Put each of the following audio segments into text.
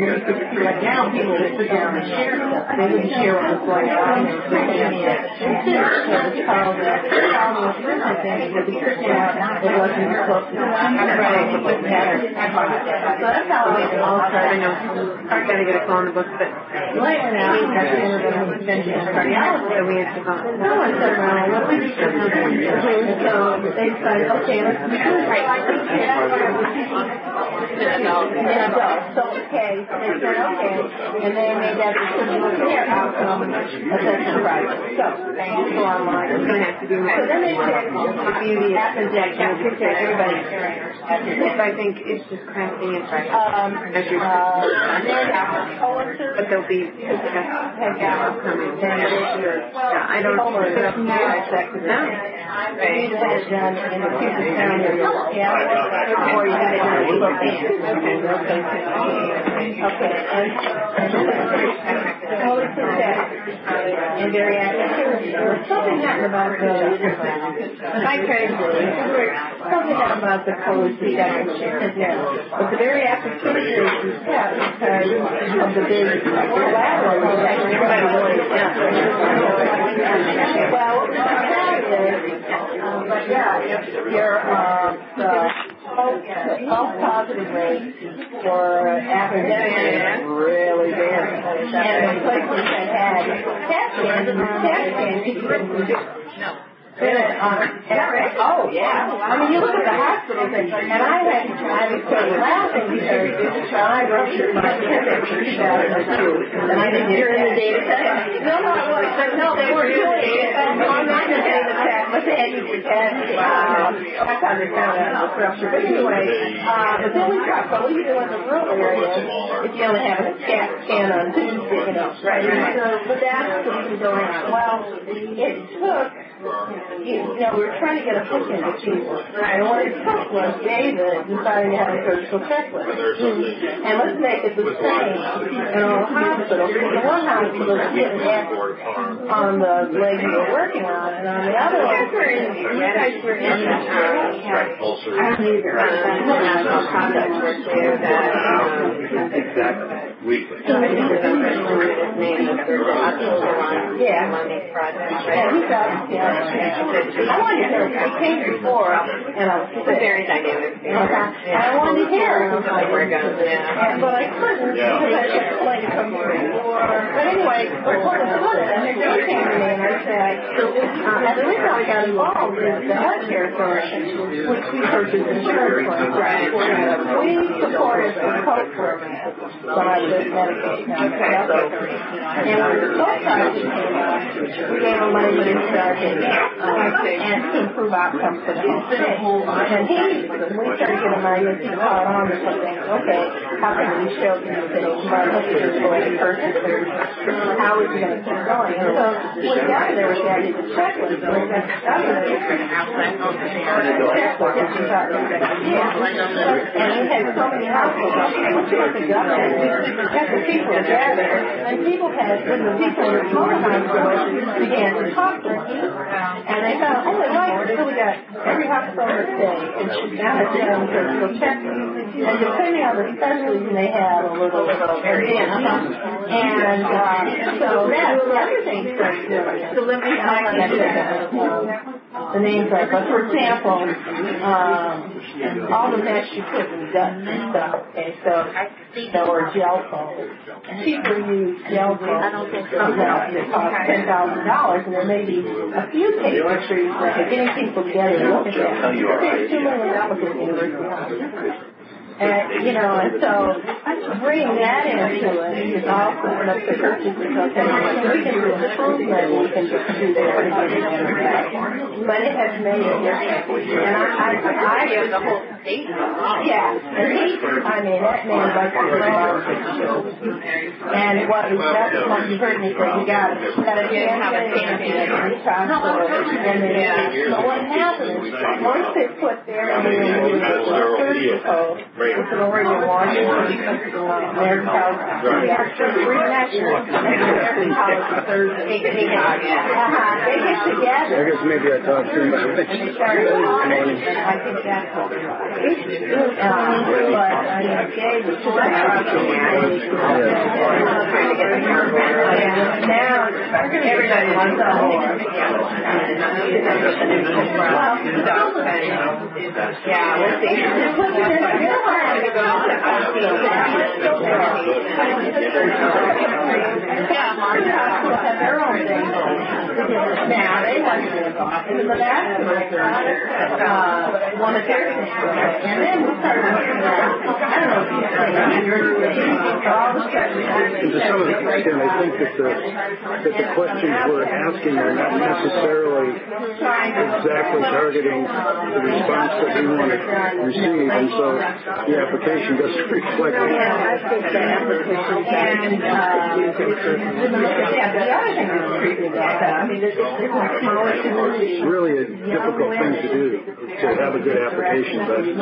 But now people would sit down and share stuff. They wouldn't share what was going on. It was called the Christmas thing because the Christmas it wasn't close to right. It wouldn't matter. So that's how it all started. I know. I've got to get a call in the book, but later now, that's one of the extensions of cardiology. So we have to go. No one said, well, what we do? So they decided, okay, let's do it right. So, okay, so they said, okay, and they made that critical care outcome assessment project. So, go online. It's going to have to do So then they said, beauty appendectomy, everybody. If I think it's just cramping and then but there'll be coming. I don't know. You had it done in the pubic down your or you had it done in the okay, and very active. There was something happened about the something happened about the cholecystitis, but the very active surgery is kept because of the big collateral. Well, what we found is, but yeah, if your false positive rate for academics is really bad. And the places that had CAT scans, you couldn't do. Oh, yeah. I mean, you look at the hospitals, and I was sort of laughing because I ruptured my appendix in 2002, and I didn't hear in the data set. No, they weren't doing it. I'm not going to say the fact, but they had to do that. That's how they found out it was ruptured. But anyway, but then we talked about what you do in the rural areas if you only have a scan on Tuesday, right? So that's what we can go on. Well, it took. We were trying to get a hook into people. And what it took was David deciding to have a surgical checklist. And let's make it the same in all hospitals. The one hospital was getting X on the leg you were working on, and on the other one, I don't either. Conduct work there that weekly. So I think there's a name of the October one. Yeah. Monday project. Yeah, he's out. I wanted to hear it. It came before, and I was very dynamic. I wanted to hear it. But I couldn't because I just like it from before. But anyway, what was good? And they came to me and I said, and the reason I got involved is the healthcare authority, which we purchased insurance for. We supported the COPE program, by the Medicaid. And when the COPE project came out, we gave them money for this and to improve outcomes for the whole state. And we started getting money and he caught on to something. Okay, how can we show these things? Well, let's just go ahead first. How is he going to keep going? And so we got there, we had a checklist. And we got and we had so many hospitals. That's the people together. And people had, when the people in the small hospitals began to talk to us. And they thought, oh, so we got every hospital in the state, and now it's down surgical checklist. And depending on the specialty, you may have a little variation. And so that's the other thing starts doing. So let me the names are, but for example, all the mesh you put in guts and stuff, okay, so or gel foam. People use gel foam. Sometimes it costs $10,000, and there may be a few cases that are getting people together to look at that. There's $2 million at the University Hospital. And so bringing that into it is also one of the purchases. Okay, we can do improvement, we can just do that. But it has made a difference. And I have the whole state. Yeah. I mean, that made like and what we got, what you heard me say, we got to have a champion at every hospital. So what happens, once they put their surgical, it's an Oregon, Washington, American College, Free National, American College of Thursday. They get together. I guess maybe I talked to you. And they started talking, and I think that's what but I mean, Gabe was Now everybody wants a whore. Yeah, we'll see. Yeah, have their own thing. Now they want to go off into the back. One of their things. And then we started looking at, I don't know if you say, all the stuff. To some extent, I think that the questions we're asking are not necessarily exactly targeting the response that we want to receive, and so the application doesn't reflect that. I think the application and the other thing that's creepy about that, I mean, it's a smaller community. It's really a difficult thing to do, to have a good application, but when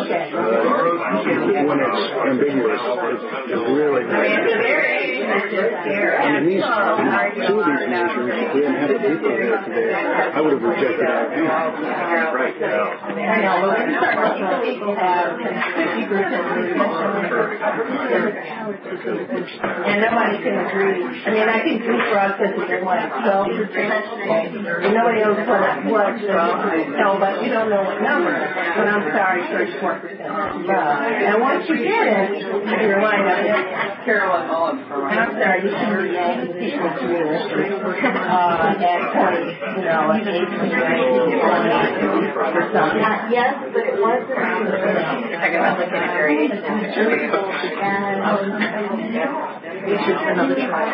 it's ambiguous, it's really I mean, it's very scary. I mean, two of these measures, we didn't have people here today, I would have rejected it. Right. I know, but when you start looking at people have 50% and nobody can agree. I mean, I think Blue Frog says that they want 12%, and nobody else put what, no, but you don't know what number. But I'm sorry, 34%. And once you get it, you're line up with Carolyn Mullin. And I'm sorry, you should be asking people to do this at 20, you know, at 18, 19, 20, or something. Yes, but it wasn't. Talking about looking at variation. We should send them to try.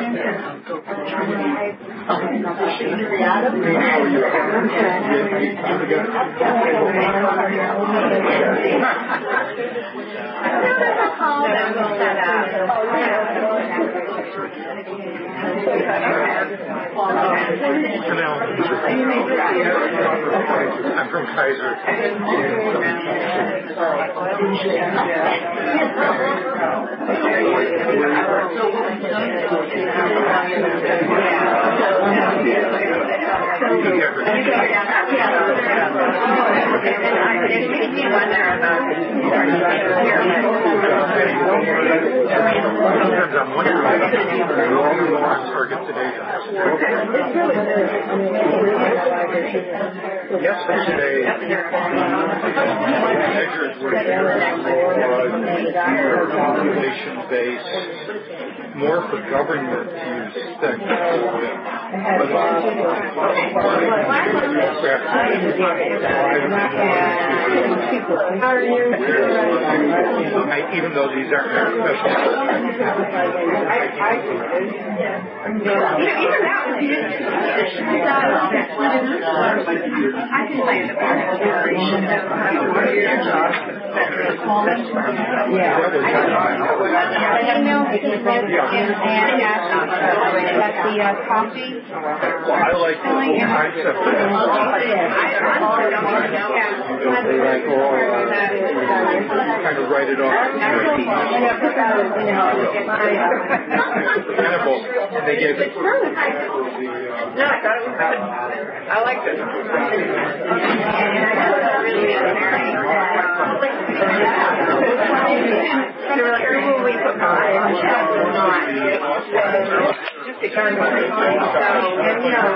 I'm from Kaiser. Sometimes I'm wondering who all the laws target today. Yesterday, measures were population-based, more for government use than even though these aren't very special. I can play the part of generation that coffee. Well, I like the whole concept of kind of write it off. And they gave it. No, I thought it was good. I liked it. And I thought it was really very they were like, who will we put on? Just to kind of and you know,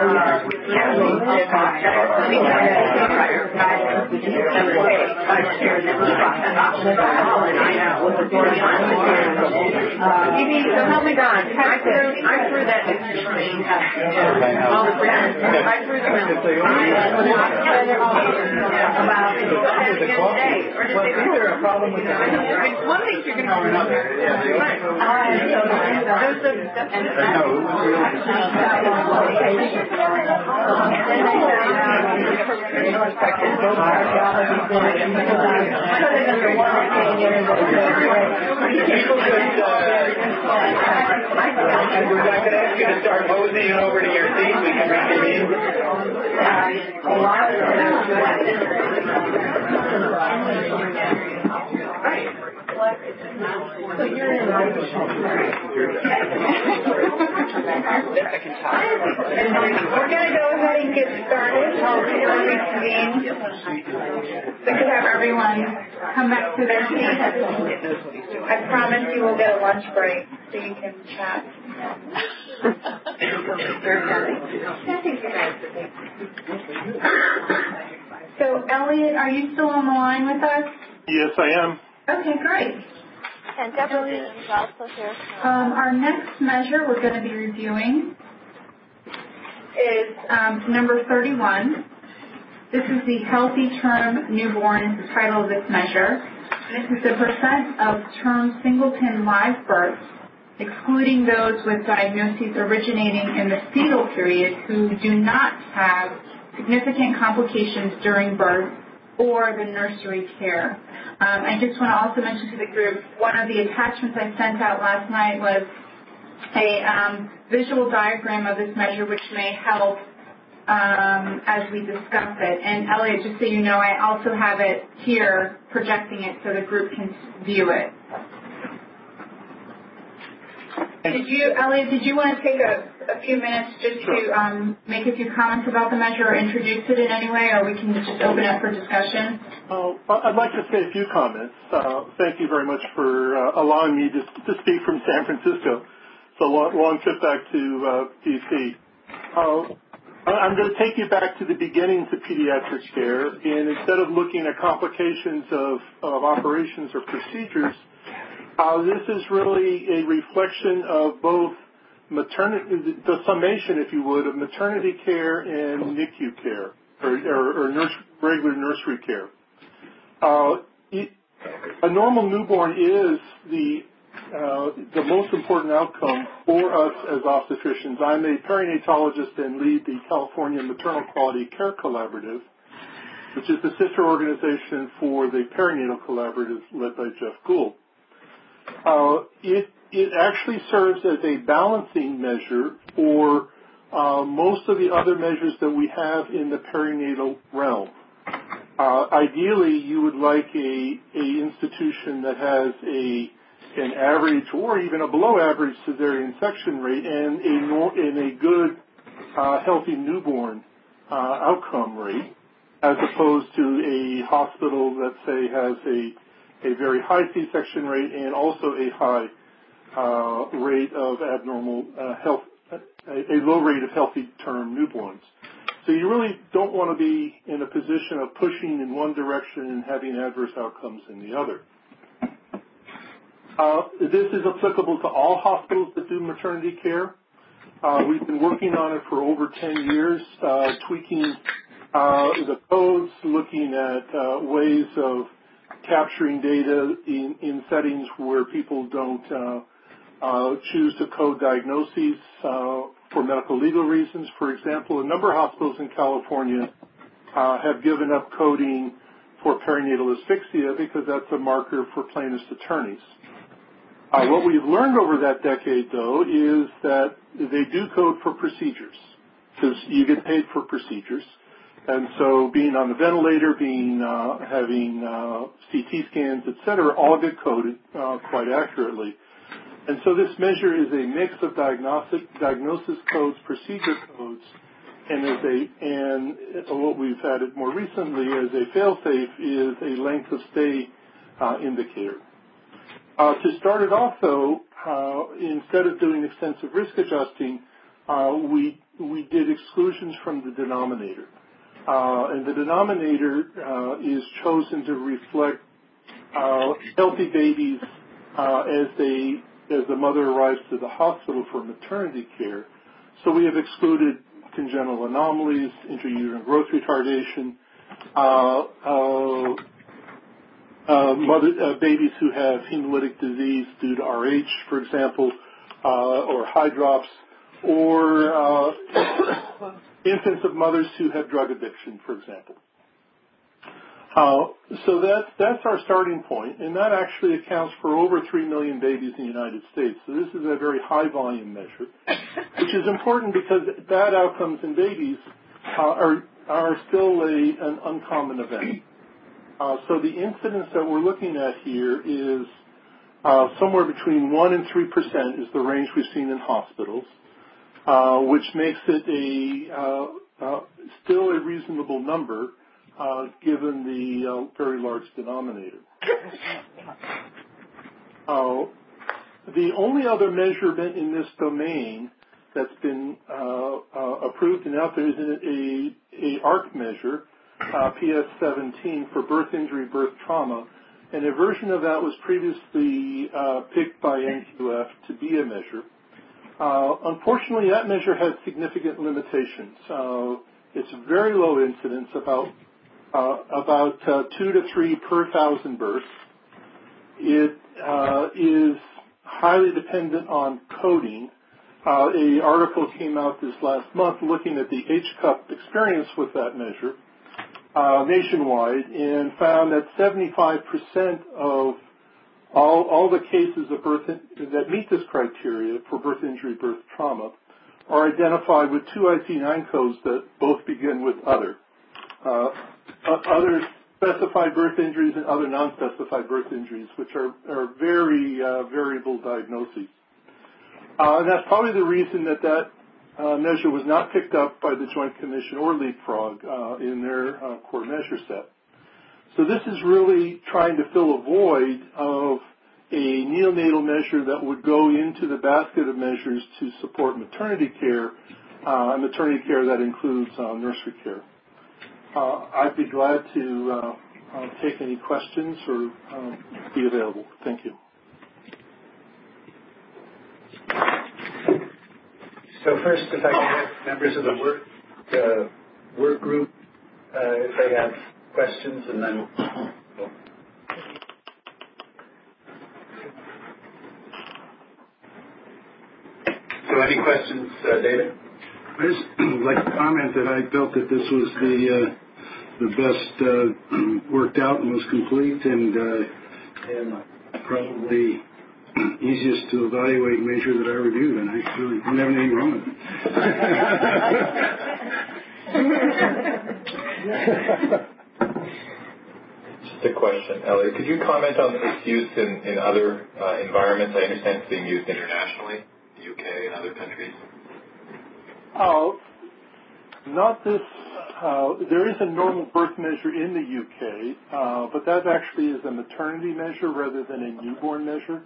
so how we gone? I threw that all the friends. I threw them out. One thing you're going to do. We're not going to ask you to start moseying over to your seat. We can reconvene. So you're in We're going to go ahead and get started. We could have everyone come back to their seats. I promise you will get a lunch break so you can chat. So, Elliot, are you still on the line with us? Yes, I am. Okay, great. And Debbie is also here. Our next measure we're going to be reviewing is number 31. This is the healthy term newborn is the title of this measure. This is the percent of term singleton live births, excluding those with diagnoses originating in the fetal period who do not have significant complications during birth or the nursery care. I just want to also mention to the group, one of the attachments I sent out last night was a visual diagram of this measure, which may help as we discuss it. And Elliot, just so you know, I also have it here, projecting it so the group can view it. Elliot, did you want to take a few minutes just to make a few comments about the measure or introduce it in any way, or we can just open up for discussion? I'd like to say a few comments. Thank you very much for allowing me to speak from San Francisco. It's a long trip back to D.C. I'm going to take you back to the beginnings of pediatric care, and instead of looking at complications of operations or procedures, this is really a reflection of both maternity, the summation, if you would, of maternity care and NICU care, or regular nursery care. A normal newborn is the most important outcome for us as obstetricians. I'm a perinatologist and lead the California Maternal Quality Care Collaborative, which is the sister organization for the Perinatal Collaborative led by Jeff Gould. It actually serves as a balancing measure for most of the other measures that we have in the perinatal realm. Ideally, you would like a institution that has an average or even a below average cesarean section rate and a good healthy newborn outcome rate, as opposed to a hospital that say has a very high C-section rate and also a high rate of abnormal health, a low rate of healthy term newborns. So you really don't want to be in a position of pushing in one direction and having adverse outcomes in the other. This is applicable to all hospitals that do maternity care. We've been working on it for over 10 years, tweaking the codes, looking at ways of capturing data in settings where people don't choose to code diagnoses for medical legal reasons. For example, a number of hospitals in California have given up coding for perinatal asphyxia because that's a marker for plaintiff's attorneys. What we've learned over that decade, though, is that they do code for procedures because you get paid for procedures. And so being on the ventilator, having CT scans, et cetera, all get coded quite accurately. And so this measure is a mix of diagnosis codes, procedure codes, and what we've added more recently as a fail-safe is a length of stay indicator. To start it off, though, instead of doing extensive risk adjusting, we did exclusions from the denominator. And the denominator is chosen to reflect healthy babies as the mother arrives to the hospital for maternity care. So we have excluded congenital anomalies, intrauterine growth retardation, babies who have hemolytic disease due to RH, for example, or hydrops, or infants of mothers who have drug addiction, for example. So that's our starting point, and that actually accounts for over 3 million babies in the United States. So this is a very high volume measure, which is important because bad outcomes in babies are still an uncommon event. So the incidence that we're looking at here is somewhere between 1% and 3% is the range we've seen in hospitals. which makes it still a reasonable number given the very large denominator. The only other measurement in this domain that's been approved and out there is a ARC measure, PS17, for birth injury, birth trauma, and a version of that was previously picked by NQF to be a measure. Unfortunately, that measure has significant limitations. It's very low incidence, about 2 to 3 per 1,000 births. It is highly dependent on coding. An article came out this last month looking at the HCUP experience with that measure nationwide and found that 75% of all the cases of birth that meet this criteria for birth injury, birth trauma are identified with 2 IC9 codes that both begin with other. Other specified birth injuries and other non-specified birth injuries, which are very variable diagnoses. And that's probably the reason that measure was not picked up by the Joint Commission or Leapfrog in their core measure set. So this is really trying to fill a void of a neonatal measure that would go into the basket of measures to support maternity care, and maternity care that includes nursery care. I'd be glad to take any questions or be available. Thank you. So first, if I can have members of the work group, if they have questions, and then. So any questions, David? I just like to comment that I felt that this was the best worked out and most complete and probably easiest to evaluate measure that I reviewed, and I really don't have anything wrong with it. Just a question, Elliot. Could you comment on its use in other environments? I understand it's being used internationally, the UK and other countries. Not this. There is a normal birth measure in the UK, but that actually is a maternity measure rather than a newborn measure.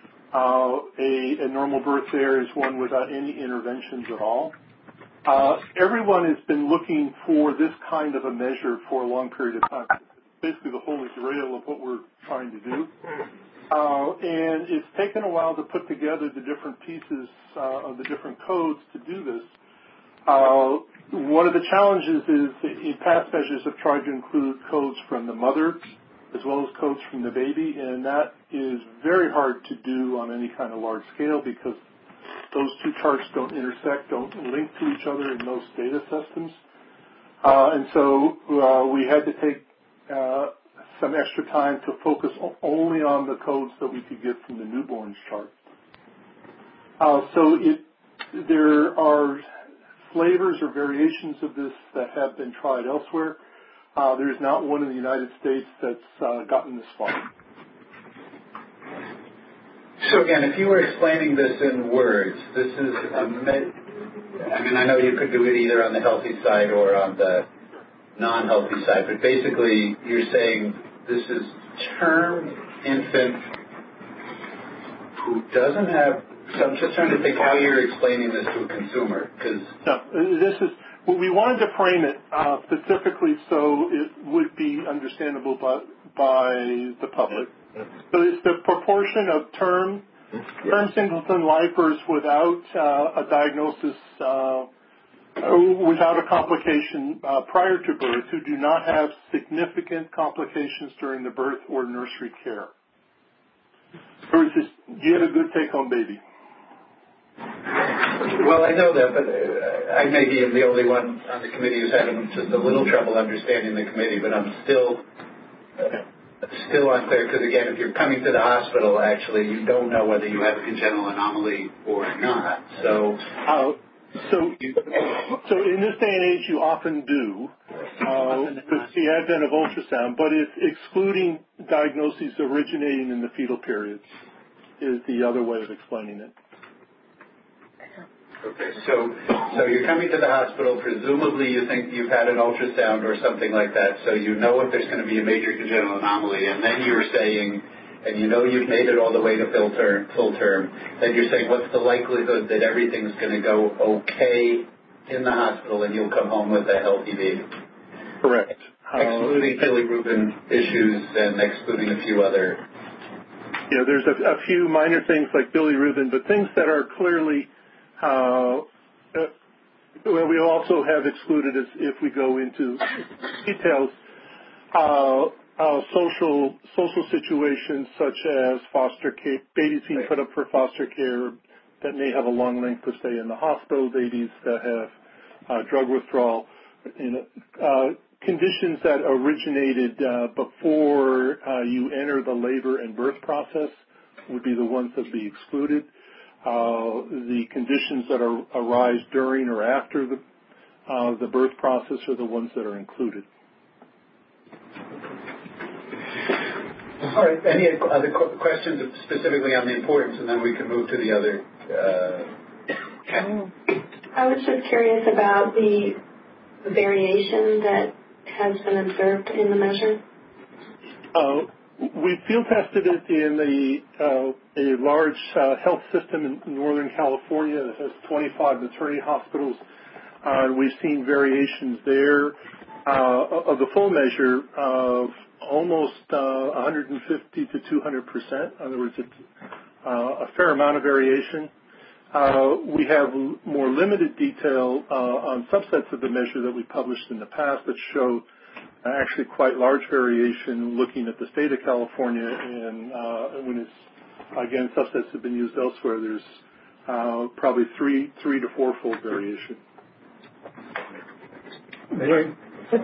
A normal birth there is one without any interventions at all. Everyone has been looking for this kind of a measure for a long period of time. It's basically the holy grail of what we're trying to do. And it's taken a while to put together the different pieces of the different codes to do this. One of the challenges is past measures have tried to include codes from the mother as well as codes from the baby, and that is very hard to do on any kind of large scale because those two charts don't intersect, don't link to each other in most data systems. And so we had to take some extra time to focus only on the codes that we could get from the newborns chart. There are flavors or variations of this that have been tried elsewhere. There is not one in the United States that's gotten this far. So again, if you were explaining this in words, this is I know you could do it either on the healthy side or on the non-healthy side, but basically you're saying this is term infant who doesn't have. So I'm just trying to think how you're explaining this to a consumer, because this is. Well, we wanted to frame it specifically so it would be understandable by the public. So it's the proportion of term singleton lifers without a diagnosis, without a complication prior to birth, who do not have significant complications during the birth or nursery care. Or is this, do you have a good take-home baby? Well, I know that, but I may be the only one on the committee who's having just a little trouble understanding the committee, but I'm still unclear, because again, if you're coming to the hospital, actually, you don't know whether you have a congenital anomaly or not. So in this day and age, you often do, with the advent of ultrasound, but it's excluding diagnoses originating in the fetal periods is the other way of explaining it. Okay, so you're coming to the hospital. Presumably, you think you've had an ultrasound or something like that, so you know if there's going to be a major congenital anomaly, and then you're saying, and you know you've made it all the way to full term, then you're saying, what's the likelihood that everything's going to go okay in the hospital and you'll come home with a healthy baby? Correct. Excluding bilirubin issues and excluding a few other. Yeah, there's a few minor things like bilirubin, but things that are clearly, we also have excluded, as if we go into details, social situations such as foster care, babies being put up for foster care that may have a long length of stay in the hospital, babies that have drug withdrawal, conditions that originated before you enter the labor and birth process would be the ones that would be excluded. The conditions that arise during or after the birth process are the ones that are included. All right. Any other questions specifically on the importance, and then we can move to the other. I was just curious about the variation that has been observed in the measure. We field tested it in a large health system in Northern California that has 25 maternity hospitals. We've seen variations there of the full measure of almost 150 to 200%. In other words, it's a fair amount of variation. We have more limited detail on subsets of the measure that we published in the past that show actually quite large variation looking at the state of California, and when it's, again, subsets have been used elsewhere, there's probably three to fourfold variation. Mary?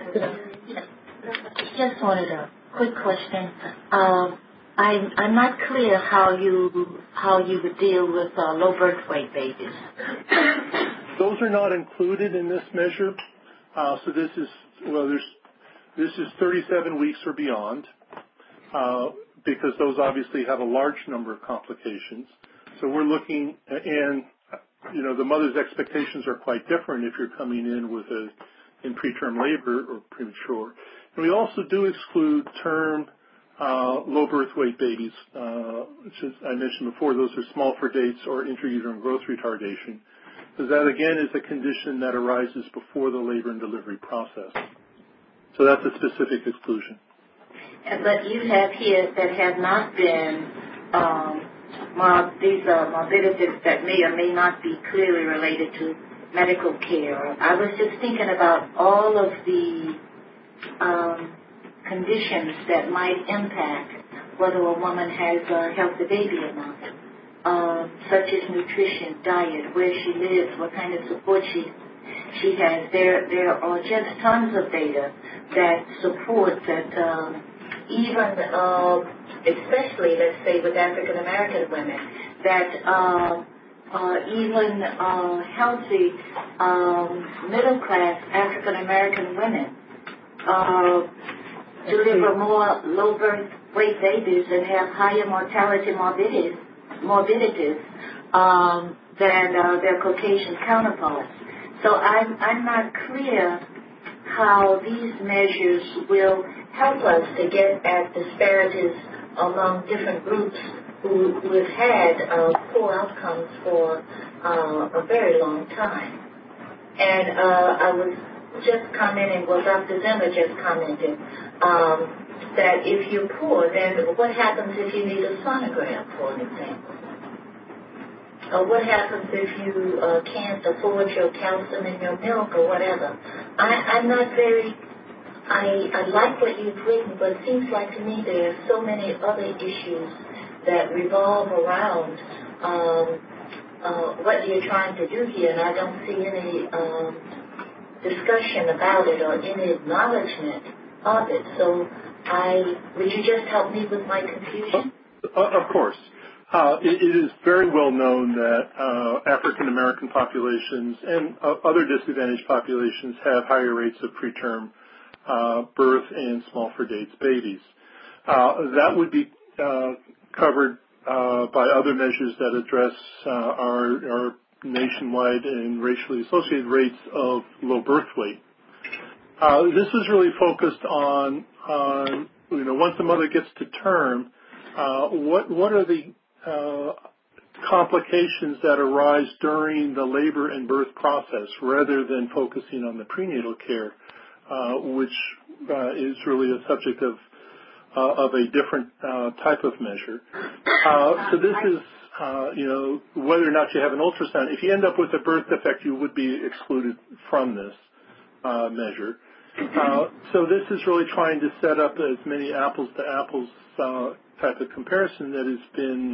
Just wanted a quick question. I'm not clear how you would deal with low birth weight babies. Those are not included in this measure. So this is 37 weeks or beyond, because those obviously have a large number of complications. So we're looking, and the mother's expectations are quite different if you're coming in preterm labor or premature. And we also do exclude term low birth weight babies, which, as I mentioned before, those are small for dates or intrauterine growth retardation, because that, again, is a condition that arises before the labor and delivery process. So that's a specific exclusion. But you have here that have not been, these are morbidities that may or may not be clearly related to medical care. I was just thinking about all of the conditions that might impact whether a woman has a healthy baby or not, such as nutrition, diet, where she lives, what kind of support she has. There are just tons of data that support that even, especially, let's say, with African American women, that even healthy middle-class African American women deliver more low birth weight babies and have higher mortality morbidities than their Caucasian counterparts. So I'm not clear how these measures will help us to get at disparities among different groups who have had poor outcomes for a very long time. And I was just commenting, well, Dr. Zimmer just commented, that if you're poor, then what happens if you need a sonogram, for an example? What happens if you can't afford your calcium in your milk or whatever? I'm not very, I like what you've written, but it seems like to me there are so many other issues that revolve around what you're trying to do here, and I don't see any discussion about it or any acknowledgement of it. So would you just help me with my confusion? Of course. It is very well known that African American populations and other disadvantaged populations have higher rates of preterm birth and small for dates babies. That would be covered by other measures that address our nationwide and racially associated rates of low birth weight. This was really focused on once the mother gets to term, what are the complications that arise during the labor and birth process, rather than focusing on the prenatal care, which is really a subject of a different type of measure. So this is, whether or not you have an ultrasound. If you end up with a birth defect, you would be excluded from this measure. So this is really trying to set up as many apples-to-apples type of comparison that has been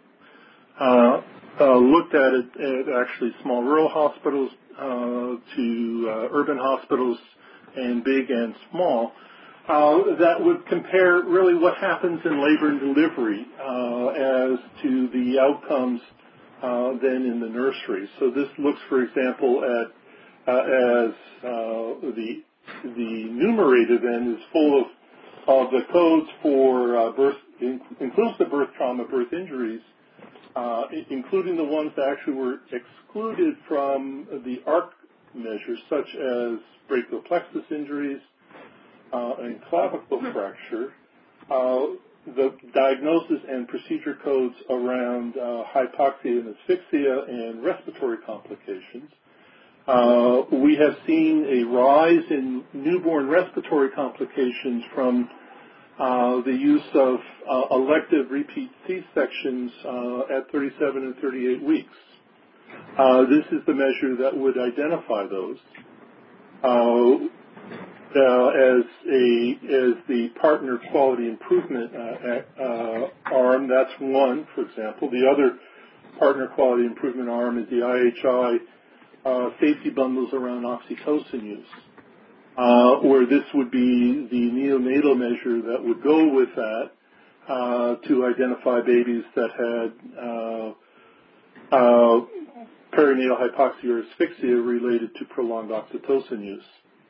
looked at actually small rural hospitals to urban hospitals and big and small, that would compare really what happens in labor and delivery as to the outcomes then in the nursery. So this looks, for example, at as the numerator then is full of the codes for birth, includes the birth trauma, birth injuries, including the ones that actually were excluded from the ARC measures, such as brachial plexus injuries and clavicle fracture, the diagnosis and procedure codes around hypoxia and asphyxia and respiratory complications. We have seen a rise in newborn respiratory complications from the use of elective repeat C-sections at 37 and 38 weeks. This is the measure that would identify those. As the partner quality improvement arm, that's one, for example. The other partner quality improvement arm is the IHI safety bundles around oxytocin use, where this would be the neonatal measure that would go with that to identify babies that had perinatal hypoxia or asphyxia related to prolonged oxytocin use.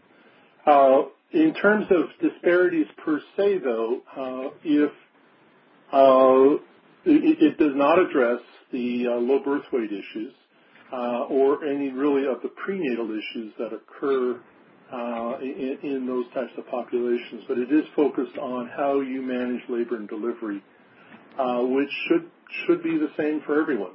In terms of disparities per se, though, if it does not address the low birth weight issues or any really of the prenatal issues that occur in those types of populations, but it is focused on how you manage labor and delivery, which should be the same for everyone.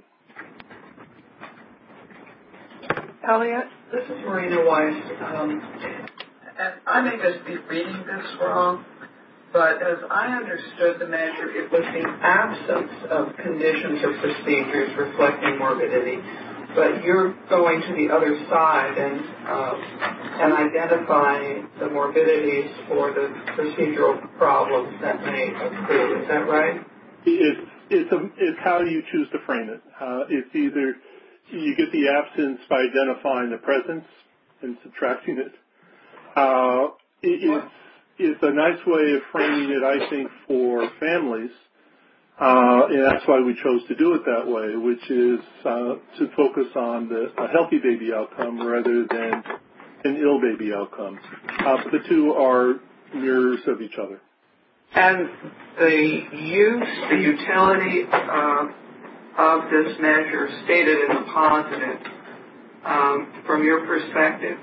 Elliot, this is Marina Weiss. And I may just be reading this wrong, but as I understood the measure, it was the absence of conditions or procedures reflecting morbidity. But you're going to the other side and identifying the morbidities or the procedural problems that may occur. Is that right? It's how you choose to frame it. It's either you get the absence by identifying the presence and subtracting it. It's a nice way of framing it, I think, for families, and that's why we chose to do it that way, which is to focus on a healthy baby outcome rather than an ill baby outcome. The two are mirrors of each other. And the utility of this measure stated in the positive, from your perspective,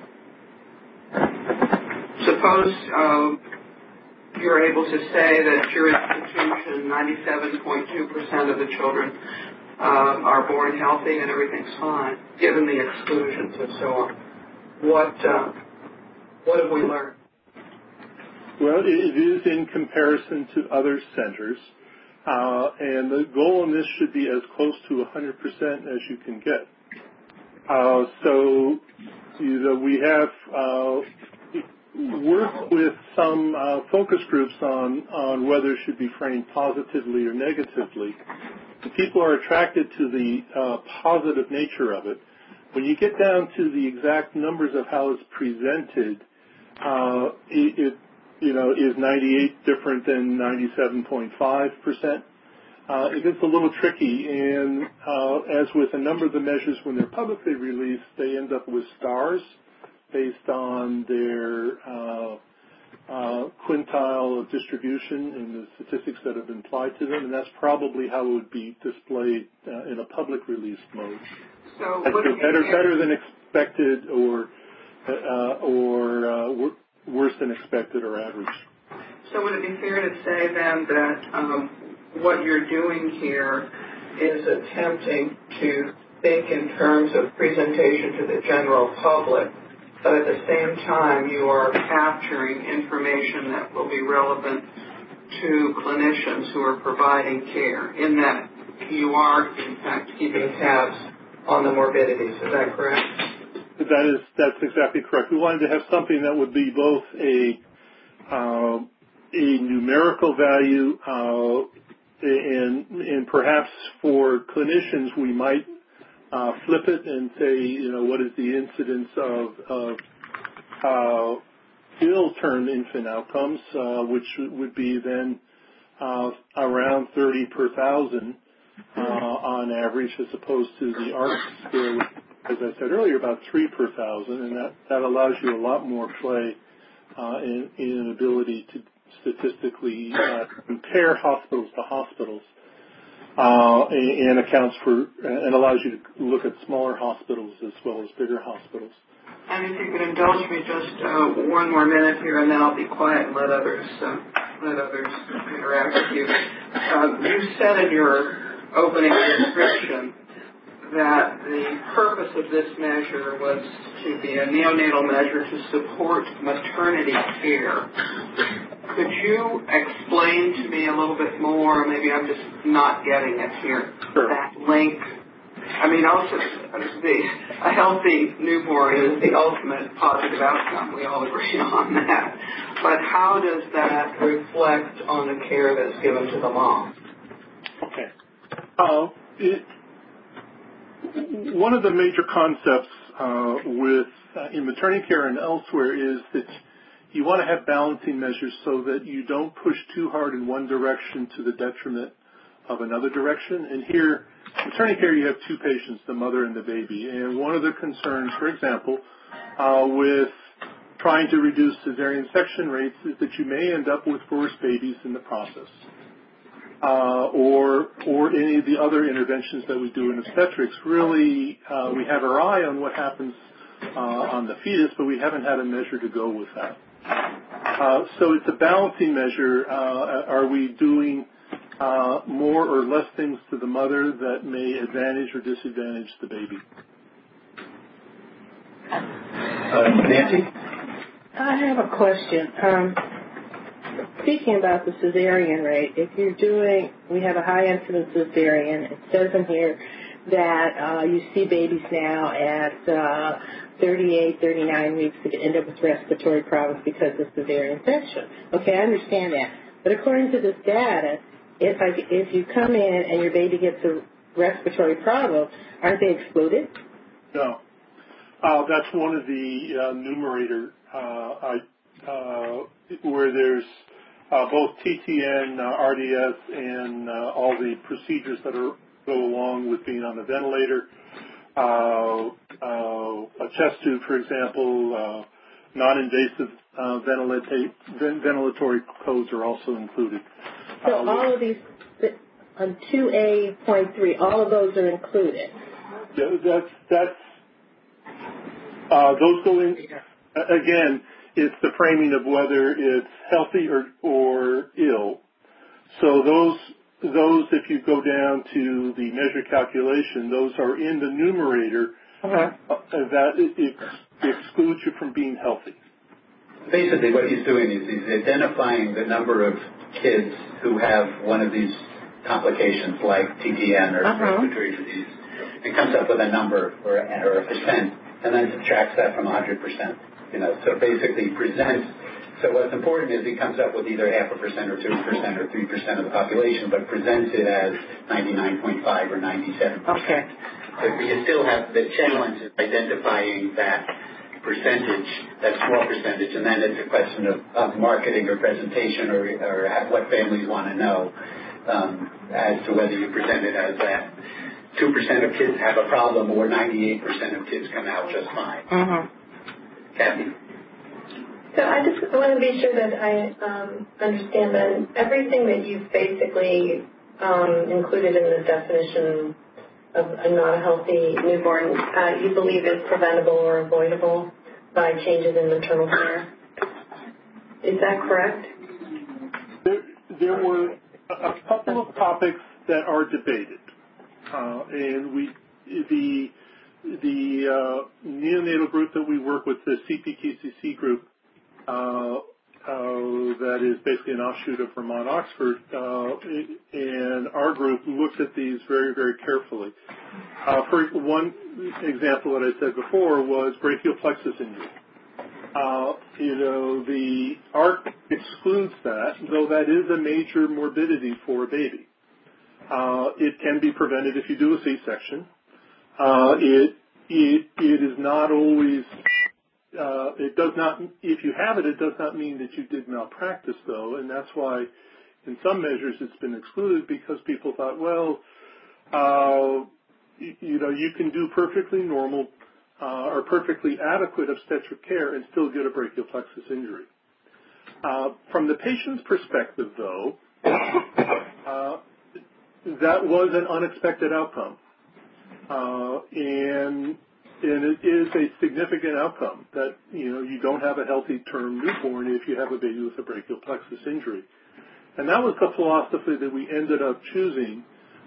suppose you're able to say that your institution, 97.2% of the children are born healthy and everything's fine, given the exclusions and so on. What have we learned? Well, it is in comparison to other centers, and the goal in this should be as close to 100% as you can get. So, we have worked with some focus groups on whether it should be framed positively or negatively. People are attracted to the positive nature of it. When you get down to the exact numbers of how it's presented, it is 98 different than 97.5%? It gets a little tricky, and as with a number of the measures when they're publicly released, they end up with stars based on their quintile of distribution and the statistics that have been applied to them, and that's probably how it would be displayed in a public release mode. So better than expected, or worse than expected, or average. So would it be fair to say then that what you're doing here is attempting to think in terms of presentation to the general public, but at the same time you are capturing information that will be relevant to clinicians who are providing care, in that you are, in fact, keeping tabs on the morbidities. Is that correct? That's exactly correct. We wanted to have something that would be both a numerical value and perhaps for clinicians we might flip it and say, what is the incidence of ill-term infant outcomes, which would be then around 30 per 1,000 on average, as opposed to the ARC scale, which, as I said earlier, about 3 per 1,000, and that allows you a lot more play in an ability to statistically compare hospitals to hospitals, and accounts for and allows you to look at smaller hospitals as well as bigger hospitals. And if you could indulge me just one more minute here, and then I'll be quiet and let others interact with you. You said in your opening description that the purpose of this measure was to be a neonatal measure to support maternity care. Could you explain to me a little bit more, maybe I'm just not getting it here, sure, that link? I mean, also, a healthy newborn is the ultimate positive outcome. We all agree on that. But how does that reflect on the care that's given to the mom? Okay. One of the major concepts in maternity care and elsewhere is that you want to have balancing measures so that you don't push too hard in one direction to the detriment of another direction. And here, maternity care, you have two patients, the mother and the baby. And one of the concerns, for example, with trying to reduce cesarean section rates is that you may end up with worse babies in the process. Or any of the other interventions that we do in obstetrics. Really, we have our eye on what happens on the fetus, but we haven't had a measure to go with that. So it's a balancing measure. Are we doing more or less things to the mother that may advantage or disadvantage the baby? Nancy? I have a question. Speaking about the cesarean rate, if you're we have a high incidence cesarean. It says in here that you see babies now at 38, 39 weeks that end up with respiratory problems because of cesarean section. Okay, I understand that. But according to this data, if you come in and your baby gets a respiratory problem, aren't they excluded? No. That's one of the numerator where there's both TTN, RDS, and all the procedures that go along with being on the ventilator. A chest tube, for example, non-invasive ventilatory codes are also included. So all of these, on 2A.3, all of those are included? Those go in, again, it's the framing of whether it's healthy or ill. So those, if you go down to the measure calculation, those are in the numerator. That excludes you from being healthy. Basically, what he's doing is he's identifying the number of kids who have one of these complications like TTN or respiratory disease, and comes up with a number or a percent, and then subtracts that from 100%. So basically presents. So what's important is he comes up with either 0.5% or 2% or 3% of the population, but presents it as 99.5 or 97%. Okay. But you still have the challenge of identifying that percentage, that small percentage, and then it's a question of marketing or presentation or what families want to know as to whether you present it as that 2% of kids have a problem or 98% of kids come out just fine. Kathy? So I just want to be sure that I understand that everything that you've basically included in the definition of not a healthy newborn, you believe is preventable or avoidable by changes in maternal care. Is that correct? There were a couple of topics that are debated, and the neonatal group that we work with, the CPQCC group, that is basically an offshoot of Vermont Oxford, and our group looked at these very, very carefully. For one example that I said before was brachial plexus injury. The ARC excludes that, though that is a major morbidity for a baby. It can be prevented if you do a C-section. It is not always. It does not. If you have it, it does not mean that you did malpractice, though, and that's why, in some measures, it's been excluded because people thought, well, you can do perfectly normal or perfectly adequate obstetric care and still get a brachial plexus injury. From the patient's perspective, though, that was an unexpected outcome, and it is a significant outcome that you don't have a healthy term newborn if you have a baby with a brachial plexus injury, and that was the philosophy that we ended up choosing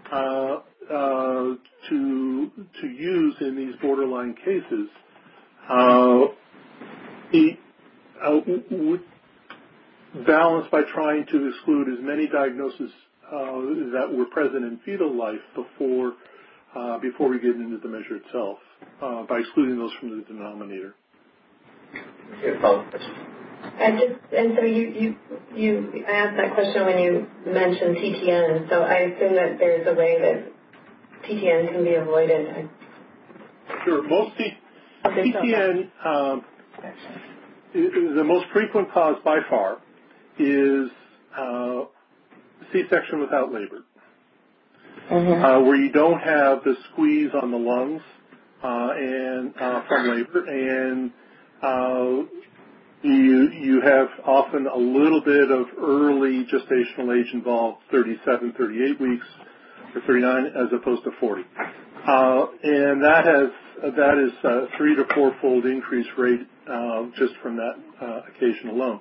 to use in these borderline cases. Balanced by trying to exclude as many diagnoses that were present in fetal life before we get into the measure itself, by excluding those from the denominator. And so you asked that question when you mentioned TTN. So I assume that there's a way that TTN can be avoided. Sure. Most TTN, the most frequent cause by far is C-section without labor, where you don't have the squeeze on the lungs and from labor, and you have often a little bit of early gestational age involved, 37, 38 weeks, or 39 as opposed to 40, and that is a 3 to 4-fold increase rate just from that occasion alone.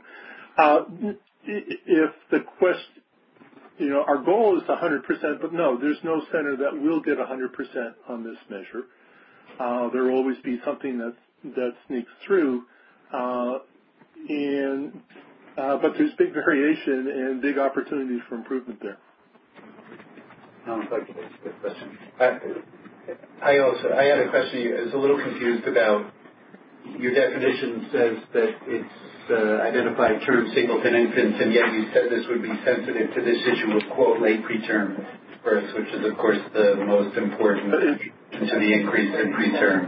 If the question, our goal is 100%, but no, there's no center that will get 100% on this measure. There will always be something that sneaks through, but there's big variation and big opportunities for improvement there. I'd like to ask a question. I had a question. I was a little confused about your definition says that it's identified term singleton infants, and yet you said this would be sensitive to this issue of, quote, late preterm births, which is, of course, the most important to the increase in preterm.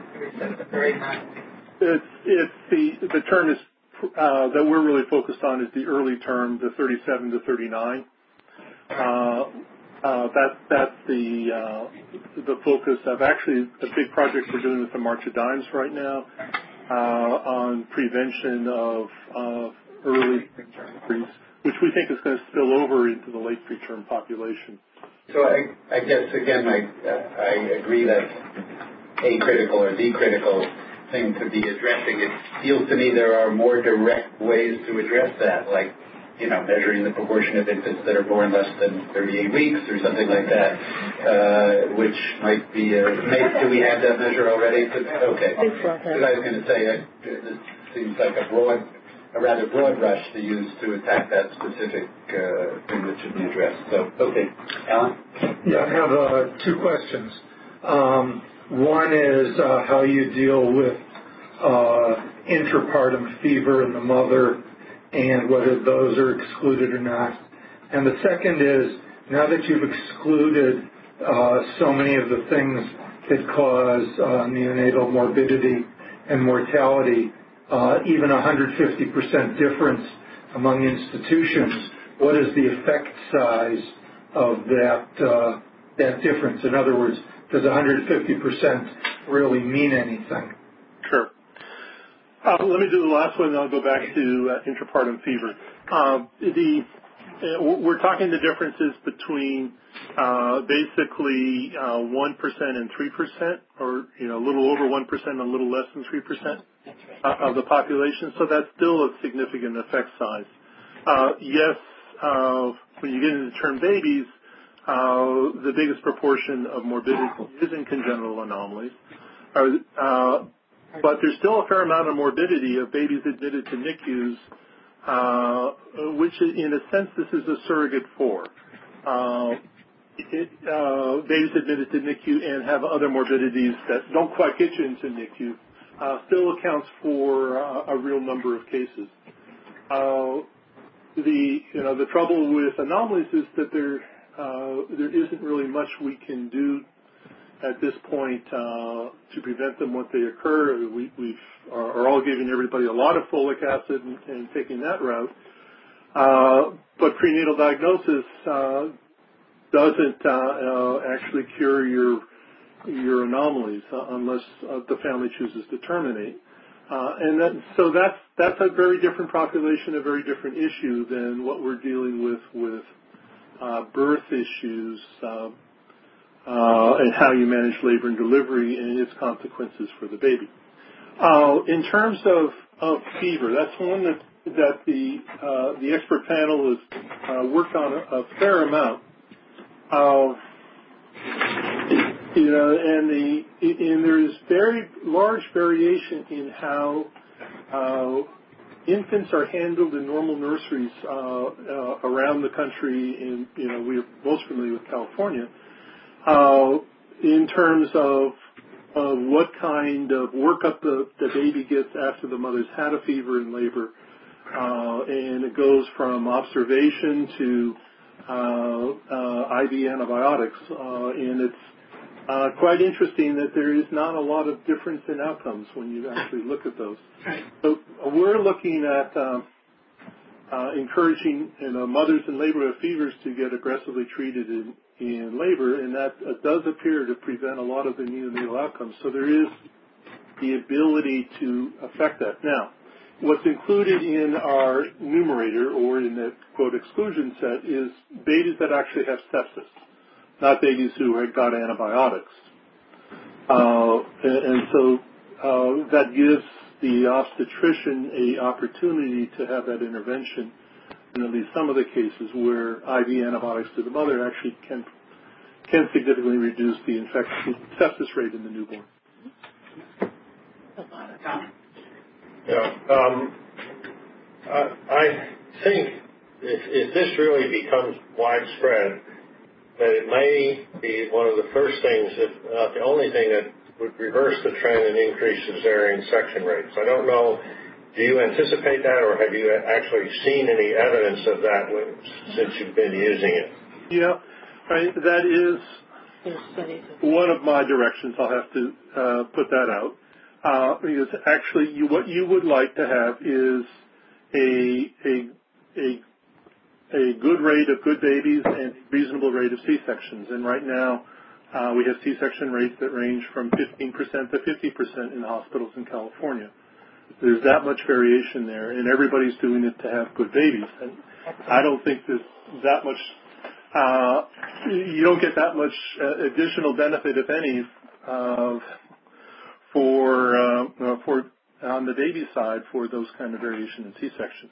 It's the term is that we're really focused on is the early term, the 37 to 39. That's the focus of actually a big project we're doing with the March of Dimes right now on prevention of early preterm, which we think is going to spill over into the late preterm population. So I guess, again, I agree that a critical or the critical thing to be addressing. It feels to me there are more direct ways to address that, like measuring the proportion of infants that are born less than 38 weeks or something like that, which might be do we have that measure already? Okay. Because I was going to say, this seems like a rather broad brush to use to attack that specific thing that should be addressed. So, okay. Alan? Yeah, I have 2 questions. One is how you deal with intrapartum fever in the mother and whether those are excluded or not. And the second is, now that you've excluded so many of the things that cause neonatal morbidity and mortality, even 150% difference among institutions, what is the effect size of that difference? In other words, does 150% really mean anything? Sure. Let me do the last one, and I'll go back to intrapartum fever. We're talking the differences between basically 1% and 3%, or a little over 1% and a little less than 3% of the population. So that's still a significant effect size. Yes, when you get into term babies, the biggest proportion of morbidity is in congenital anomalies. But there's still a fair amount of morbidity of babies admitted to NICUs, which in a sense this is a surrogate for. Babies admitted to NICU and have other morbidities that don't quite get you into NICU still accounts for a real number of cases. The trouble with anomalies is that there isn't really much we can do at this point to prevent them when they occur. We are all giving everybody a lot of folic acid and taking that route. But prenatal diagnosis doesn't actually cure your anomalies unless the family chooses to terminate. So that's a very different population, a very different issue than what we're dealing with birth issues and how you manage labor and delivery and its consequences for the baby. In terms of fever, that's one that the expert panel has worked on a fair amount. And there's very large variation in how infants are handled in normal nurseries around the country. And we're most familiar with California in terms of what kind of workup the baby gets after the mother's had a fever in labor, and it goes from observation to IV antibiotics, and it's quite interesting that there is not a lot of difference in outcomes when you actually look at those. So we're looking at encouraging mothers in labor with fevers to get aggressively treated in labor, and that does appear to prevent a lot of the neonatal outcomes. So there is the ability to affect that. Now, what's included in our numerator, or in the, quote, exclusion set, is babies that actually have sepsis, not babies who had got antibiotics. And so that gives the obstetrician an opportunity to have that intervention in at least some of the cases where IV antibiotics to the mother actually can significantly reduce the infection sepsis rate in the newborn. I think if this really becomes widespread, that it may be one of the first things, if not the only thing, that would reverse the trend and increase cesarean section rates. I don't know, do you anticipate that, or have you actually seen any evidence of that since you've been using it? Yeah, that is one of my directions. I'll have to put that out. Because actually what you would like to have is a good rate of good babies and a reasonable rate of C-sections. And right now, we have C-section rates that range from 15% to 50% in hospitals in California. There's that much variation there, and everybody's doing it to have good babies. And I don't think there's that much, you don't get that much additional benefit, if any, for on the baby side for those kind of variation in C-sections.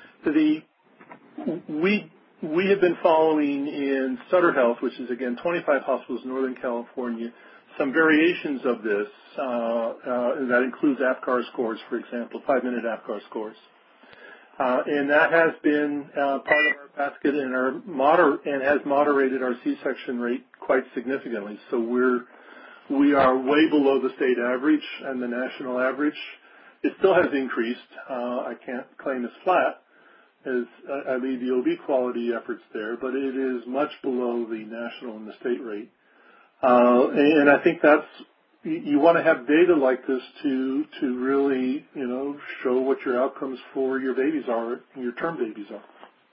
We have been following in Sutter Health, which is, again, 25 hospitals in Northern California, some variations of this, that includes APGAR scores, for example, 5-minute APGAR scores. And that has been part of our basket and has moderated our C-section rate quite significantly. So we are way below the state average and the national average. It still has increased. I can't claim it's flat, as I lead the OB quality efforts there, but it is much below the national and the state rate. And I think you want to have data like this to really, show what your outcomes for your babies are, your term babies are.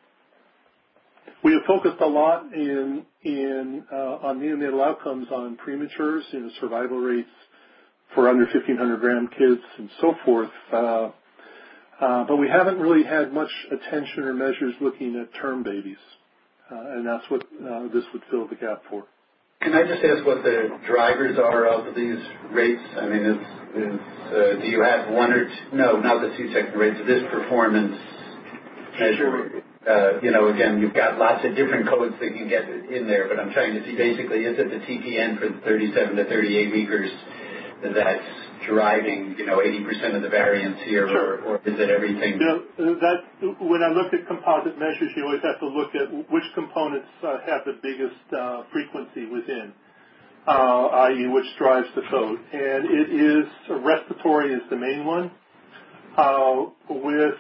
We have focused a lot on neonatal outcomes on prematures, survival rates for under 1,500 gram kids and so forth. But we haven't really had much attention or measures looking at term babies, and that's what this would fill the gap for. Can I just ask what the drivers are of these rates? I mean, do you have one or two? No, not the C-section rates. This performance measure. Again, you've got lots of different codes that you get in there, but I'm trying to see basically is it the TPN for the 37 to 38 weekers that's driving 80% of the variance here, sure. or is it everything? When I look at composite measures, you always have to look at which components have the biggest frequency within, i.e. which drives the code. And it is respiratory is the main one, with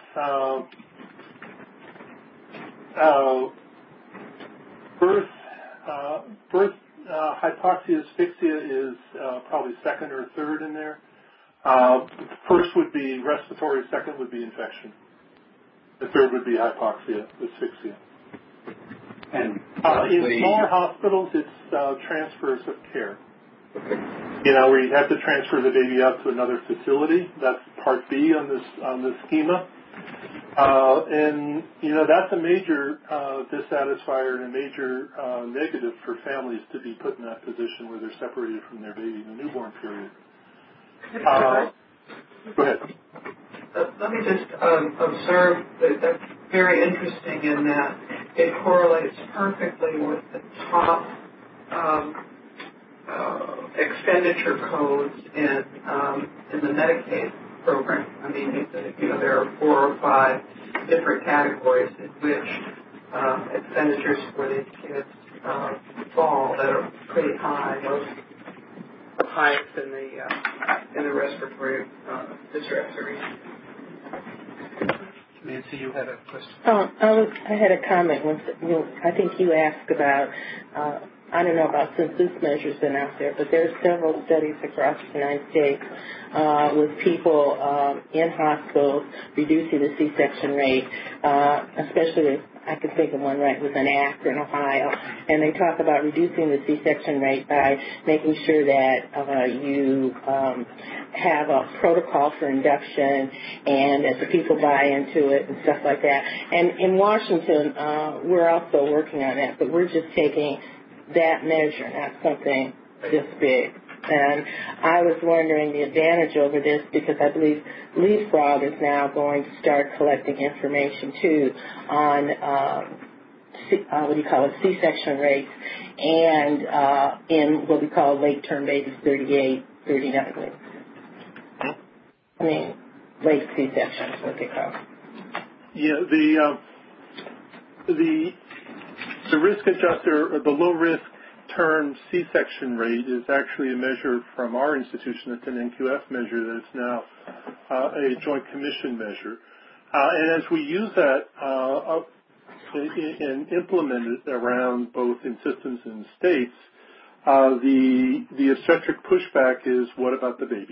birth hypoxia asphyxia is probably second or third in there. First would be respiratory, second would be infection. The third would be hypoxia asphyxia. And in smaller hospitals, it's transfers of care. Where you have to transfer the baby out to another facility. That's Part B on this schema. And that's a major dissatisfier and a major negative for families to be put in that position where they're separated from their baby in the newborn period. Go ahead. Let me just observe that that's very interesting in that it correlates perfectly with the top expenditure codes in the Medicaid program. I mean, there are 4 or 5 different categories in which expenditures for these kids fall that are pretty high, most highest in the respiratory distress area. Nancy, you had a question? I had a comment. I think you asked about, I don't know about since this measure's been out there, but there are several studies across the United States with people in hospitals reducing the C-section rate, especially I can think of one right with an Akron, Ohio, and they talk about reducing the C-section rate by making sure that you have a protocol for induction and that the people buy into it and stuff like that. And in Washington, we're also working on that, but we're just taking that measure, not something this big. And I was wondering the advantage over this because I believe Leapfrog is now going to start collecting information too on C-section rates and in what we call late-term babies, 38, 39 weeks. I mean, late C-section is what they call it. Yeah, the risk adjuster, or the low-risk term C-section rate is actually a measure from our institution. It's an NQF measure that is now a Joint Commission measure. And as we use that and implement it around both in systems and states, the obstetric pushback is, what about the babies?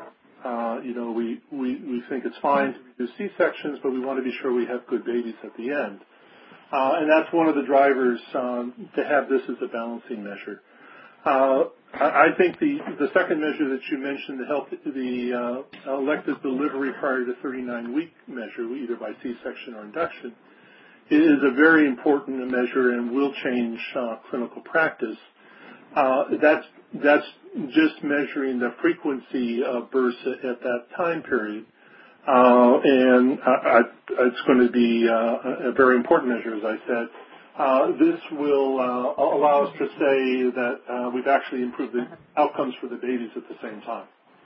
We think it's fine to do C-sections, but we want to be sure we have good babies at the end. And that's one of the drivers to have this as a balancing measure. I think the second measure that you mentioned, the elective delivery prior to 39-week measure, either by C-section or induction, is a very important measure and will change clinical practice. That's just measuring the frequency of births at that time period. And it's going to be a very important measure, as I said. This will allow us to say that we've actually improved the outcomes for the babies at the same time.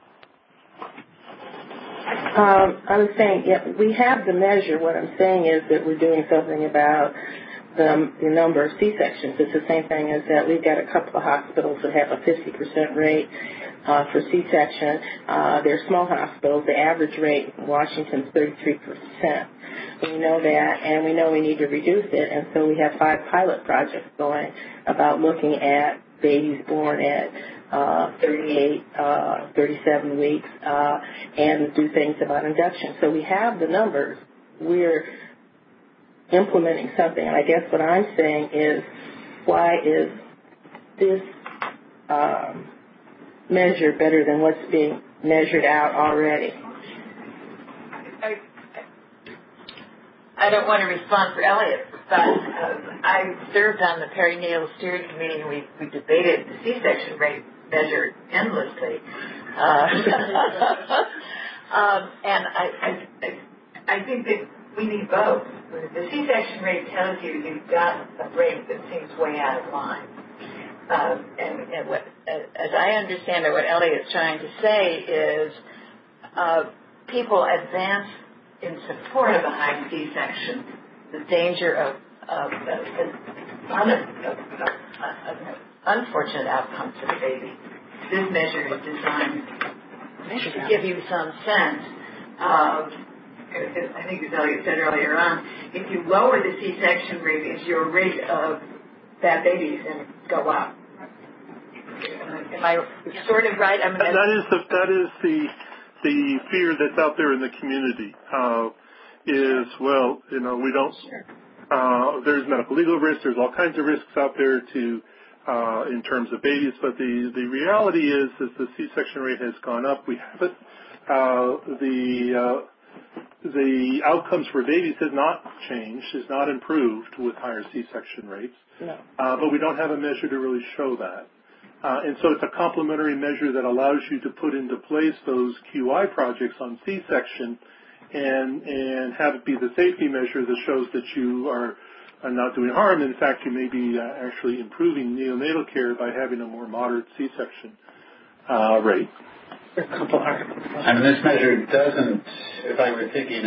I was saying, yeah, we have the measure. What I'm saying is that we're doing something about the number of C-sections. It's the same thing as that we've got a couple of hospitals that have a 50% rate for C-section. They're small hospitals. The average rate in Washington is 33%. We know that, and we know we need to reduce it, and so we have 5 pilot projects going about looking at babies born at 38, 37 weeks, and do things about induction. So we have the numbers. We're implementing something, and I guess what I'm saying is, why is this measure better than what's being measured out already? I don't want to respond for Elliot, but I served on the perinatal steering committee, and we debated the C-section rate measure endlessly. And I think that we need both. The C-section rate tells you you've got a rate that seems way out of line. And what, as I understand it, what Elliot's trying to say is people advance in support of a high C-section, the danger of unfortunate outcomes for the baby. This measure is designed to give you some sense of, I think as Elliot said earlier on, if you lower the C-section rate, is your rate of bad babies going to go up? Am I sort of right? I mean, that is the fear that's out there in the community. We don't. There's medical legal risks. There's all kinds of risks out there in terms of babies. But the reality is the C-section rate has gone up. We haven't. The outcomes for babies has not changed, has not improved with higher C-section rates. No. But we don't have a measure to really show that. And so it's a complementary measure that allows you to put into place those QI projects on C-section and have it be the safety measure that shows that you are not doing harm. In fact, you may be actually improving neonatal care by having a more moderate C-section rate. And this measure doesn't, if I were thinking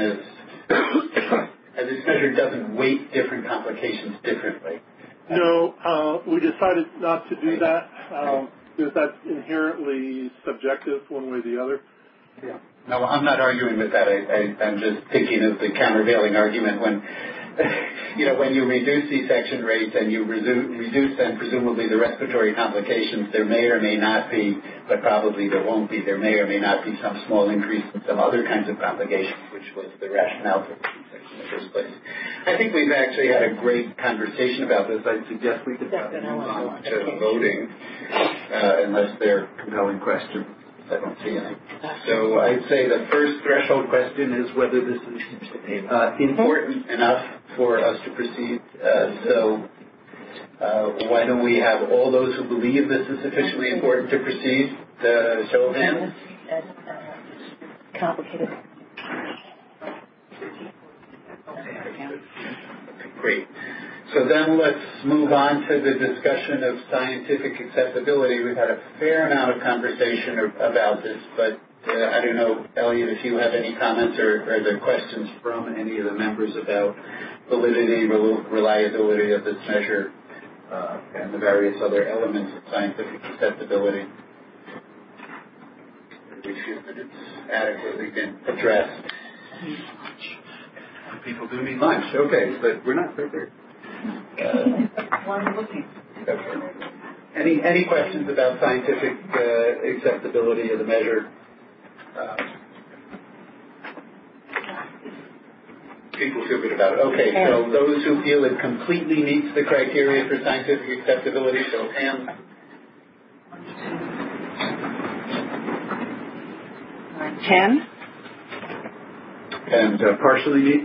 this measure doesn't weight different complications differently. No, we decided not to do that because that's inherently subjective one way or the other. Yeah. No, I'm not arguing with that. I'm just thinking of the countervailing argument when you reduce C-section rates and you reduce then presumably the respiratory complications, there may or may not be, but probably there won't be, there may or may not be some small increase in some other kinds of complications, which was the rationale for C-section in the first place. I think we've actually had a great conversation about this. I suggest we could move on to voting, unless there are compelling questions. I don't see any. So I'd say the first threshold question is whether this is important enough for us to proceed. Why don't we have all those who believe this is sufficiently important to proceed, show of hands? Complicated. Great. So then let's move on to the discussion of scientific acceptability. We've had a fair amount of conversation about this, but I don't know, Elliot, if you have any comments or are there questions from any of the members about validity, reliability of this measure, and the various other elements of scientific acceptability. We feel that it's adequately been addressed. People do need lunch, okay, but we're not prepared. Any questions about scientific acceptability of the measure? People feel good about it. Okay, so those who feel it completely meets the criteria for scientific acceptability, show of hands. 10. And partially meets?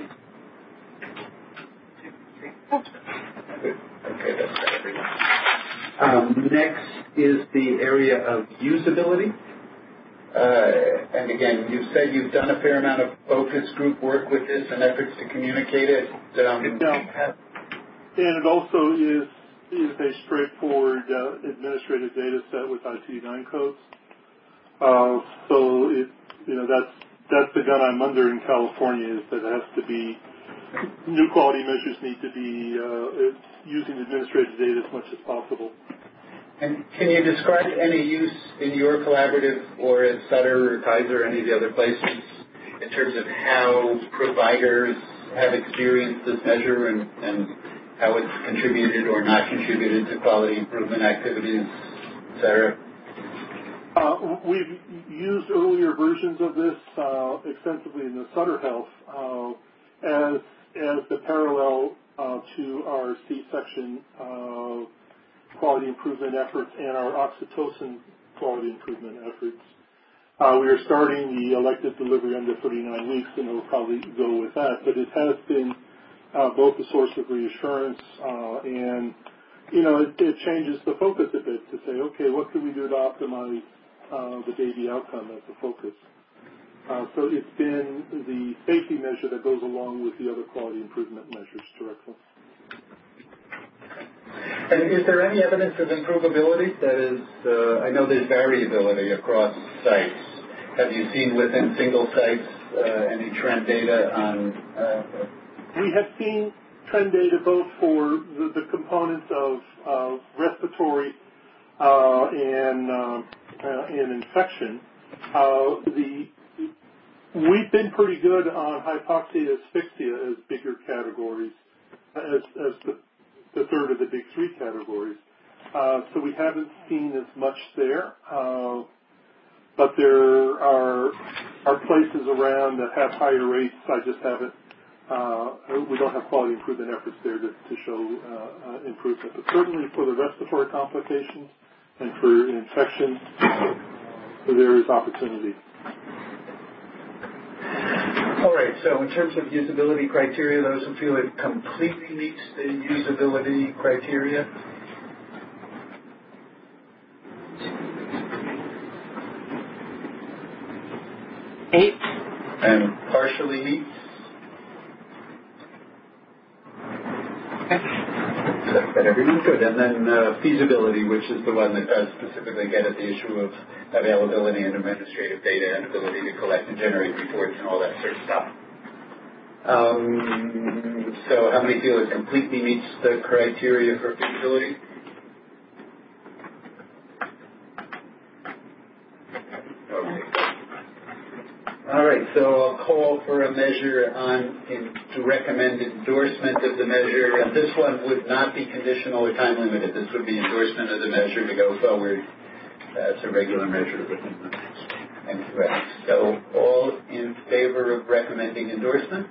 Okay, that's everyone. Next is the area of usability. And again, you've said you've done a fair amount of focus group work with this and efforts to communicate it. And it also is a straightforward administrative data set with ICD-9 codes. So that's the gun I'm under in California, is that it has to be, new quality measures need to be using administrative data as much as possible. And can you describe any use in your collaborative or at Sutter or Kaiser or any of the other places in terms of how providers have experienced this measure and how it's contributed or not contributed to quality improvement activities, et cetera? We've used earlier versions of this extensively in the Sutter Health as the parallel to our C-section quality improvement efforts and our oxytocin quality improvement efforts. We are starting the elective delivery under 39 weeks, and we'll probably go with that. But it has been both a source of reassurance and, it changes the focus a bit to say, okay, what can we do to optimize the baby outcome as the focus? So it's been the safety measure that goes along with the other quality improvement measures directly. And is there any evidence of improvability? That is, I know there's variability across sites. Have you seen within single sites any trend data on? We have seen trend data both for the components of respiratory and infection. We've been pretty good on hypoxia, asphyxia as bigger categories, as the third of the big three categories. So we haven't seen as much there, but there are places around that have higher rates. I just haven't. We don't have quality improvement efforts there to show improvement. But certainly for the respiratory complications and for infections, there is opportunity. All right, so in terms of usability criteria, those who feel it completely meets the usability criteria? Eight. And partially meets? That everyone good. And then feasibility, which is the one that does specifically get at the issue of availability and administrative data and ability to collect and generate reports and all that sort of stuff. So how many feel it completely meets the criteria for feasibility? All right, so I'll call for a measure to recommend endorsement of the measure, and this one would not be conditional or time limited. This would be endorsement of the measure to go forward. It's a regular measure within the NQX. So all in favor of recommending endorsement?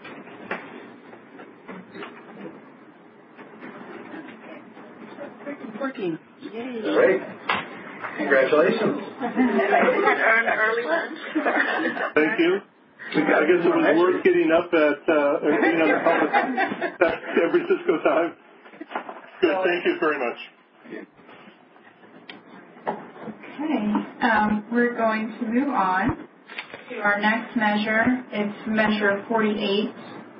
Working. Yay. All right. Congratulations. Earn early lunch. Thank you. I guess it was worth getting up at San Francisco time. Good. Thank you very much. Okay. We're going to move on to our next measure. It's measure 48.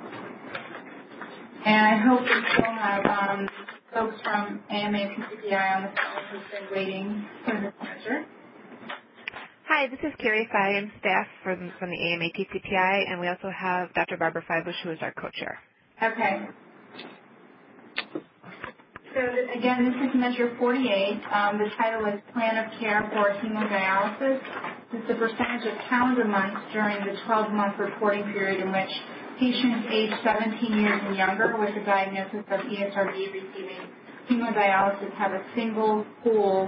And I hope we still have folks from AMA PCPI on the phone who've been waiting for this measure. Hi, this is Carrie Fye. I'm staff from the AMA PCPI, and we also have Dr. Barbara Feibush, who is our co-chair. Okay. So, again, this is measure 48. The title is Plan of Care for Hemodialysis. It's the percentage of calendar months during the 12-month reporting period in which patients aged 17 years and younger with a diagnosis of ESRD receiving hemodialysis have a single pool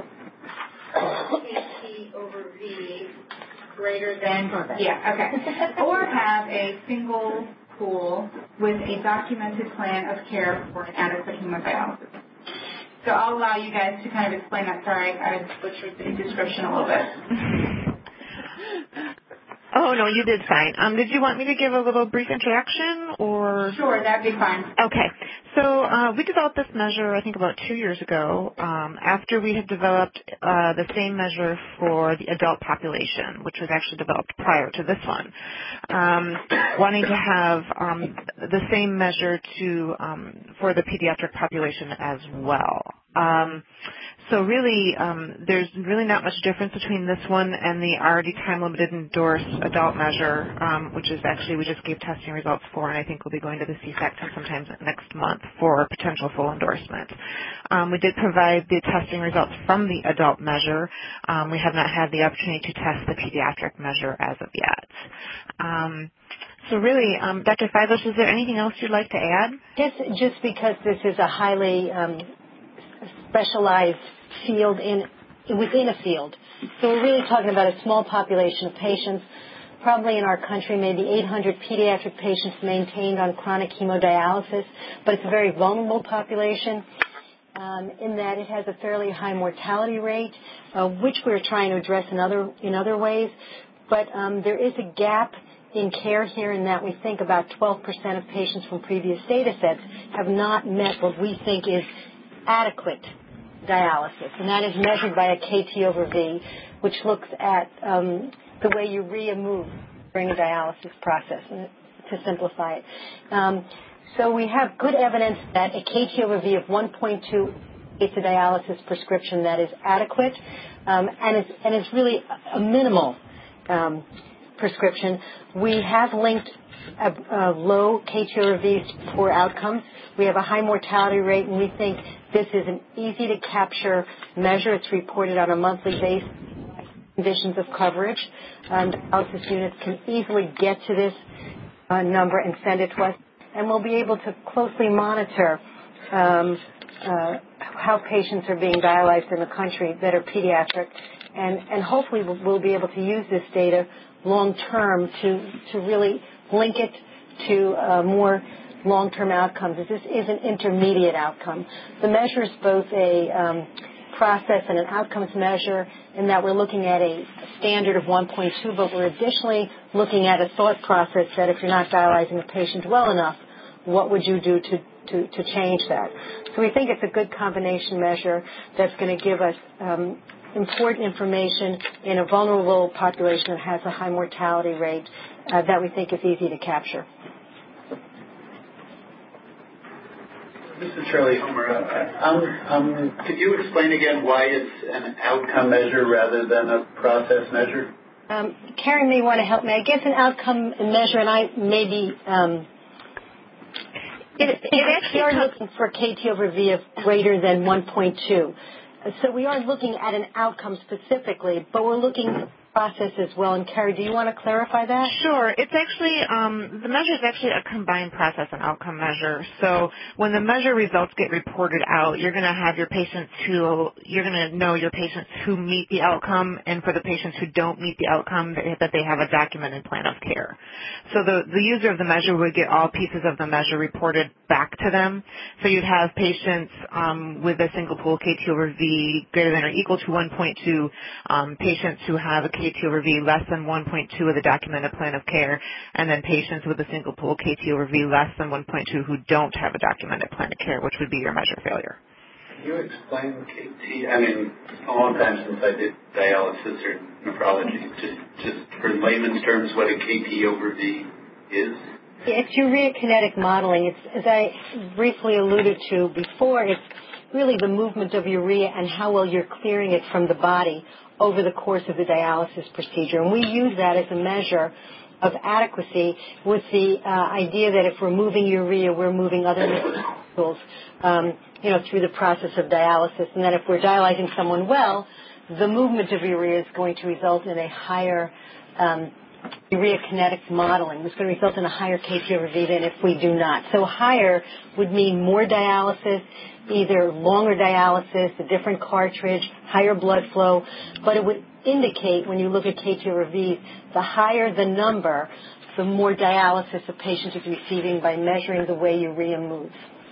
KT over V greater than, or have a single pool with a documented plan of care for adequate hemodialysis. So I'll allow you guys to kind of explain that. Sorry, I butchered the description a little bit. Oh, no, you did fine. Did you want me to give a little brief introduction, or? Sure, that'd be fine. Okay. So we developed this measure, I think, about 2 years ago, after we had developed the same measure for the adult population, which was actually developed prior to this one, wanting to have the same measure for the pediatric population as well. So really, there's really not much difference between this one and the already time-limited endorsed adult measure, which is actually we just gave testing results for, and I think we'll be going to the CSAC sometime next month for potential full endorsement. We did provide the testing results from the adult measure. We have not had the opportunity to test the pediatric measure as of yet. So really, Dr. Feibush, is there anything else you'd like to add? Just because this is a highly specialized field within a field. So we're really talking about a small population of patients, probably in our country, maybe 800 pediatric patients maintained on chronic hemodialysis, but it's a very vulnerable population in that it has a fairly high mortality rate, which we're trying to address in other ways. But there is a gap in care here in that we think about 12% of patients from previous data sets have not met what we think is adequate dialysis, and that is measured by a KT over V, which looks at the way urea moves during the dialysis process, to simplify it. So we have good evidence that a KT over V of 1.2 is a dialysis prescription that is adequate, and it's really a minimal prescription. We have linked a low KT over V to poor outcomes. We have a high mortality rate, and we think this is an easy to capture measure. It's reported on a monthly basis. Conditions of coverage, dialysis units can easily get to this number and send it to us, and we'll be able to closely monitor how patients are being dialyzed in the country that are pediatric, and hopefully we'll be able to use this data long term to really link it to more long-term outcomes. This is an intermediate outcome. The measure is both a process and an outcomes measure in that we're looking at a standard of 1.2, but we're additionally looking at a thought process that if you're not dialyzing a patient well enough, what would you do to change that? So we think it's a good combination measure that's going to give us important information in a vulnerable population that has a high mortality rate that we think is easy to capture. This is Charlie Homer. Could you explain again why it's an outcome measure rather than a process measure? Karen may want to help me. I guess an outcome measure, and I maybe we are looking for KT over V of greater than 1.2. So we are looking at an outcome specifically, but we're looking at the process as well. And Carrie, do you want to clarify that? Sure. It's actually, the measure is actually a combined process and outcome measure. So when the measure results get reported out, you're going to have your patients you're going to know your patients who meet the outcome, and for the patients who don't meet the outcome, that they have a documented plan of care. So the user of the measure would get all pieces of the measure reported back to them. So you'd have patients with a single pool KT over V greater than or equal to 1.2, patients who have a KT over V less than 1.2 of the documented plan of care, and then patients with a single pool KT over V less than 1.2 who don't have a documented plan of care, which would be your measure failure. Can you explain KT? I mean, it's a long time since I did dialysis or nephrology. Just for layman's terms, what a KT over V is? It's urea kinetic modeling. It's, as I briefly alluded to before, it's really the movement of urea and how well you're clearing it from the body over the course of the dialysis procedure. And we use that as a measure of adequacy with the idea that if we're moving urea, we're moving other molecules, through the process of dialysis. And that if we're dialyzing someone well, the movement of urea is going to result in a higher urea kinetics modeling. It's going to result in a higher KT over V than if we do not. So higher would mean more dialysis, either longer dialysis, a different cartridge, higher blood flow, but it would indicate when you look at KT over V, the higher the number, the more dialysis a patient is receiving by measuring the way urea moves.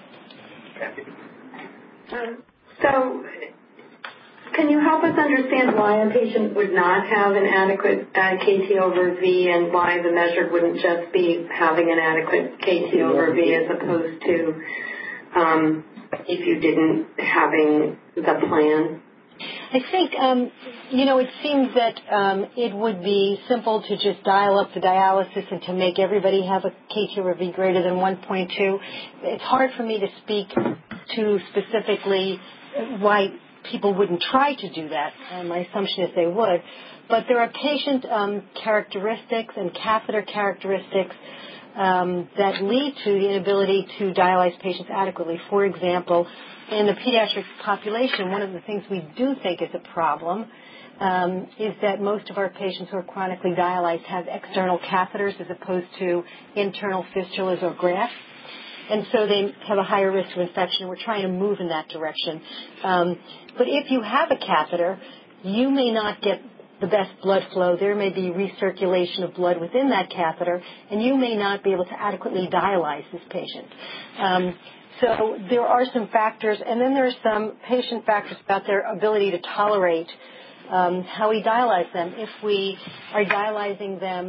So can you help us understand why a patient would not have an adequate KT over V and why the measure wouldn't just be having an adequate KT over V as opposed to if you didn't having the plan? I think, it seems that it would be simple to just dial up the dialysis and to make everybody have a KT over V greater than 1.2. It's hard for me to speak to specifically why people wouldn't try to do that. My assumption is they would. But there are patient characteristics and catheter characteristics that lead to the inability to dialyze patients adequately. For example, in the pediatric population, one of the things we do think is a problem is that most of our patients who are chronically dialyzed have external catheters as opposed to internal fistulas or grafts. And so they have a higher risk of infection. We're trying to move in that direction. But if you have a catheter, you may not get the best blood flow. There may be recirculation of blood within that catheter, and you may not be able to adequately dialyze this patient. So there are some factors, and then there are some patient factors about their ability to tolerate how we dialyze them. If we are dialyzing them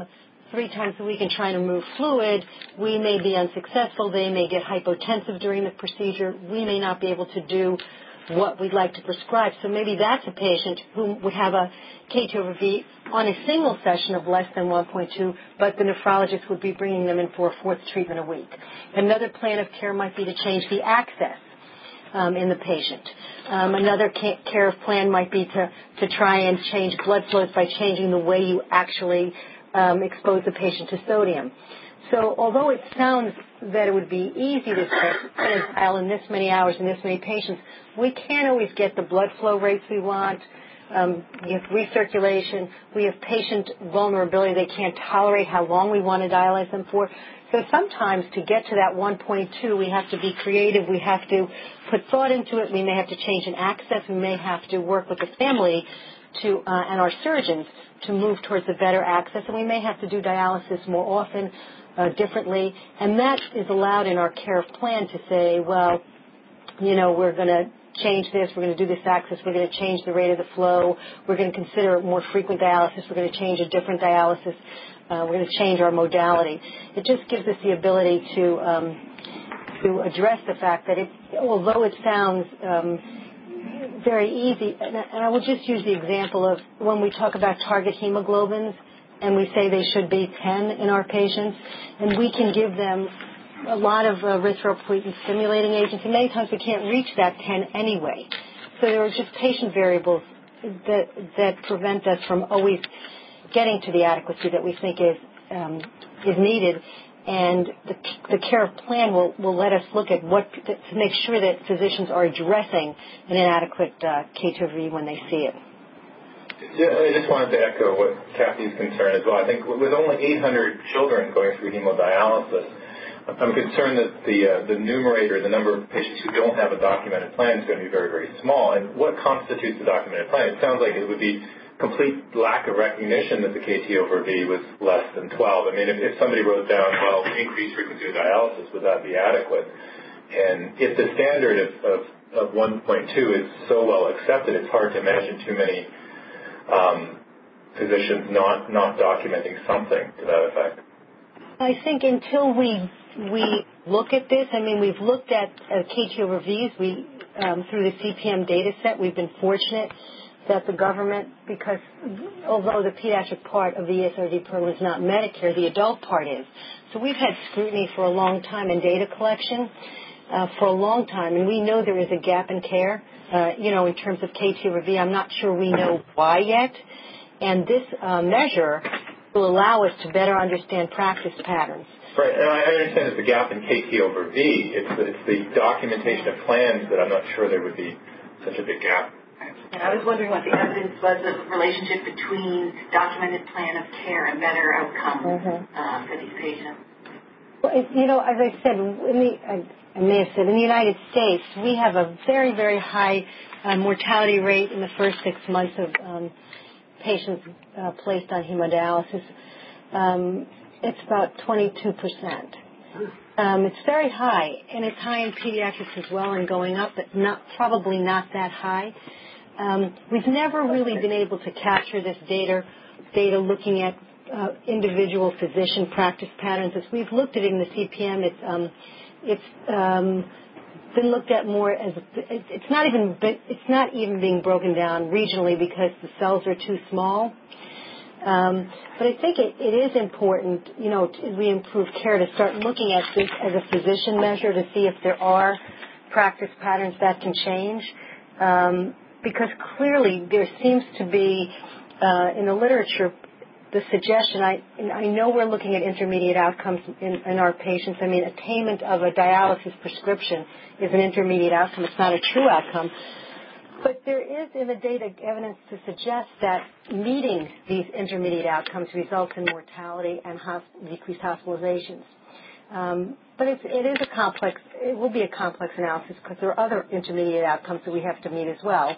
3 times a week and trying to remove fluid, we may be unsuccessful. They may get hypotensive during the procedure. We may not be able to do what we'd like to prescribe. So maybe that's a patient who would have a KT over V on a single session of less than 1.2, but the nephrologist would be bringing them in for a 4th treatment a week. Another plan of care might be to change the access in the patient. Another care plan might be to try and change blood flows by changing the way you actually expose the patient to sodium. So although it sounds that it would be easy to trial in this many hours in this many patients, we can't always get the blood flow rates we want. We have recirculation. We have patient vulnerability. They can't tolerate how long we want to dialyze them for. So sometimes to get to that 1.2, we have to be creative. We have to put thought into it. We may have to change an access. We may have to work with the family and our surgeons to move towards a better access. And we may have to do dialysis more often, differently. And that is allowed in our care plan to say, well, we're going to change this, we're going to do this access, we're going to change the rate of the flow, we're going to consider more frequent dialysis, we're going to change a different dialysis, we're going to change our modality. It just gives us the ability to address the fact that although it sounds very easy, and I will just use the example of when we talk about target hemoglobins and we say they should be 10 in our patients, and we can give them a lot of erythropoietin stimulating agents, and many times we can't reach that 10 anyway. So there are just patient variables that prevent us from always getting to the adequacy that we think is needed. And the care plan will let us look at to make sure that physicians are addressing an inadequate K2V when they see it. Yeah, I just wanted to echo what Kathy's concern as well. I think with only 800 children going through hemodialysis, I'm concerned that the numerator, the number of patients who don't have a documented plan, is going to be very, very small. And what constitutes a documented plan? It sounds like it would be complete lack of recognition that the KT over V was less than 12. I mean, if somebody wrote down, well, increased frequency of dialysis, would that be adequate? And if the standard of 1.2 is so well accepted, it's hard to imagine too many physicians not documenting something to that effect. I think until we look at this, I mean, we've looked at KT over Vs through the CPM data set. We've been fortunate that the government, because although the pediatric part of the ESRD program is not Medicare, the adult part is. So we've had scrutiny for a long time in data collection for a long time, and we know there is a gap in care, in terms of KT over V. I'm not sure we know why yet, and this measure will allow us to better understand practice patterns. Right, and I understand there's a gap in KT over V. It's the documentation of plans that I'm not sure there would be such a big gap. And I was wondering what the evidence was of the relationship between documented plan of care and better outcomes for these patients. Well, as I said, I may have said, in the United States, we have a very, very high mortality rate in the first 6 months of patients placed on hemodialysis. It's about 22%. It's very high, and it's high in pediatrics as well and going up, but probably not that high. We've never really been able to capture this data looking at individual physician practice patterns. As we've looked at it in the CPM, it's been looked at more as it's not even being broken down regionally because the cells are too small. But I think it is important, as we improve care, to start looking at this as a physician measure to see if there are practice patterns that can change. Because clearly there seems to be, in the literature, the suggestion, I know we're looking at intermediate outcomes in our patients. I mean, attainment of a dialysis prescription is an intermediate outcome. It's not a true outcome. But there is in the data evidence to suggest that meeting these intermediate outcomes results in mortality and decreased hospitalizations. But it is a complex, it will be a complex analysis because there are other intermediate outcomes that we have to meet as well.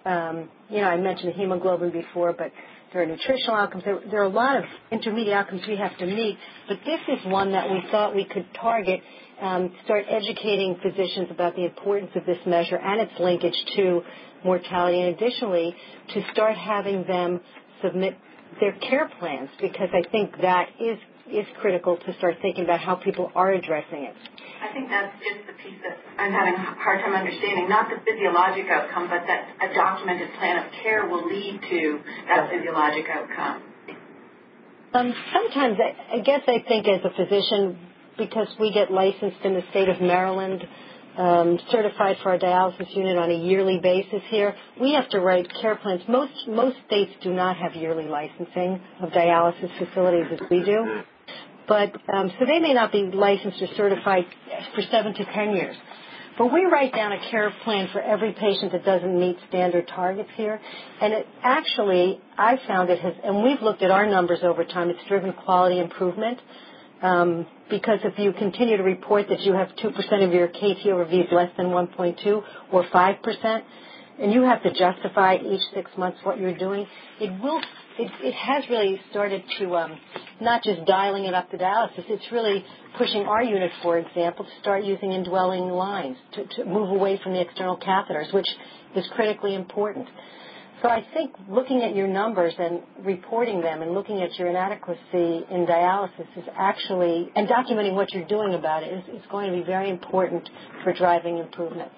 I mentioned hemoglobin before, but there are nutritional outcomes. There are a lot of intermediate outcomes we have to meet, but this is one that we thought we could target, start educating physicians about the importance of this measure and its linkage to mortality, and additionally, to start having them submit their care plans, because I think that is critical to start thinking about how people are addressing it. I think that's just the piece that I'm having a hard time understanding, not the physiologic outcome, but that a documented plan of care will lead to that physiologic outcome. Sometimes, I guess I think as a physician, because we get licensed in the state of Maryland, certified for our dialysis unit on a yearly basis here, we have to write care plans. Most states do not have yearly licensing of dialysis facilities as we do. But so they may not be licensed or certified for 7 to 10 years. But we write down a care plan for every patient that doesn't meet standard targets here. And it actually, I found it has, and we've looked at our numbers over time, it's driven quality improvement. Because if you continue to report that you have 2% of your KT/V less than 1.2 or 5%, and you have to justify each 6 months what you're doing, it has really started to not just dialing it up to dialysis, it's really pushing our unit, for example, to start using indwelling lines, to move away from the external catheters, which is critically important. So I think looking at your numbers and reporting them and looking at your inadequacy in dialysis is actually, and documenting what you're doing about it is going to be very important for driving improvement.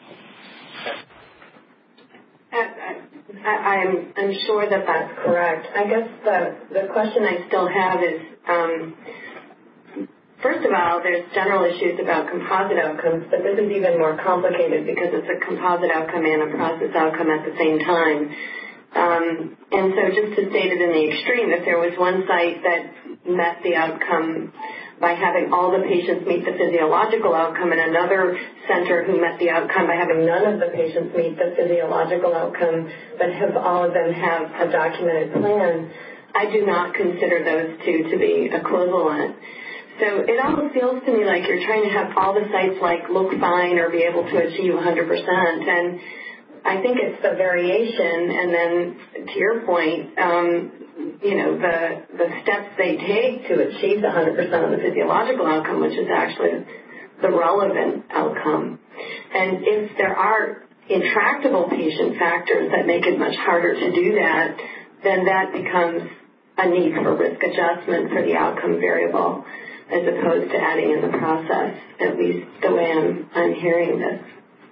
I'm sure that that's correct. I guess the question I still have is, first of all, there's general issues about composite outcomes, but this is even more complicated because it's a composite outcome and a process outcome at the same time. And so just to state it in the extreme, if there was one site that met the outcome by having all the patients meet the physiological outcome and another center who met the outcome by having none of the patients meet the physiological outcome, but have all of them have a documented plan, I do not consider those two to be equivalent. So it almost feels to me like you're trying to have all the sites look fine or be able to achieve 100%. And I think it's the variation, and then to your point, the steps they take to achieve the 100% of the physiological outcome, which is actually the relevant outcome. And if there are intractable patient factors that make it much harder to do that, then that becomes a need for risk adjustment for the outcome variable, as opposed to adding in the process, at least the way I'm hearing this.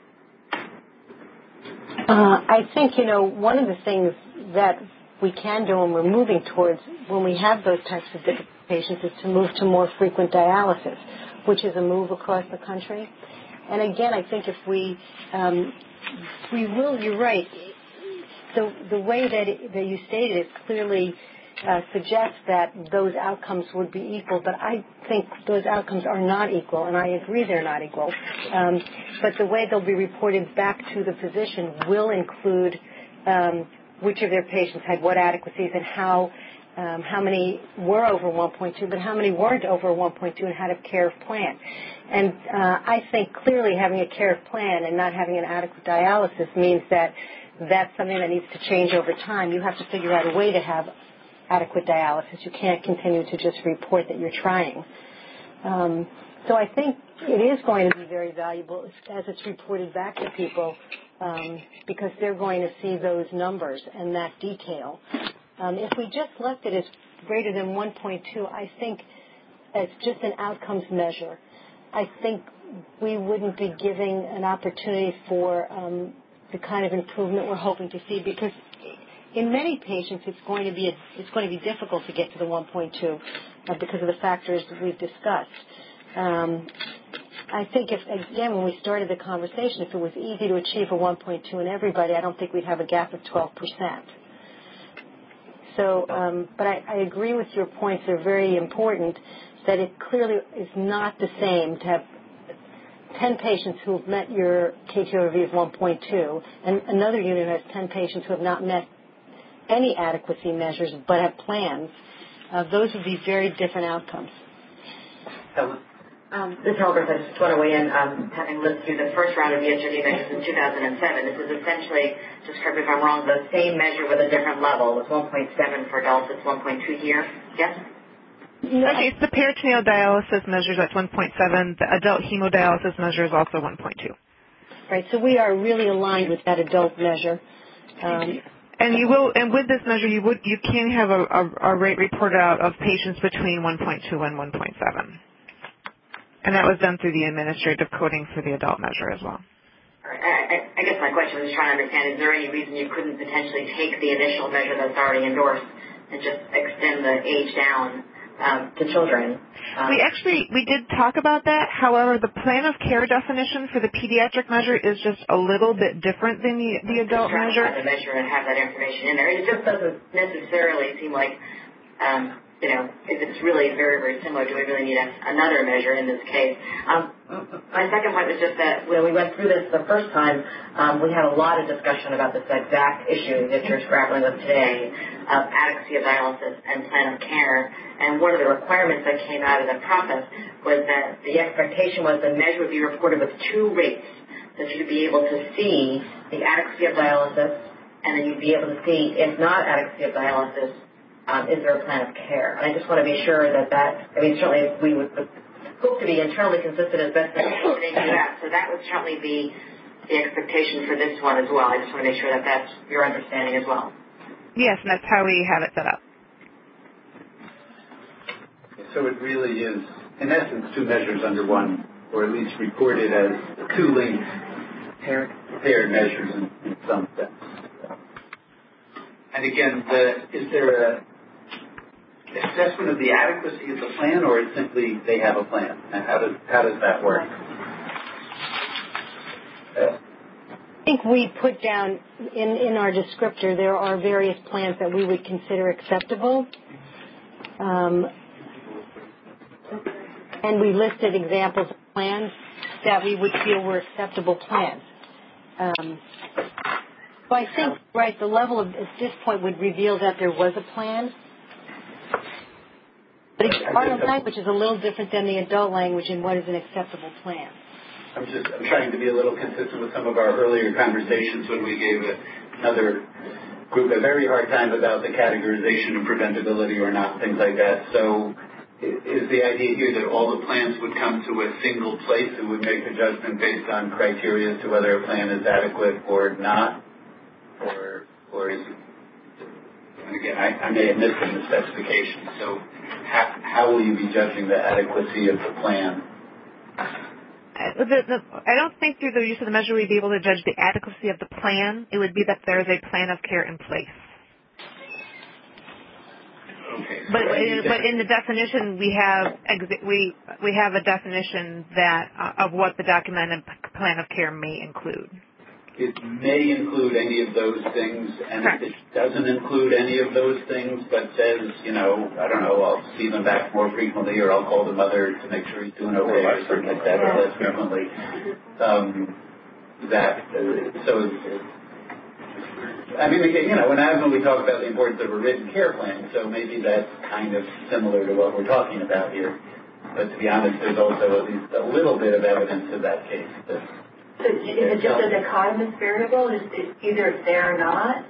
I think, one of the things that we can do and we're moving towards when we have those types of difficult patients is to move to more frequent dialysis, which is a move across the country. And again, I think if we will, you're right, the way that you stated it clearly suggests that those outcomes would be equal, but I think those outcomes are not equal, and I agree they're not equal. But the way they'll be reported back to the physician will include which of their patients had what adequacies and how many were over 1.2, but how many weren't over 1.2 and had a care plan. And I think clearly having a care plan and not having an adequate dialysis means that that's something that needs to change over time. You have to figure out a way to have adequate dialysis. You can't continue to just report that you're trying. So I think it is going to be very valuable as it's reported back to people because they're going to see those numbers and that detail. If we just left it as greater than 1.2, I think as just an outcomes measure, I think we wouldn't be giving an opportunity for the kind of improvement we're hoping to see, because in many patients it's going to be difficult to get to the 1.2 because of the factors that we've discussed. I think when we started the conversation, if it was easy to achieve a 1.2 in everybody, I don't think we'd have a gap of 12%. So, but I agree with your points. They're very important, that it clearly is not the same to have 10 patients who have met your KT/V of 1.2, and another unit has 10 patients who have not met any adequacy measures but have plans. Those would be very different outcomes. Ms. Helbert, I just want to weigh in. Having lived through the first round of ESRD measures in 2007, this is essentially, just correct me if I'm wrong, the same measure with a different level. It's 1.7 for adults, it's 1.2 here. Yes? Okay, it's the peritoneal dialysis measures, that's 1.7. The adult hemodialysis measure is also 1.2. Right, so we are really aligned with that adult measure. And with this measure, you can have a rate reported out of patients between 1.2 and 1.7. And that was done through the administrative coding for the adult measure as well. I guess my question was trying to understand, is there any reason you couldn't potentially take the initial measure that's already endorsed and just extend the age down to children? We did talk about that. However, the plan of care definition for the pediatric measure is just a little bit different than the adult measure. The measure and have that information in there. It just doesn't necessarily seem like, if it's really very, very similar, do we really need another measure in this case? My second point was just that when we went through this the first time, we had a lot of discussion about this exact issue that you're grappling with today of adequacy of dialysis and plan of care. And one of the requirements that came out of the process was that the expectation was the measure would be reported with two rates, that you'd be able to see the adequacy of dialysis, and then you'd be able to see, if not adequacy of dialysis, is there a plan of care? And I just want to be sure that certainly we would hope to be internally consistent as best as we can do that. So that would certainly be the expectation for this one as well. I just want to make sure that that's your understanding as well. Yes, and that's how we have it set up. So it really is, in essence, two measures under one, or at least reported as two linked paired measures in some sense. And again, is there a assessment of the adequacy of the plan, or is simply they have a plan? And how does that work? I think we put down in our descriptor there are various plans that we would consider acceptable. And we listed examples of plans that we would feel were acceptable plans. So I think, the level at this point would reveal that there was a plan. But our language is a little different than the adult language in what is an acceptable plan. I'm trying to be a little consistent with some of our earlier conversations when we gave another group a very hard time about the categorization of preventability or not, things like that. So is the idea here that all the plans would come to a single place and would make a judgment based on criteria as to whether a plan is adequate or not? Or is it, and again, I may have missed in the specification, so how will you be judging the adequacy of the plan? I don't think through the use of the measure we'd be able to judge the adequacy of the plan. It would be that there is a plan of care in place. Okay. But in the definition, we have a definition of what the documented plan of care may include. It may include any of those things, and if it doesn't include any of those things, but says, I don't know, I'll see them back more frequently, or I'll call the mother to make sure he's doing okay, or something like that, or less frequently. When we talk about the importance of a written care plan, so maybe that's kind of similar to what we're talking about here. But to be honest, there's also at least a little bit of evidence in that case. So is it just a dichotomous variable? Is either it's there or not?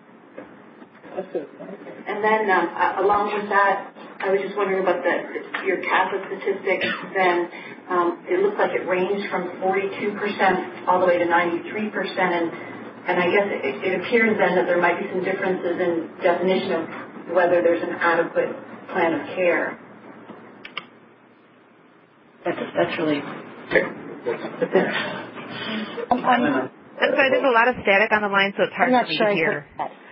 And then along with that, I was just wondering about your CAPA statistics. Then it looks like it ranged from 42% all the way to 93%. And I guess it appears then that there might be some differences in definition of whether there's an adequate plan of care. That's really... I'm sorry, there's a lot of static on the line, so it's hard for me to hear.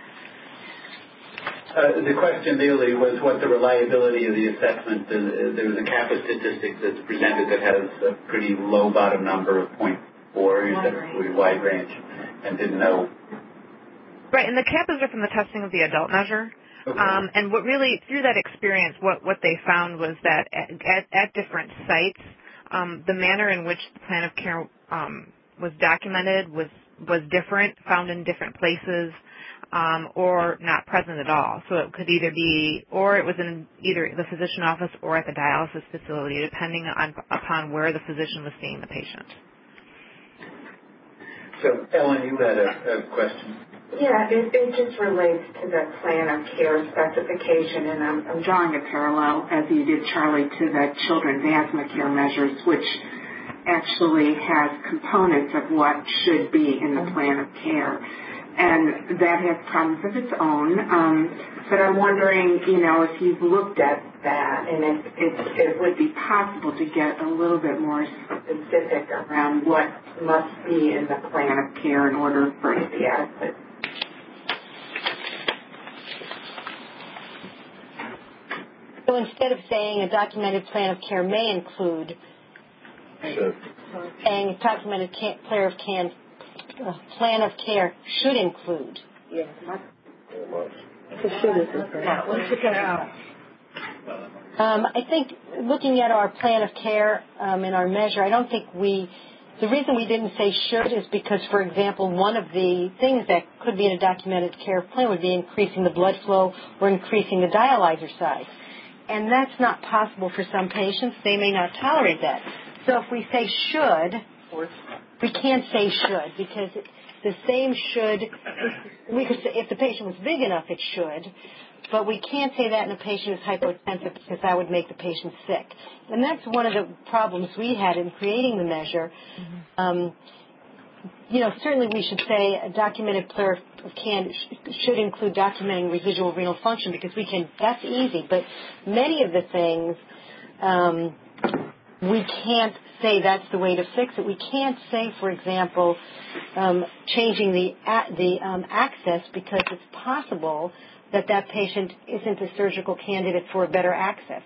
The question really was what the reliability of the assessment. There was a CAPA statistic that's presented that has a pretty low bottom number of 0.4, a pretty wide range, and didn't know. Right, and the CAPAs are from the testing of the adult measure. Okay. And what really, through that experience, what they found was that at different sites, the manner in which the plan of care was documented was different, found in different places, or not present at all. So it could either be, or it was in either the physician office or at the dialysis facility, depending upon where the physician was seeing the patient. So, Ellen, you had a question. Yeah, it just relates to the plan of care specification, and I'm drawing a parallel, as you did, Charlie, to the children's asthma care measures, which actually has components of what should be in the plan of care. and that has problems of its own. But I'm wondering, if you've looked at that and if it would be possible to get a little bit more specific around what must be in the plan of care in order for it to be adequate. So instead of saying a documented plan of care may include, saying a documented plan of care should include. Yes. I think looking at our plan of care in our measure, I don't think the reason we didn't say should is because, for example, one of the things that could be in a documented care plan would be increasing the blood flow or increasing the dialyzer size. And that's not possible for some patients. They may not tolerate that. So if we say should, we can't say should because the same should, we could say if the patient was big enough, it should, but we can't say that in a patient who's hypotensive because that would make the patient sick. And that's one of the problems we had in creating the measure. Certainly we should say a documented plan of care should include documenting residual renal function because that's easy, but many of the things we can't say that's the way to fix it. We can't say, for example, changing the access because it's possible that patient isn't a surgical candidate for a better access.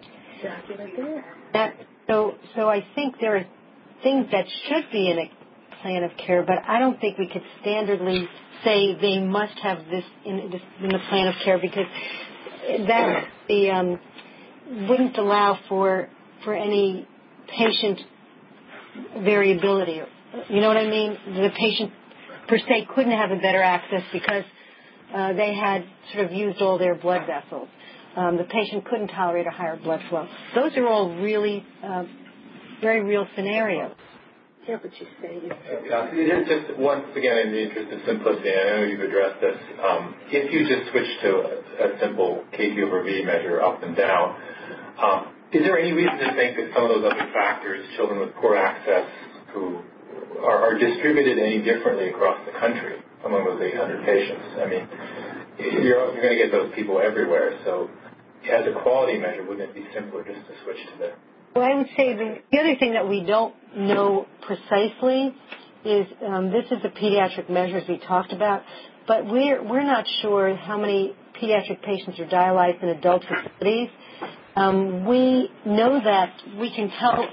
So I think there are things that should be in a plan of care, but I don't think we could standardly say they must have this in the plan of care because that wouldn't allow for any patient variability. You know what I mean? The patient per se couldn't have a better access because they had sort of used all their blood vessels. The patient couldn't tolerate a higher blood flow. Those are all really very real scenarios. Yeah, but you say just once again, in the interest of simplicity, I know you've addressed this. If you just switch to a simple KT over V measure up and down, is there any reason to think that some of those other factors, children with poor access, who are distributed any differently across the country among those 800 patients? I mean, you're going to get those people everywhere. So, as a quality measure, wouldn't it be simpler just to switch to that? Well, I would say the other thing that we don't know precisely is this is the pediatric measures we talked about, but we're not sure how many pediatric patients are dialyzed in adult facilities. We know that we can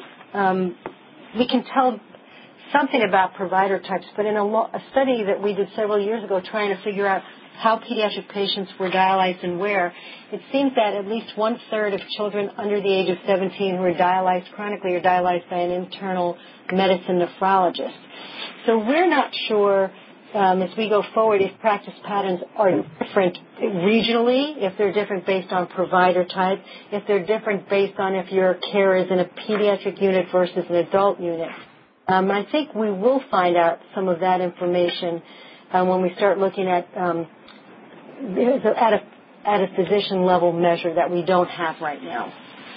tell something about provider types, but in a study that we did several years ago trying to figure out how pediatric patients were dialyzed and where, it seems that at least 1/3 of children under the age of 17 who are dialyzed chronically are dialyzed by an internal medicine nephrologist. So we're not sure as we go forward if practice patterns are different regionally, if they're different based on provider type, if they're different based on if your care is in a pediatric unit versus an adult unit. I think we will find out some of that information when we start looking at a physician level measure that we don't have right now.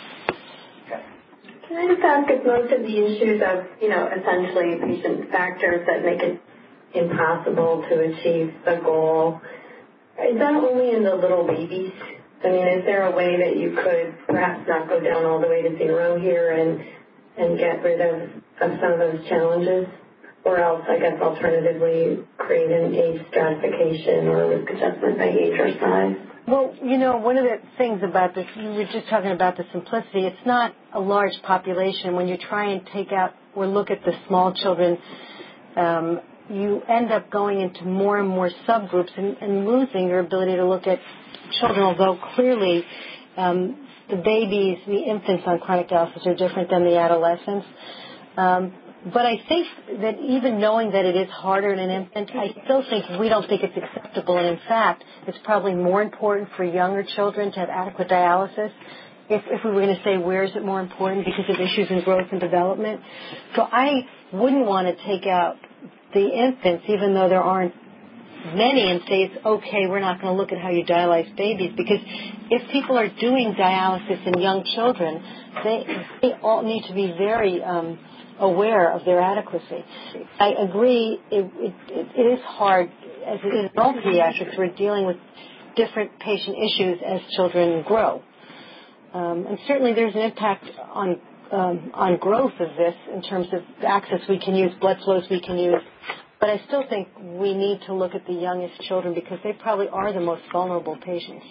Can I just ask if most of the issues of, essentially patient factors that make it impossible to achieve the goal, is that only in the little babies? I mean, is there a way that you could perhaps not go down all the way to 0 here and get rid of some of those challenges? Or else, I guess, alternatively, create an age stratification or risk adjustment by age or size? Well, one of the things about this, you were just talking about the simplicity. It's not a large population. When you try and take out or look at the small children, you end up going into more and more subgroups and losing your ability to look at children, although clearly the babies, the infants on chronic dialysis are different than the adolescents. But I think that even knowing that it is harder in an infant, I still think we don't think it's acceptable. And in fact, it's probably more important for younger children to have adequate dialysis. If we were going to say where is it more important because of issues in growth and development. So I wouldn't want to take out the infants, even though there aren't many, and say it's okay, we're not going to look at how you dialyze babies. Because if people are doing dialysis in young children, they all need to be very aware of their adequacy. I agree it is hard as in all pediatrics, we're dealing with different patient issues as children grow. And certainly there's an impact on growth of this in terms of access we can use, blood flows we can use. But I still think we need to look at the youngest children because they probably are the most vulnerable patients.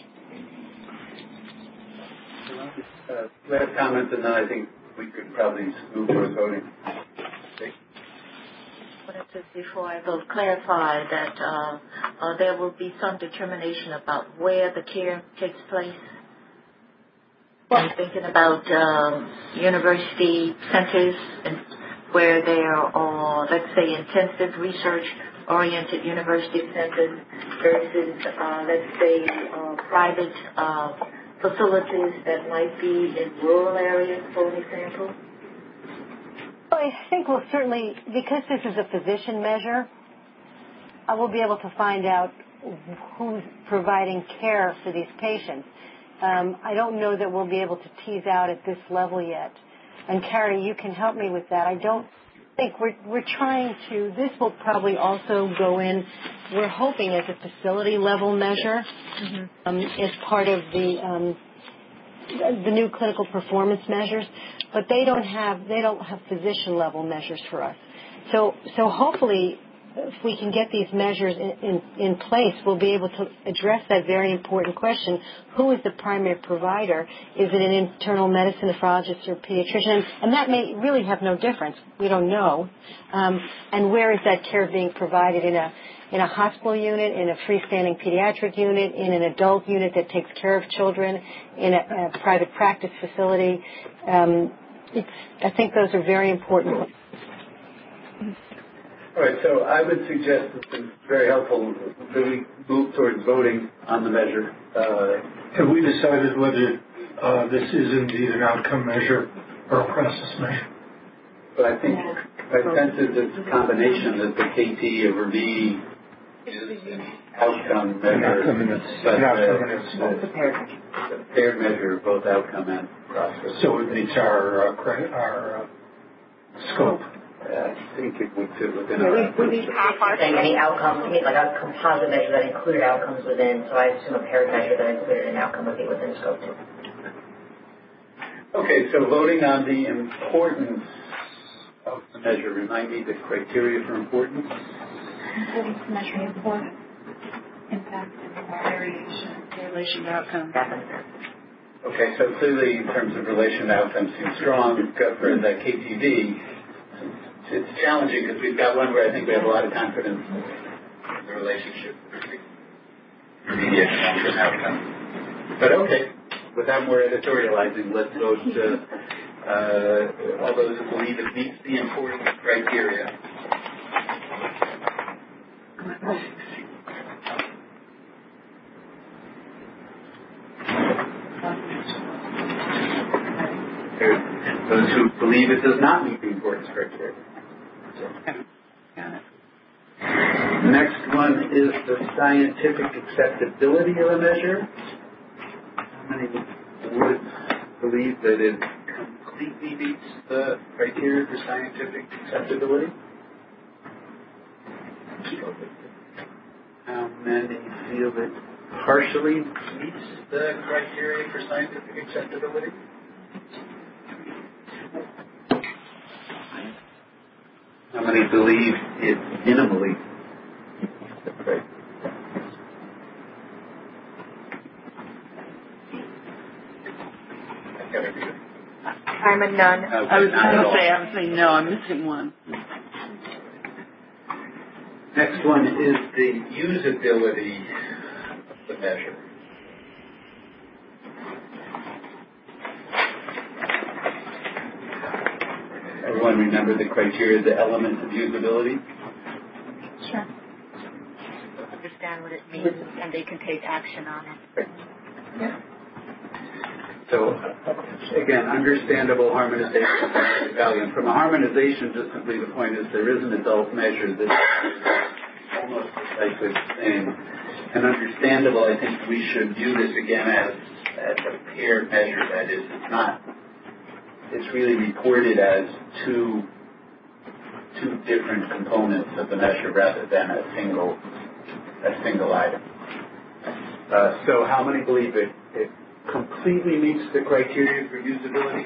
Last comment, and then I think we could probably move towards voting. Before I vote, clarify that there will be some determination about where the care takes place. I'm thinking about university centers and where there are, let's say, intensive research-oriented university centers versus, let's say, private facilities that might be in rural areas, for example. Well, I think we'll certainly, because this is a physician measure, I will be able to find out who's providing care for these patients. I don't know that we'll be able to tease out at this level yet. And Carrie, you can help me with that. I don't think we're trying to, this will probably also go in, we're hoping as a facility level measure as part of the new clinical performance measures, but they don't have physician level measures for us. So hopefully if we can get these measures in place, we'll be able to address that very important question. Who is the primary provider? Is it an internal medicine nephrologist or pediatrician? And that may really have no difference. We don't know. And where is that care being provided? In a hospital unit, in a freestanding pediatric unit, in an adult unit that takes care of children, in a private practice facility? I think those are very important. All right, so I would suggest it's been very helpful that we move towards voting on the measure. Have we decided whether this is indeed an outcome measure or a process measure? But I think my sense is it's a combination that the KT over V is an outcome measure, but it's a paired measure of both outcome and process. So it meets our scope. I think it would fit within our... saying any outcomes, like a composite measure that included outcomes within, so I assume a paired measure that included an outcome would be within scope too. Okay, so voting on the importance of the measure. Remind me the criteria for importance. Importance measuring importance, impact, variation, relation to outcome. Okay, so clearly in terms of relation to outcome seems strong. We've got for that KTV. It's challenging because we've got one where I think we have a lot of confidence in the relationship between remediation and outcome. But okay, without more editorializing, let's vote all those who believe it meets the importance criteria. Those who believe it does not meet the importance criteria. Next one is the scientific acceptability of a measure. How many would believe that it completely meets the criteria for scientific acceptability? How many feel it partially meets the criteria for scientific acceptability? How many believe it minimally? Right. I'm a none. I was going to say, I'm saying no, I'm missing one. Next one is the usability of the measure. Everyone remember the criteria, the elements of usability? Sure. Understand what it means, and they can take action on it. Yeah. So, again, understandable harmonization value. And from a harmonization, just simply the point is there is an adult measure that is almost precisely the same. And understandable, I think we should view this again as a paired measure. That is, it's really reported as two different components of the measure rather than a single a single item. So how many believe it completely meets the criteria for usability?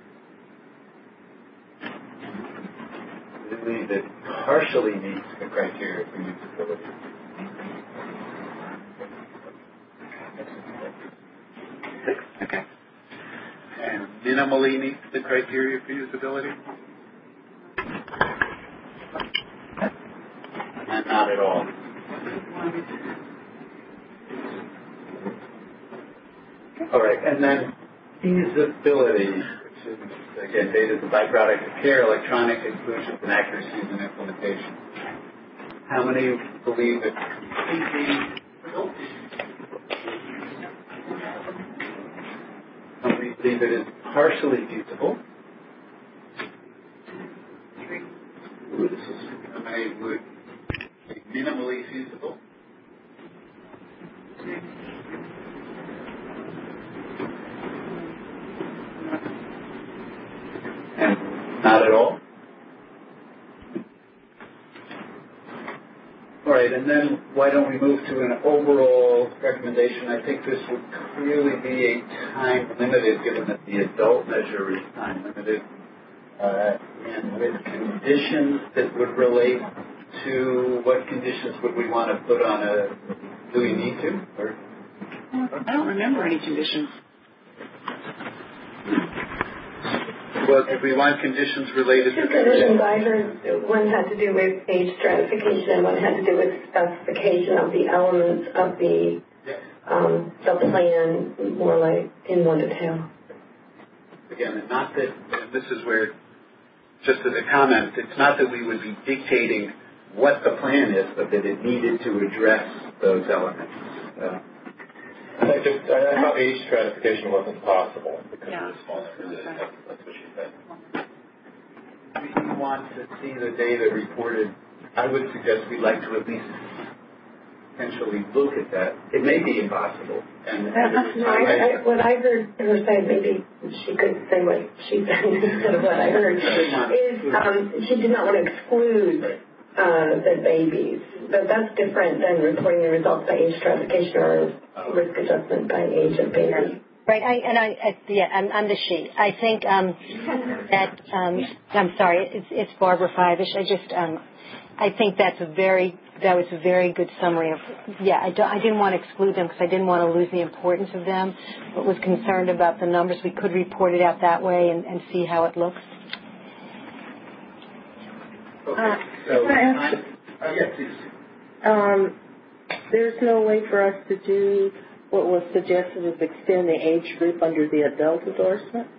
I believe it partially meets the criteria for usability. Okay. And minimally meets the criteria for usability? And not at all. All right, and then feasibility, which is, again, data is a byproduct of care, electronic inclusions and accuracies and implementation. How many believe it completely feasible? How many believe it is partially feasible? How many would be minimally feasible? And not at all? All right, and then why don't we move to an overall recommendation? I think this would clearly be a time limited, given that the adult measure is time limited, and with conditions that would relate to what conditions would we want to put on a, do we need to? Or? I don't remember any conditions. Well, if we want conditions related to... Two conditions I heard, one had to do with age stratification and one had to do with specification of the elements of the plan, more like in more detail. Again, not that, and this is where, just as a comment, it's not that we would be dictating what the plan is, but that it needed to address those elements. I thought age stratification wasn't possible because of the small numbers. That's what she said. We want to see the data reported. I would suggest we'd like to at least potentially look at that. It may be impossible. What I heard her say, maybe she could say what she said instead of what I heard, is she did not want to exclude the babies. But that's different than reporting the results by age stratification or risk adjustment by age of baby. Right, I'm the she. I think that I'm sorry, it's Barbara Fivish. I think that was a very good summary of. I didn't want to exclude them because I didn't want to lose the importance of them, but was concerned about the numbers. We could report it out that way and see how it looks. There's no way for us to do what was suggested is extend the age group under the adult endorsement?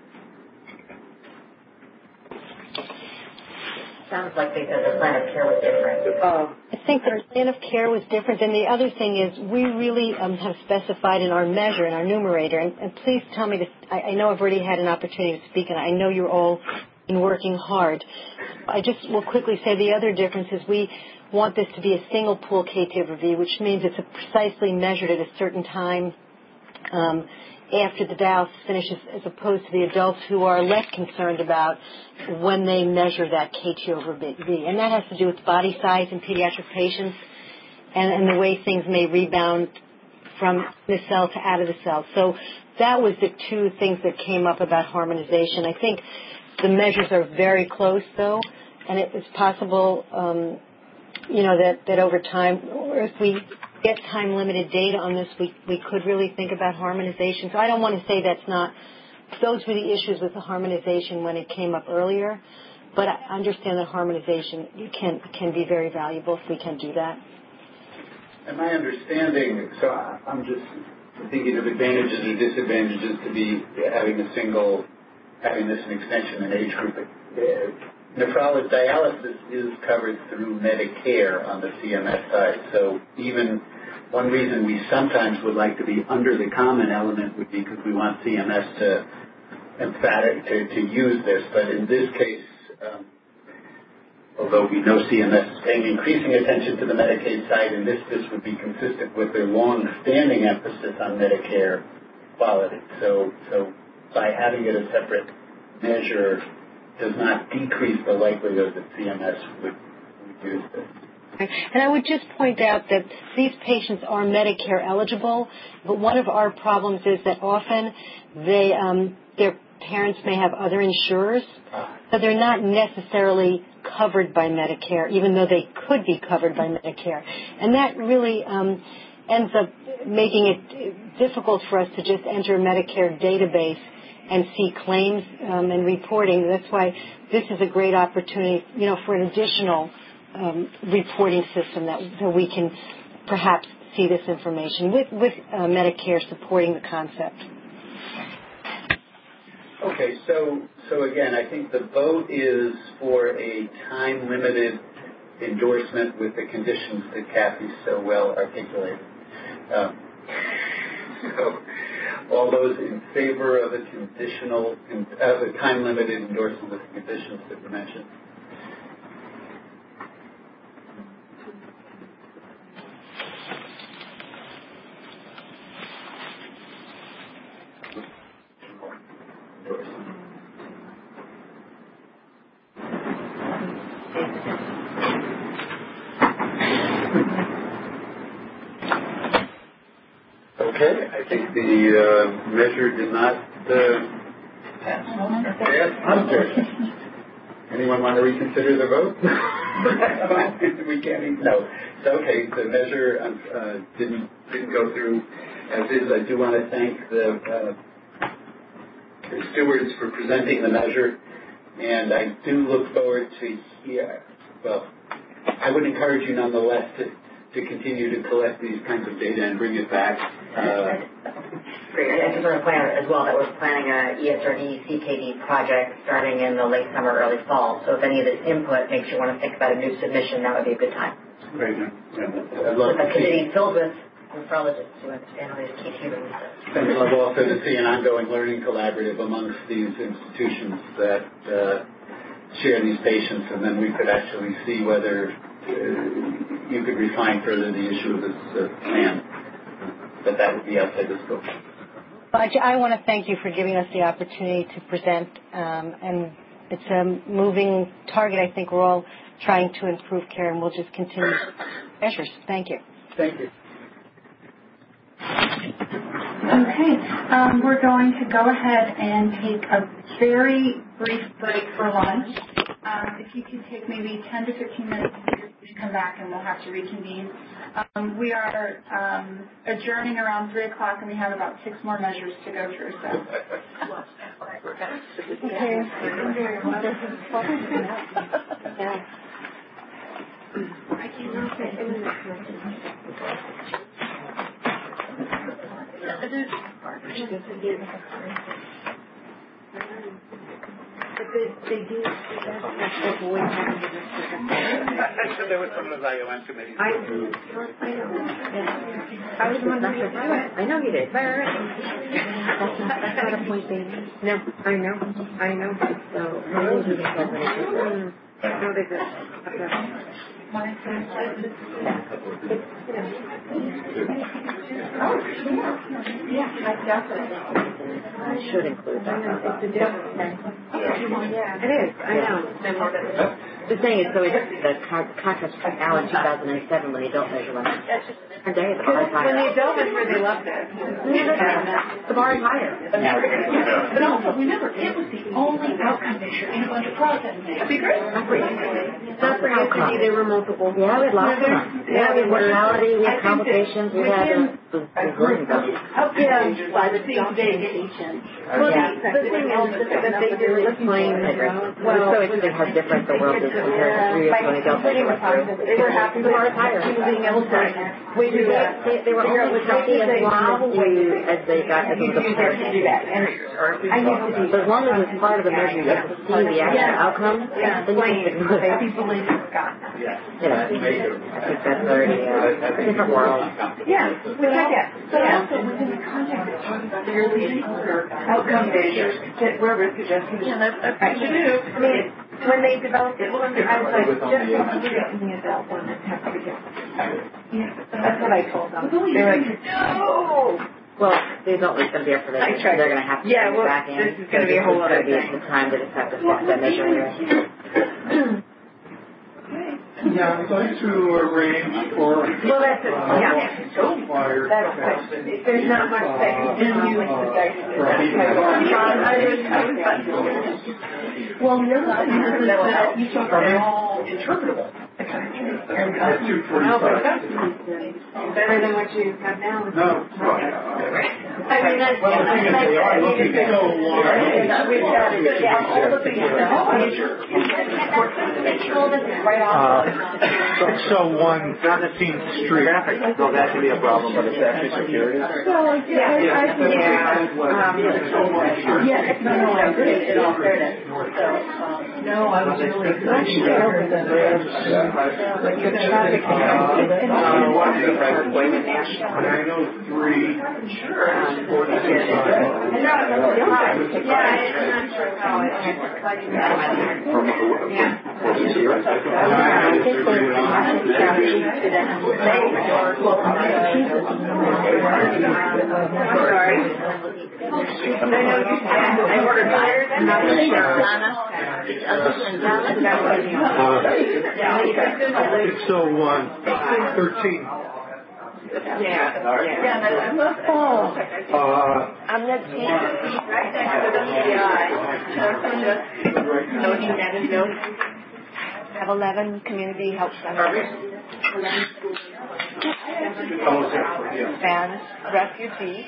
Sounds like the plan of care was different. I think the plan of care was different. And the other thing is we really have specified in our measure, in our numerator, and please tell me this. I know I've already had an opportunity to speak, and I know you're all been working hard. I just will quickly say the other difference is we want this to be a single pool KT/V, which means it's precisely measured at a certain time after the dialysis finishes, as opposed to the adults who are less concerned about when they measure that KT/V. And that has to do with body size in pediatric patients and the way things may rebound from the cell to out of the cell. So that was the two things that came up about harmonization. I think the measures are very close, though, and it is possible, that over time, or if we get time-limited data on this, we could really think about harmonization. So I don't want to say that's not. Those were the issues with the harmonization when it came up earlier, but I understand that harmonization can be very valuable if we can do that. And my understanding, so I'm just thinking of advantages or disadvantages to be having this an extension in age group. Nephrology dialysis is covered through Medicare on the CMS side. So even one reason we sometimes would like to be under the common element would be because we want CMS to use this. But in this case, although we know CMS is paying increasing attention to the Medicaid side, and this would be consistent with their long-standing emphasis on Medicare quality. So by having it a separate measure does not decrease the likelihood that CMS would use this. And I would just point out that these patients are Medicare eligible, but one of our problems is that often their parents may have other insurers, so they're not necessarily covered by Medicare, even though they could be covered by Medicare. And that really ends up making it difficult for us to just enter a Medicare database and see claims and reporting. That's why this is a great opportunity, for an additional reporting system that we can perhaps see this information with Medicare supporting the concept. Okay, so again, I think the vote is for a time-limited endorsement with the conditions that Kathy so well articulated. So all those in favor of a time-limited endorsement with the conditions that were mentioned? Okay, I think the measure did not pass. Anyone want to reconsider the vote? We can't even. No. So, okay, the measure didn't go through as is. I do want to thank the stewards for presenting the measure, and I do look forward to I would encourage you nonetheless to continue to collect these kinds of data and bring it back. Great. I just want to point out as well that we're planning a ESRD CKD project starting in the late summer, early fall. So if any of this input makes you want to think about a new submission, that would be a good time. Great. I'd love a committee filled with nephrologists who understand all these KT releases. And I'd love also to see an ongoing learning collaborative amongst these institutions that share these patients, and then we could actually see whether you could refine further the issue of this plan. But that would be outside the scope. I want to thank you for giving us the opportunity to present, and it's a moving target. I think we're all trying to improve care, and we'll just continue measures. Thank you. Thank you. Okay, we're going to go ahead and take a very brief break for lunch. If you could take maybe 10 to 15 minutes to come back, and we'll have to reconvene. We are adjourning around 3 o'clock, and we have about 6 more measures to go through. So. They do. There was some of the IOM committee. I know. I was the one that did it. I know you did. That's not a point thing. No, I know. So, no, they I should include that. It's a different thing. Yeah. It is. I know. The thing is, so the contrast now in 2007 when the adult measure went up. Different day, the bar is higher. When the adult measure, they loved it. The bar is higher. But also, remember, it was the only outcome measure in a bunch of processing. That'd be great. Not for outcome. There were multiple. Yeah, we had lots of them. Yeah, we had mortality, we had complications, we had by the day patient. Well, the thing is that they did explain we're so interested how different the world is compared to 3 years when adult measure went through. They were happy the bar is higher. being able to They were only healthy as long as they got as a part. But as long as it's part of the measure, you get to see the actual outcome, then you can ignore it. I think that's already a different world. Yeah, which I get. But also within the context of talking about fairly similar outcome measures where risk adjustment. Yeah, that's what you do. I mean, when they developed it, I was like, just in the adult one and have to get. Yeah, that's what I told them. They're like, no. Well, the adult is going to be up for that. They're going to have to get back in. This is going to be a whole other thing. The time to just have to swap that measure. Yeah, I'd like to arrange for Well, that's it. supplier That's it. There's not much that you can use the dice. Well, the other thing is that you talk about all interpretable. Better than what you have now. No. I mean, that's so one 13th Street. So that can be a problem, but it's actually security. No, I agree. No, I was really the traffic I know 3. Sure. I ordered higher than that. 601, 13. I'm not seeing right next to the PI. Have 11 community health centers and refugees.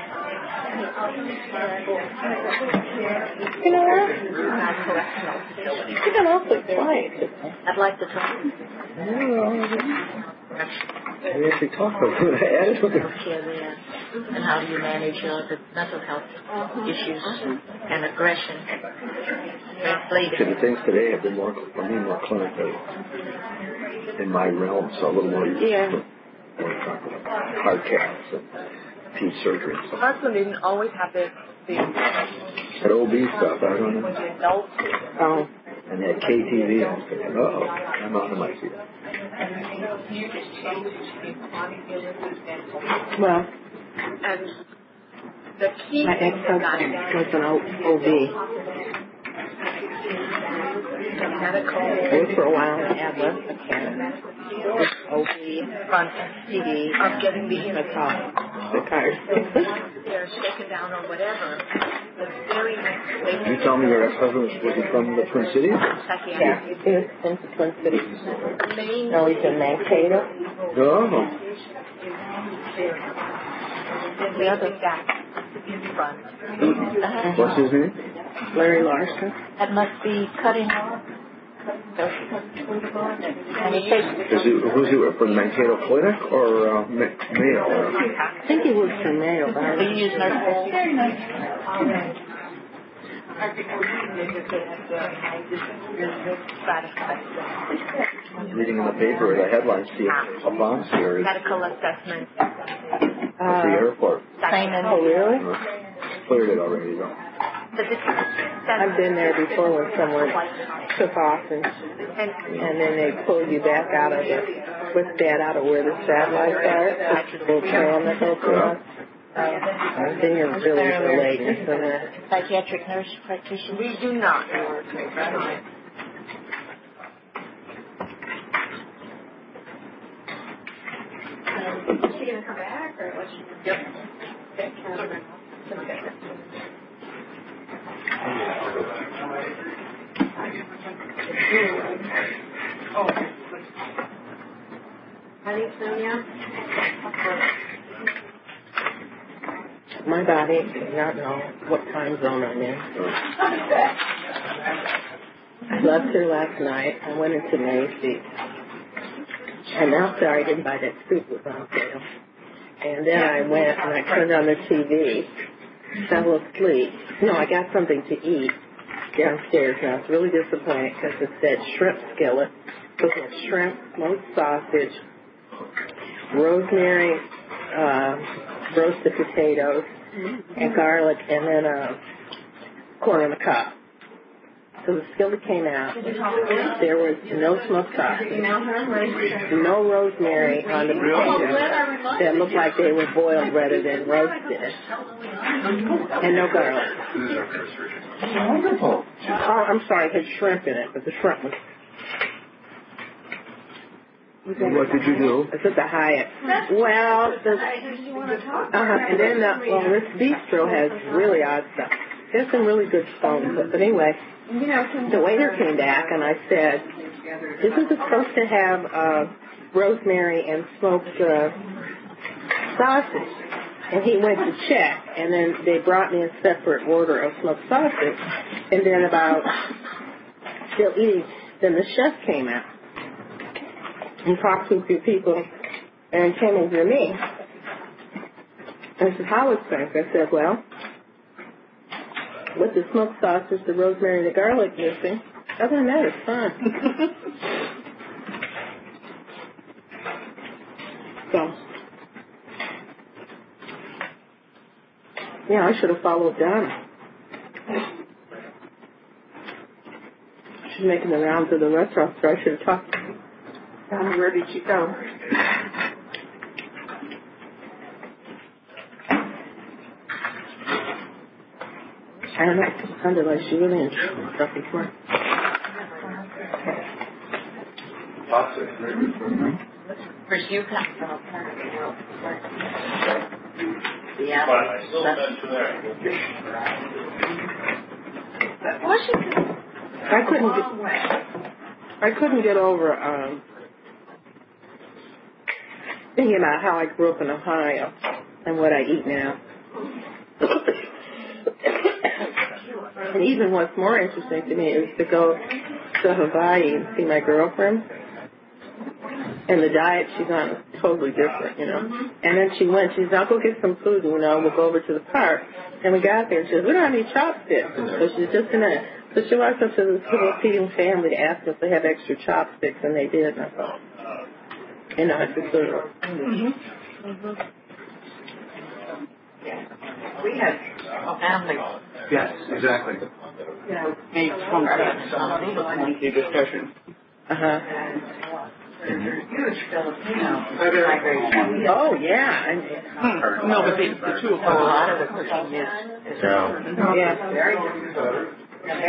You know what? You can also fly. I'd like to talk. We actually talked about that. And how do you manage the mental health issues and aggression? The things today have been more clinical in my realm, so a little more hard caps and peds surgery. My husband didn't always have the that OB stuff, I don't know. And that KTV, I was thinking, I'm not in my seat. Well, and the key my ex-husband was an OB. Worked for a while in Atlas, OB, front CD of getting the card. They're shaken down or whatever. The very next day. You tell me your ex-husband was he from the Twin Cities? Yeah, he's from the Twin Cities. No, he's in Mankato. Oh. The other guy in front. What's his name? Larry Larson. That must be cutting off. Who's he from Mankato Clinic or Mayo? I think he works for Mayo. Do you use nurses? Reading in the paper, the headlines see a bomb series. Medical assessment. At the airport. Oh, really? Cleared it already, though. I've been there before when someone took off and then they pulled you back out of with that out of where the satellites are. The little tram that goes around. Then you're really late. Psychiatric nurse practitioner? We do not. Is she going to come back or what? Yep. Honey, Sonia? My body does not know what time zone I'm in. I left here last night. I went into Macy's. And now, sorry, I didn't buy that soup that was on sale. And then I went and I turned on the TV, fell asleep. No, I got something to eat downstairs, and I was really disappointed because it said shrimp skillet. So it had shrimp, smoked sausage, rosemary, roasted potatoes, and garlic, and then corn on the cob. So the skillet came out. There was no smoked sausage, no rosemary on the potatoes that looked like they were boiled rather than roasted, and no garlic. Wonderful. Oh, I'm sorry, it had shrimp in it, but the shrimp was What did you do? It's at the Hyatt. Well, and then this bistro has really odd stuff. There's some really good stones. But anyway, the waiter came back and I said, "Isn't it supposed to have rosemary and smoked sausage?" And he went to check, and then they brought me a separate order of smoked sausage. And then about still eating, then the chef came out and talked to a few people and came over to me. And I said, "How was things?" I said, "Well, with the smoked sausage, the rosemary, and the garlic missing, other than that, it's fine." So, yeah, I should have followed Donna. She's making the rounds of the restaurant, so I should have talked to her. Donna, where did she go? I don't know. It sounded like she really enjoyed stuff before. Where's you come from? Yeah. But I still mention that. Washington. I couldn't get over thinking about how I grew up in Ohio and what I eat now. And even what's more interesting to me is to go to Hawaii and see my girlfriend. And the diet she's on is totally different, you know. And then she said, "I'll go get some food, you know, we'll go over to the park." And we got there and she said, "We don't have any chopsticks." So she's just in a, so she walked up to this Filipino family to ask if they have extra chopsticks, and they did. And I thought, you know, it's just sort of. We had a family. Yes, exactly. You know, made monkey discussion. Huge Filipino migration. Oh, yeah. No, but the two of them. A lot of the cooking is very different.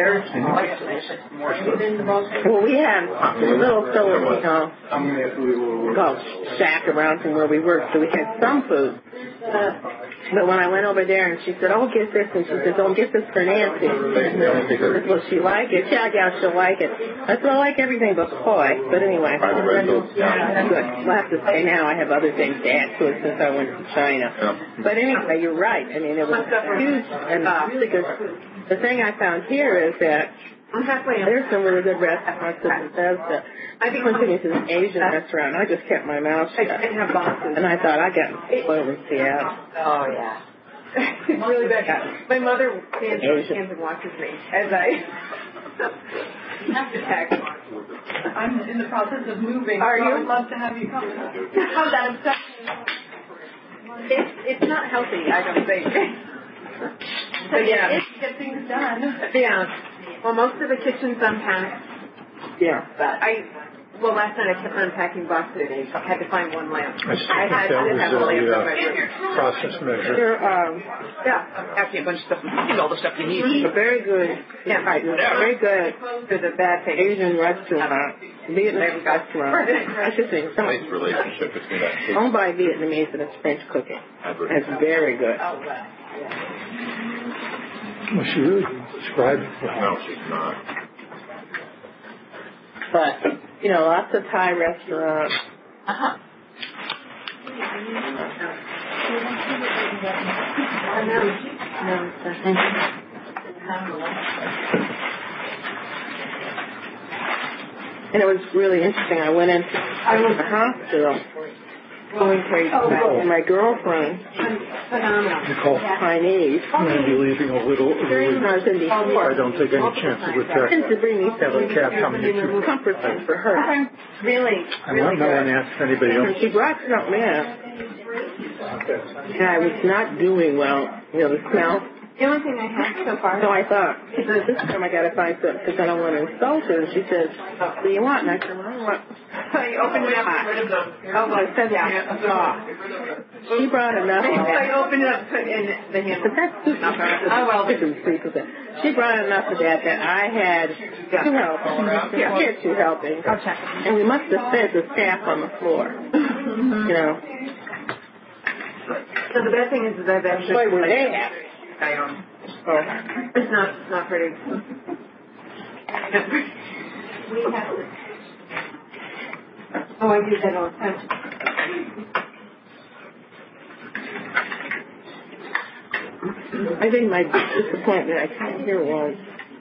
Well, we had a little Filipino shack around from where we worked, so we had some food. But when I went over there and she said, "Oh, get this," and she said, "Oh, get this for Nancy." Will she like it? Yeah, she'll like it. I said, "I like everything but poi." But anyway, good. We'll have to say now I have other things to add to it since I went to China. But anyway, you're right. I mean, it was huge and really good. The thing I found here is that there's some really good restaurants in Bethesda. I went to this Asian restaurant, and I just kept my mouth shut. And I thought, I got spoiled in Seattle. Oh, yeah. It's really bad. My mother stands and watches me as I text. I'm in the process of moving. Are you? I would love to have you come. How's that obsession? It's not healthy, I don't think. But yeah, get things done. Yeah. Well, most of the kitchen's unpacked. Yeah. But last night I kept unpacking boxes. I had to find one lamp. I had to have a lamp. Process measure. Actually, a bunch of stuff. All the stuff you need. A very good. Yeah, right. Very good. For the bad thing. Asian restaurant, Vietnamese restaurant. I should say Nice relationship between that. Owned by Vietnamese and it's French cooking. It's very good. Well, she really described it. No, she's not. But, you know, lots of Thai restaurants. And it was really interesting. I went into the hospital going crazy. And my girlfriend, Chinese, I'll be leaving a little early. I don't take any chances with that. To bring me some coming comfort things for her. Really, no one asked anybody else. She brought something in. And I was not doing well. You know, the smell. The only thing I have so far. So I thought, this time I got to find something because I don't want to insult her. And she says, what do you want? And I said, well, I want. You opened it up. Oh, well, it says she brought enough. I opened it up in the hand. But that's too She brought enough of that I had 2 helping. She had 2 helping. And we must have fed the staff on the floor. You know. So the bad thing is that I've actually what they have. It's not pretty. We have to. Oh, I do that all the time. I think my disappointment, I can't hear was,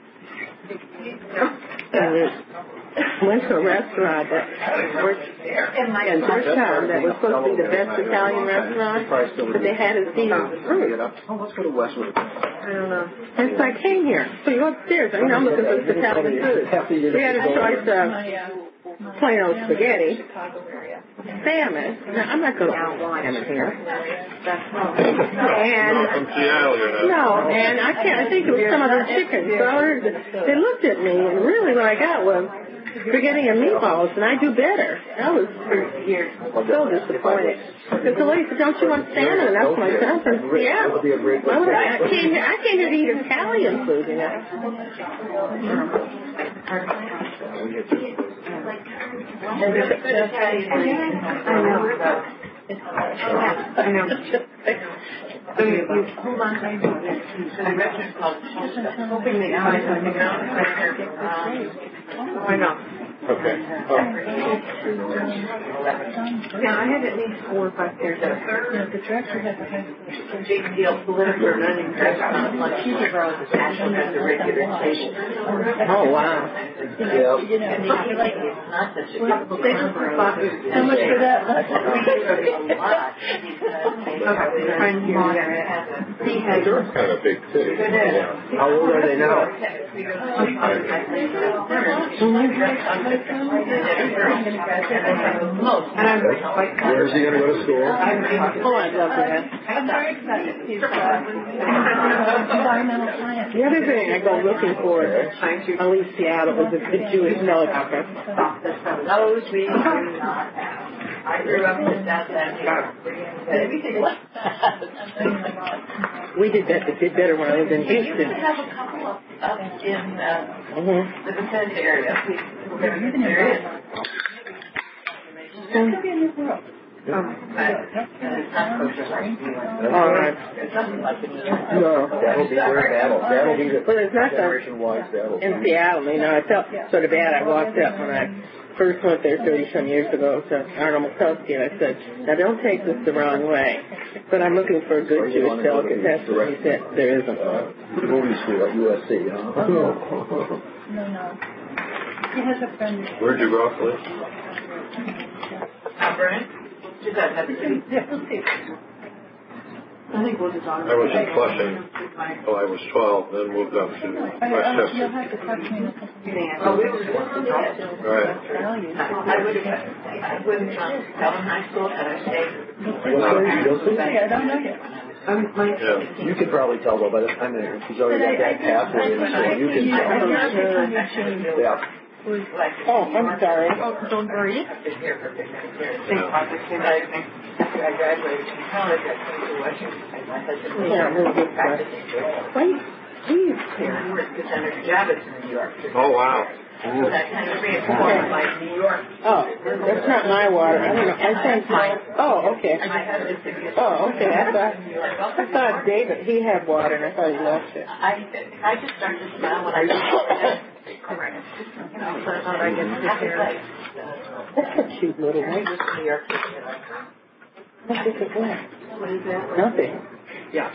went to a restaurant that worked in Georgetown that was supposed to be the best Italian restaurant, but they had us eating fruit. Let's go to Westwood. I don't know. And so I came here. So you go upstairs. I mean, I'm looking for Italian food. We had a choice of plain old spaghetti, salmon. Now, I'm not going to eat salmon here. And and I can't. I think it was some other chicken. So they looked at me, and really what I got was spaghetti and meatballs, and I do better. I was so disappointed. Because the lady said, don't you want salmon? And that's my husband. Yeah. I came here to eat Italian food, you know. I know. So you hold on. Hoping that I know. Okay. Now, I had at least 4 or 5 pairs of the director has a big deal political and uninteresting like she grows the national as a regular station. Oh, wow. Yeah. And they feel like it's not such a how much for that? They're kind of big city. How old are they now? Where is he going to go to school? Oh, I love that. I'm very excited. Environmental science. The other thing I go looking for at least Seattle is a Jewish military. Oh, sweet. I grew up in South Africa. We did better when I was in Houston. We have a couple up in the vicinity area. We live in the area. No. That'll be the generation-wise battle. In Seattle, you know, I felt sort of bad. I walked up when I first went there 30-some years ago to Arnold Mikulski, and I said, now don't take this the wrong way, but I'm looking for a good Jewish delegate. That's what he said. There isn't. Movie school at USC, huh? No. He has a friend. Where'd you grow up, Liz? Brian? I think we'll just I was in Flushing until I was 12, then moved up to Westchester. You'll have to touch me in a couple of years. Right. I wouldn't tell in high school that I stayed. I don't know yet. You could probably tell though by the time she's already got that pathway, so you can tell. Yeah. Oh, I'm sorry. Oh, don't worry. After I graduated from college, I came to Washington. My husband practicing. I worked at Senator Javits in New York. Oh, wow. So that kind of reinforced my New York. Oh, that's not my water. I don't know. I think mine. Oh, okay. Oh, okay. I thought David, he had water, and I thought he left it. I just started to smile when I was correct. So I thought I could sit there. That's a cute little one. New York. What is it? What is that? Nothing. Yeah.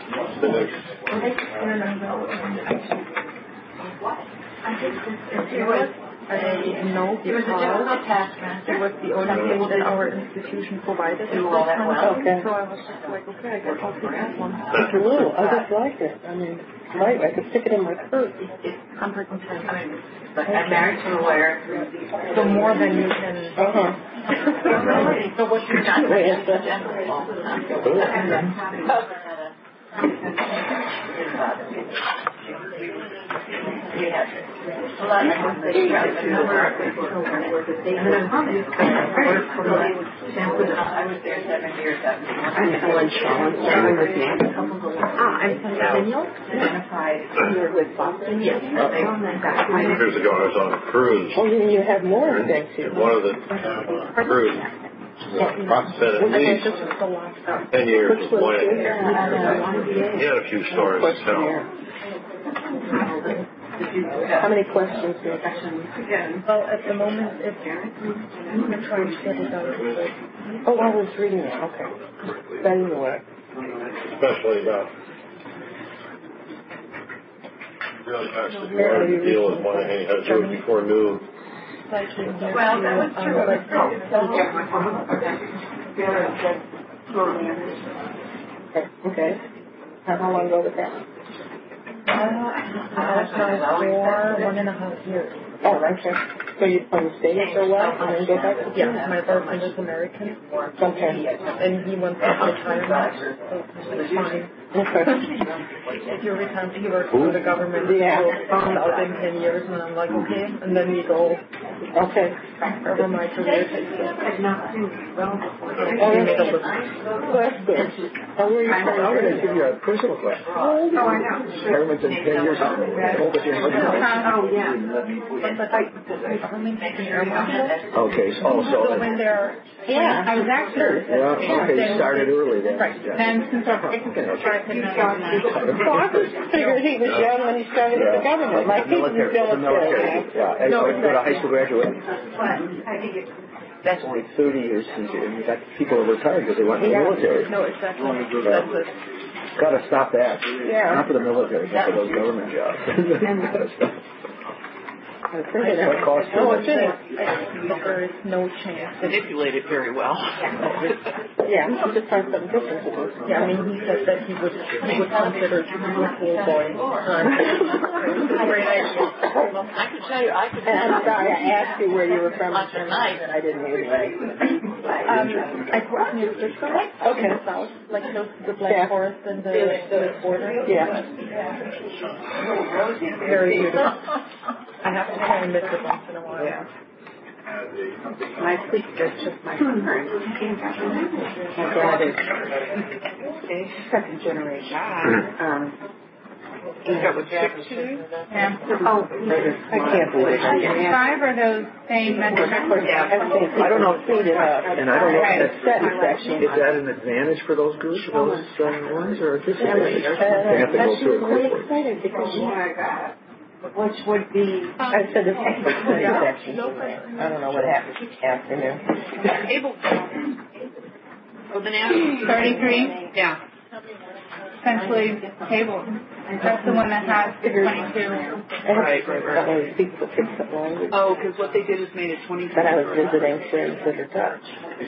It was no, because it was the only thing that our institution provided at that time. Okay. So I was just like, okay, I guess I'll take that one. It's a little. I just like it. I mean, I could stick it in my purse. It's 110. But I'm married to a lawyer. So more than you can. So what you're done with is the general. We had a lot of conversation about the number of people who were the same. I was there 7 years. I'm Ellen Shaw. I'm from Daniel. Identified here with Boston. Yes. Years ago, I was on a cruise. Oh, you have more than two. And one of the cruise said at least 10 years was one. He had a few stories to tell. How many questions do you have? Well, at the moment, I'm trying to get it out. Oh, I was reading it. Okay. Then what? Especially about really actually hard to deal with one and you had to do it before noon. Well, that was true. Okay. How long ago was that? I was for 1.5 years. Oh, okay. So you from the States or what? And then go back to Yeah, my boyfriend is American. Okay. And he went to retirement, so it was fine. Okay. If you retire, he works for the government. Yeah. So found out in 10 years, and I'm like, okay. And then we go. Okay. Wherever my career takes me. Well, that's good. Where are you from? I'm going to give you a personal question. Oh, I know. Retirement in 10 years. Oh, yeah. Okay, so when they're... Yeah, I was actually... Yeah, okay, you started early then. Right. Then since our So I just figured he was young when he started with the government. Like he was military. Yeah, no, got a high school graduate. That's only 30 years since you got people who retired because they went in the military. No, exactly. Got to stop that. Yeah. Not for the military, but for those government jobs. Got to stop. What cost you? There is no chance. Manipulate it very well. Yeah, I'm just trying something different to do. Yeah, I mean, he said that he would consider you a cool boy. Great idea. I can tell you, I'm sorry, I asked you where you were from tonight, and I didn't hear you. I grew up near Frisco. Okay. South, like close to the Black Forest and the border. Yeah. Very beautiful. I have to try and miss it once in a while. Yeah. My sister's just my parents. My dad is second generation. Is that what six to do? Yeah. Oh, I can't believe it. 5 are those same metrics. I don't know. And I don't know if is that an advantage for those groups, those ones, or a disadvantage? They have to go through a course. Excited because which would be, I said the second section. I don't know what happened this afternoon. Able. Oh, the now? 33? Yeah. Essentially table. That's the one that has 22. Right. People fix it wrong. Oh, because what they did is made it 22. But I was visiting friends that are Dutch.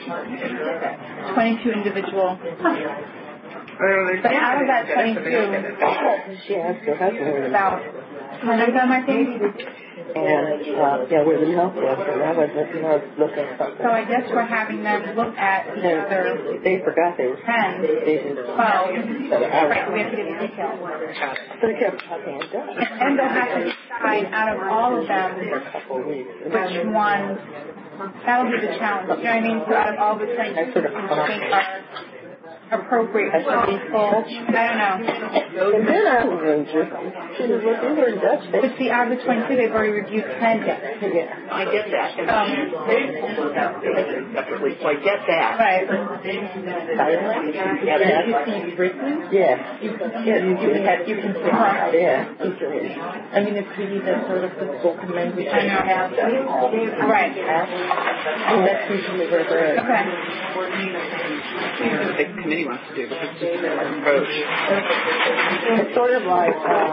22 individual. But out of that 22, she asked her husband about 100 on my face. And, with the milk and I was looking at something. So I guess we're having them look at either they forgot they were 10, 12. Right, we have to get the details. So they kept talking in Dutch. And they'll have to decide out of all of them which ones. That'll be the challenge. You know what I mean? So out of all the 22, I think are appropriate for these schools. I don't know. And then I was she was looking for Dutch. But see, out of the 22, they've already reviewed 10. Yeah, I get that. Separately, so I get that. Right. Did you see written? Yeah. You can see it. Yeah. I mean, it's really that sort of the spoken language. I know. Right. And that's usually where they're at. The committee wants to do, but it's just their approach. It's sort of like,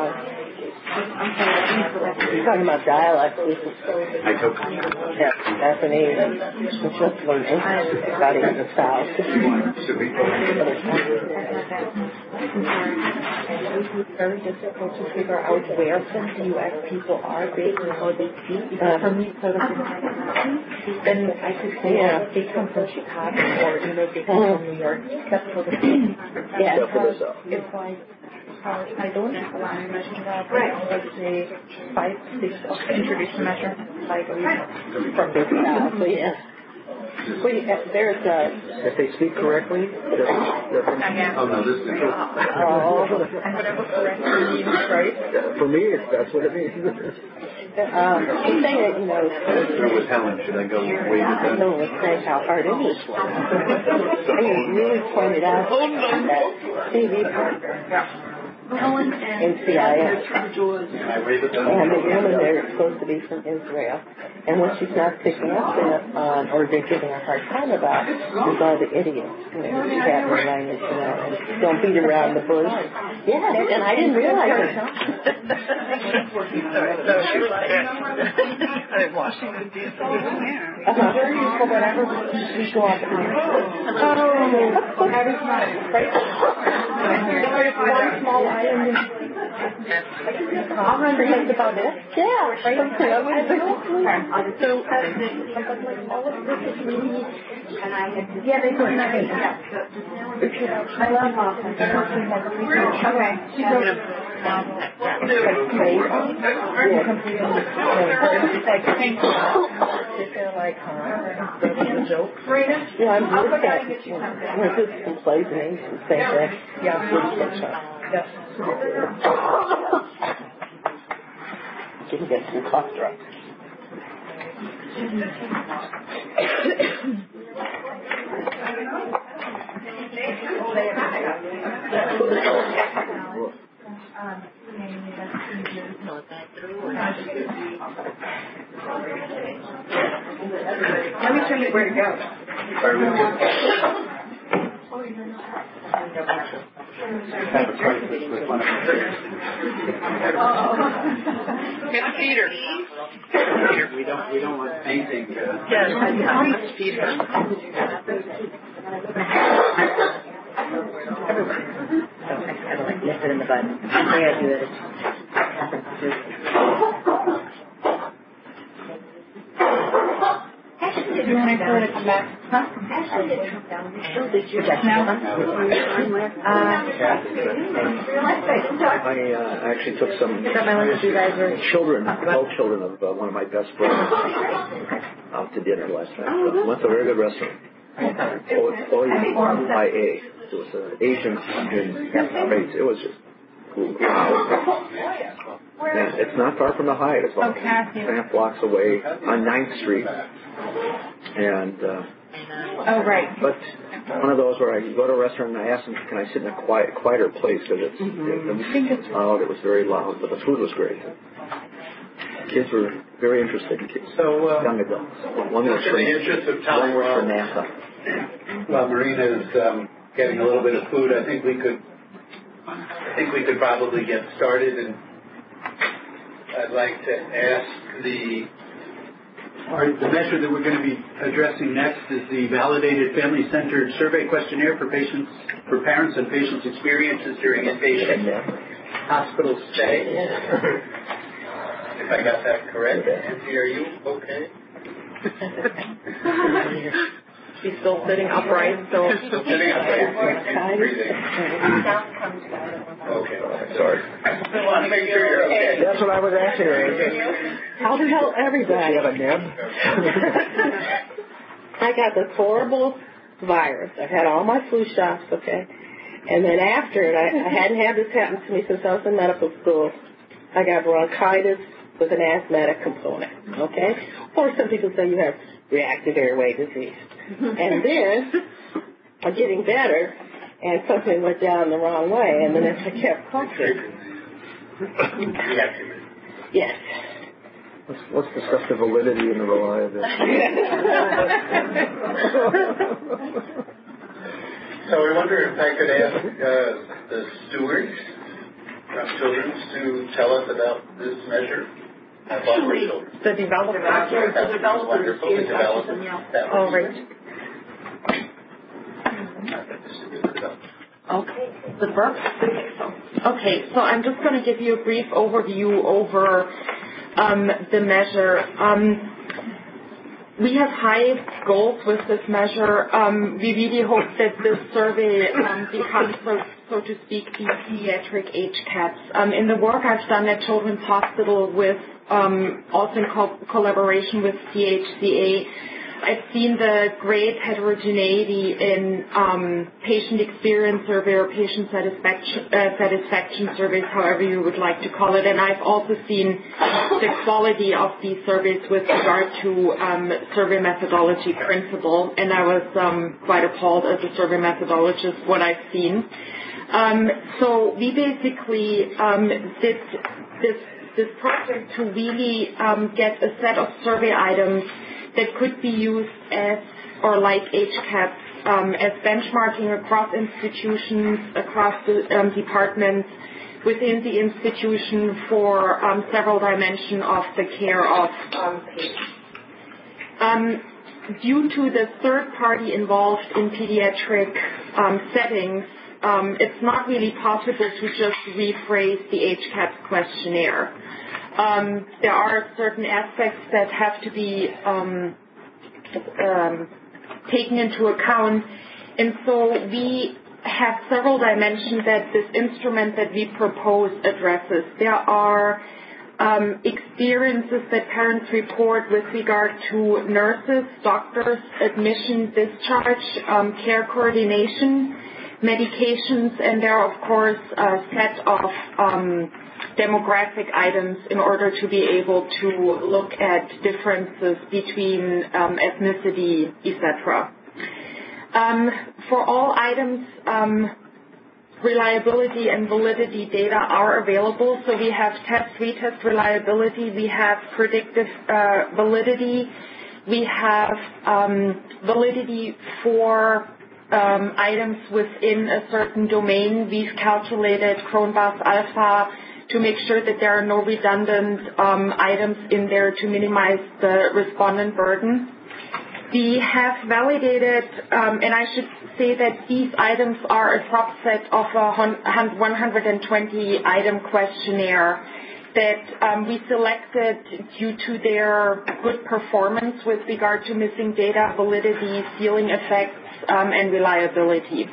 you're talking about dialects. I took Japanese, which was learning about in the South. It's very difficult to figure out where some U.S. people are based on how they speak. For me, sort of And I could say, they come from Chicago or, they come from New York, except for the Except for this. It's like, I don't have a lot of measures about, let's say, 5, 6, introduce a measure, like from this style. So, yeah. Wait, there's if they speak correctly, Oh, no, this is whatever correctly means, right? For me, that's what it means. The thing that, with Helen, should I go wait with that? no one say how hard English was. And you really pointed out that Stevie Parker in CIS. And the woman there is supposed to be from Israel. And what she's not picking up on, or they're giving a hard time about, is all the idiots. Cat language, and don't beat around the bush. Yeah, and I didn't realize it. Washington, D.C. For whatever we go on. Oh, that is not right. There's one small island. I'll that's about it. Yeah, right. So, all of this is really, and I had, yeah, they put nothing. I love Austin. Okay. She's going to like, huh? Joke. Yeah, I'm good at it. When this plays an ancient thing, yeah. You can get some cough drops. Let me tell you where to go. It's Peter. We don't want anything. Yes, it's Peter. I don't like nip it in the bud. I do it. Do you want to go to come back? Huh? I actually took some children, adult children of one of my best friends out to dinner last night. Went to a very good restaurant. OIA. It was an Asian race. It was just wow. And it's not far from the Hyatt. It's about 3.5 blocks away on 9th Street. And right. But one of those where I go to a restaurant and I ask them, can I sit in a quieter place? Because the music gets loud. It was very loud, but the food was great. Kids were very interested. So, young adults. One was in the interest of time, for NASA. While Marina's getting a little bit of food, I think we could probably get started. And I'd like to ask the measure that we're going to be addressing next is the Validated Family-Centered Survey Questionnaire for parents and patients' experiences during inpatient hospital stay. If I got that correct. Nancy, are you okay? She's still sitting upright. Still sitting upright. Breathing. Okay. Sorry. I want to make sure you're okay. That's what I was asking her. I'll tell everybody. Do you have a neb? I got this horrible virus. I've had all my flu shots, okay? And then after it, I hadn't had this happen to me since I was in medical school. I got bronchitis with an asthmatic component, okay? Or some people say you have reactive airway disease. And then I'm getting better, and something went down the wrong way, and then I kept coughing. Yes. Let's discuss the validity and the reliability. So I wonder if I could ask the stewards from Children's to tell us about this measure. The development. Wonderful. The development. Oh, right. Okay. The burp. Okay, so I'm just going to give you a brief overview over the measure. we have high goals with this measure. We really hope that this survey becomes, so to speak, the pediatric age caps. In the work I've done at Children's Hospital with, also in collaboration with CHCA, I've seen the great heterogeneity in patient experience survey or patient satisfaction surveys, however you would like to call it. And I've also seen the quality of these surveys with regard to survey methodology principle. And I was quite appalled as a survey methodologist what I've seen. So we basically did this project to really get a set of survey items that could be used as, or like HCAPs, as benchmarking across institutions, across the departments, within the institution for several dimensions of the care of patients. Due to the third party involved in pediatric settings, it's not really possible to just rephrase the HCAPS questionnaire. There are certain aspects that have to be taken into account, and so we have several dimensions that this instrument that we propose addresses. There are experiences that parents report with regard to nurses, doctors, admission, discharge, care coordination, medications, and there are, of course, a set of demographic items in order to be able to look at differences between ethnicity, etc. For all items, reliability and validity data are available. So we have retest reliability, we have predictive validity, we have validity for items within a certain domain. We've calculated Cron-Bas alpha to make sure that there are no redundant items in there to minimize the respondent burden. We have validated, and I should say that these items are a subset of a 120-item questionnaire that we selected due to their good performance with regard to missing data, validity, ceiling effects, and reliability.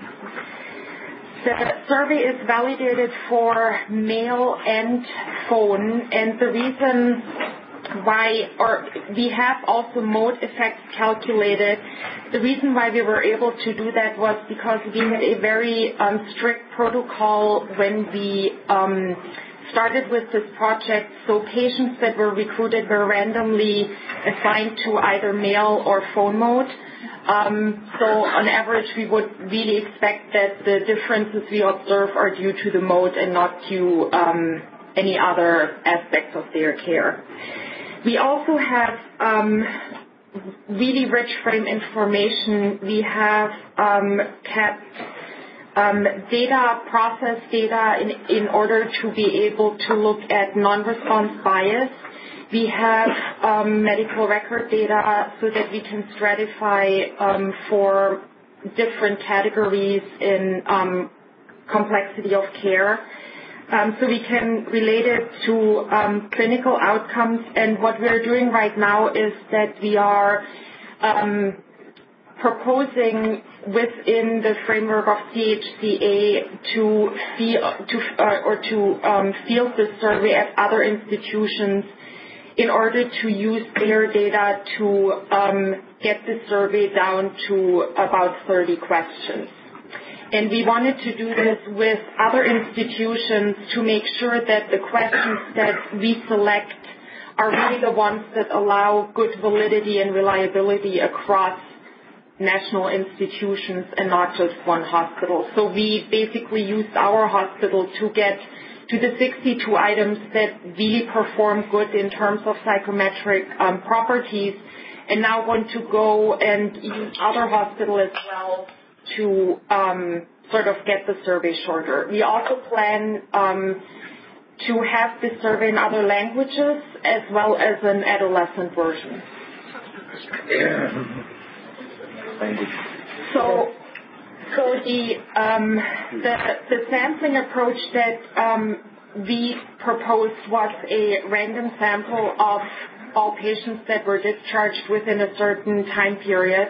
The survey is validated for mail and phone, and the reason why, or we have also mode effects calculated. The reason why we were able to do that was because we had a very strict protocol when we started with this project. So patients that were recruited were randomly assigned to either mail or phone mode. So on average, we would really expect that the differences we observe are due to the mode and not to any other aspects of their care. We also have really rich frame information. We have kept process data in order to be able to look at non-response bias. We have medical record data so that we can stratify for different categories in complexity of care. So we can relate it to clinical outcomes. And what we're doing right now is that we are proposing within the framework of CHCA to field the survey at other institutions in order to use their data to get the survey down to about 30 questions. And we wanted to do this with other institutions to make sure that the questions that we select are really the ones that allow good validity and reliability across national institutions and not just one hospital. So we basically used our hospital to get to the 62 items that really perform good in terms of psychometric properties, and now want to go and use other hospitals as well to sort of get the survey shorter. We also plan to have the survey in other languages as well as an adolescent version. So the sampling approach that we proposed was a random sample of all patients that were discharged within a certain time period.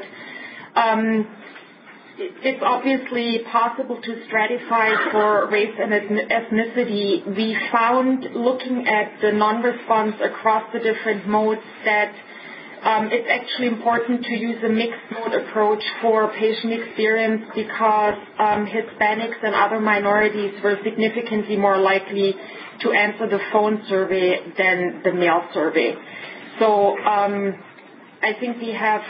It's obviously possible to stratify for race and ethnicity. We found, looking at the non-response across the different modes, that it's actually important to use a mixed mode approach for patient experience because Hispanics and other minorities were significantly more likely to answer the phone survey than the mail survey. So I think we have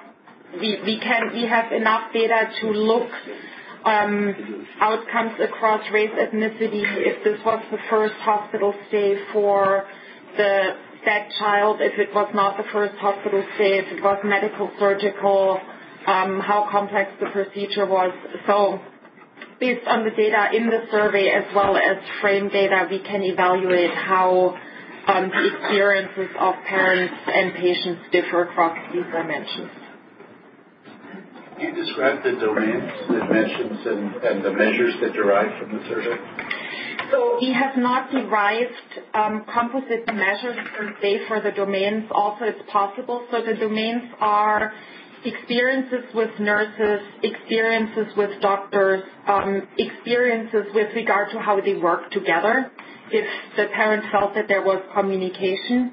enough data to look outcomes across race, ethnicity, if this was the first hospital stay for that child, if it was not the first hospital stay, if it was medical, surgical, how complex the procedure was. So based on the data in the survey as well as frame data, we can evaluate how the experiences of parents and patients differ across these dimensions. Can you describe the domains, the dimensions, and the measures that derive from the survey? So we have not derived composite measures per se for the domains. Also, it's possible. So the domains are experiences with nurses, experiences with doctors, experiences with regard to how they work together, if the parent felt that there was communication.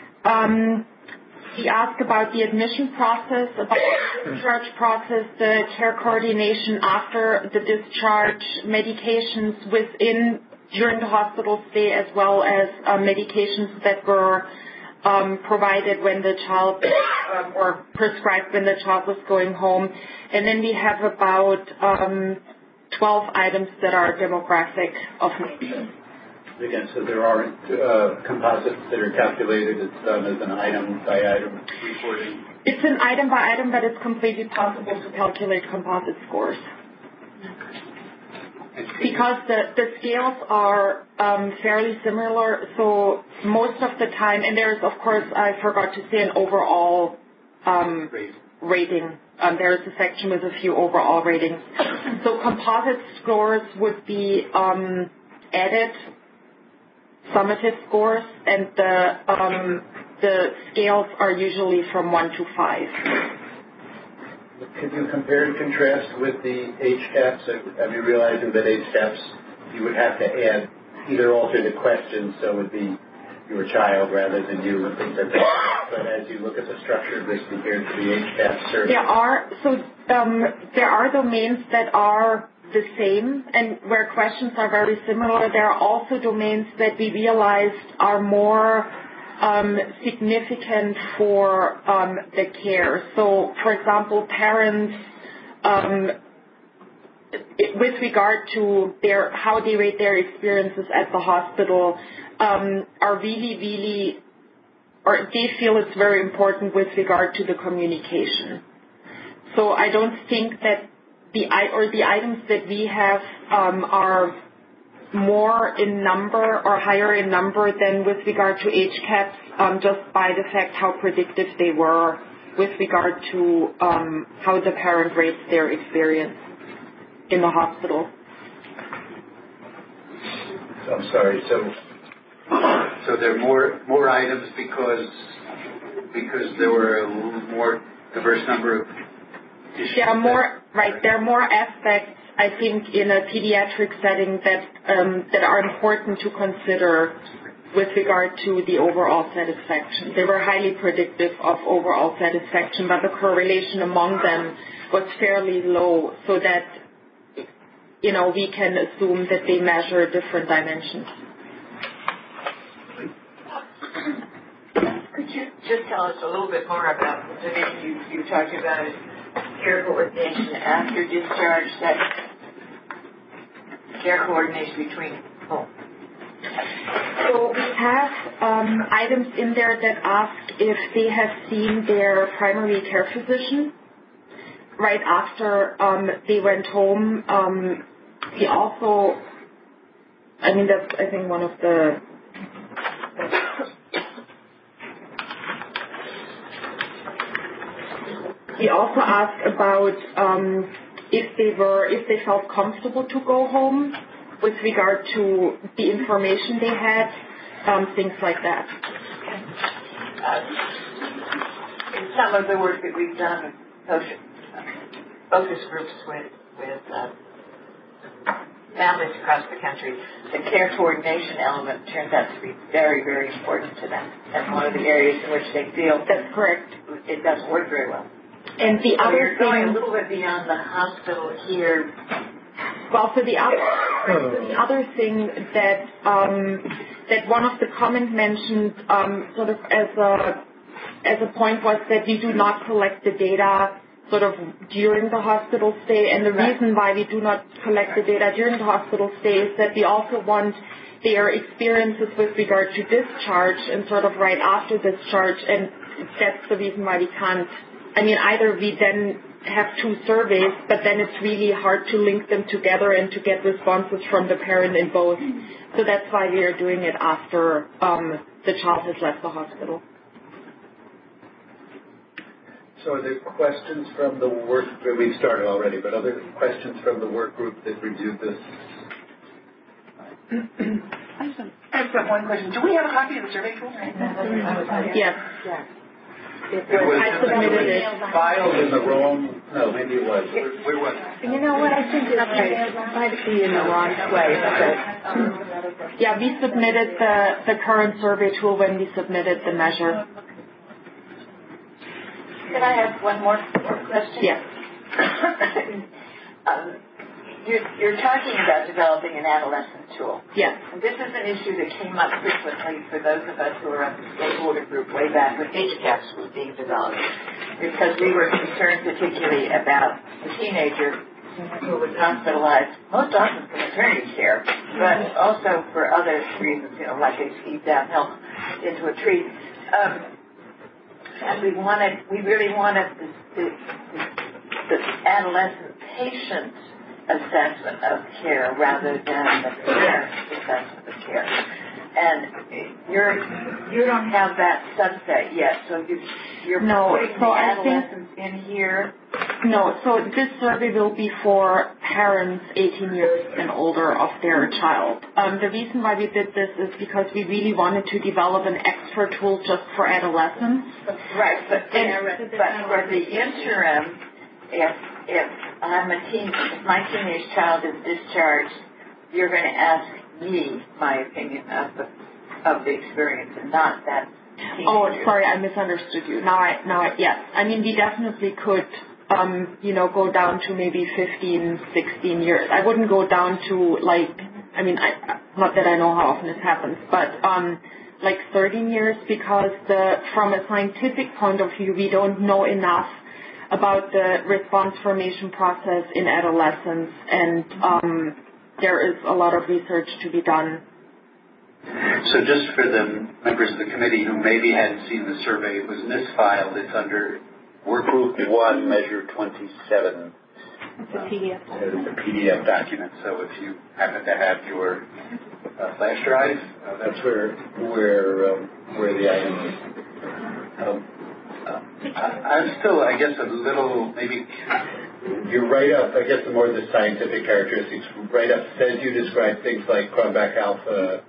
We asked about the admission process, about the discharge process, the care coordination after the discharge, medications during the hospital stay, as well as medications that were provided when the child or prescribed when the child was going home. And then we have about 12 items that are demographic of nature. Again, so there aren't composites that are calculated. It's done as an item-by-item reporting. It's an item-by-item, but it's completely possible to calculate composite scores. Because the scales are fairly similar, so most of the time, and there's, of course, I forgot to say, an overall rating. There's a section with a few overall ratings. So composite scores would be added summative scores, and the scales are usually from 1 to 5. Can you compare and contrast with the HCAHPS? I mean, realizing that HCAHPS, you would have to add either alter the questions, so it would be your child rather than you and things like that. But as you look at the structure of this compared to the HCAHPS survey. There are domains that are the same and where questions are very similar. There are also domains that we realized are more significant for the care. So, for example, parents, with regard to how they rate their experiences at the hospital, are really, or they feel it's very important with regard to the communication. So I don't think that the items that we have are more in number or higher in number than with regard to HCAHPS, just by the fact how predictive they were with regard to how the parent rates their experience in the hospital. I'm sorry. So there are more items because there were a more diverse number of issues. There are more aspects, I think, in a pediatric setting that are important to consider with regard to the overall satisfaction. They were highly predictive of overall satisfaction, but the correlation among them was fairly low, so that we can assume that they measure different dimensions. Could you just tell us a little bit more about the domain you talked about, care coordination after discharge, that care coordination between home? So we have items in there that ask if they have seen their primary care physician right after they went home. We also, that's, I think, one of the... We also asked about if they felt comfortable to go home with regard to the information they had, things like that. in some of the work that we've done with focus groups with families across the country, the care coordination element turns out to be very, very important to them. That's one of the areas in which they feel that's correct. It doesn't work very well. And the so other you're thing, going a little bit beyond the hospital here. Well, for the other thing that that one of the comments mentioned, sort of as a point, was that we do not collect the data sort of during the hospital stay, and the reason why we do not collect the data during the hospital stay is that we also want their experiences with regard to discharge and sort of right after discharge, and that's the reason why we can't. I mean, either we then have two surveys, but then it's really hard to link them together and to get responses from the parent in both. So that's why we are doing it after the child has left the hospital. So are there questions from the work group? We've started already, but other questions from the work group that reviewed this? I just have one question. Do we have a copy of the survey tool? Yes. I submitted it. Filed in the wrong. No, maybe it was. Where was it? You know what? I think it might be in the wrong place. Yeah, we submitted the current survey tool when we submitted the measure. Can I ask one more question? Yes. You're talking about developing an adolescent tool. Yes. And this is an issue that came up frequently for those of us who were on the stakeholder group way back when HCAHPS was being developed, because we were concerned particularly about the teenager who was hospitalized, most often for maternity care, but also for other reasons, like they skeeved down health into a tree. And we really wanted the adolescent patient's assessment of care rather than the parent's assessment of care. And you don't have that subset yet, so you're putting the adolescents in here. No, so this survey will be for parents 18 years and older of their child. The reason why we did this is because we really wanted to develop an extra tool just for adolescents. Right, but for the interim, if my teenage child is discharged, you're going to ask me my opinion of the experience and not that teenager. Oh, sorry, I misunderstood you. Yes. I mean, we definitely could, go down to maybe 15, 16 years. I wouldn't go down to not that I know how often it happens, but 13 years, because from a scientific point of view, we don't know enough about the response formation process in adolescence, and there is a lot of research to be done. So just for the members of the committee who maybe hadn't seen the survey, it was misfiled. It's under Workgroup 1, Measure 27. It's a PDF. It's a PDF document, so if you happen to have your flash drive, that's where the item is. I'm still, I guess, a little, maybe your write-up, I guess the more the scientific characteristics, write-up says you describe things like Cronbach alpha,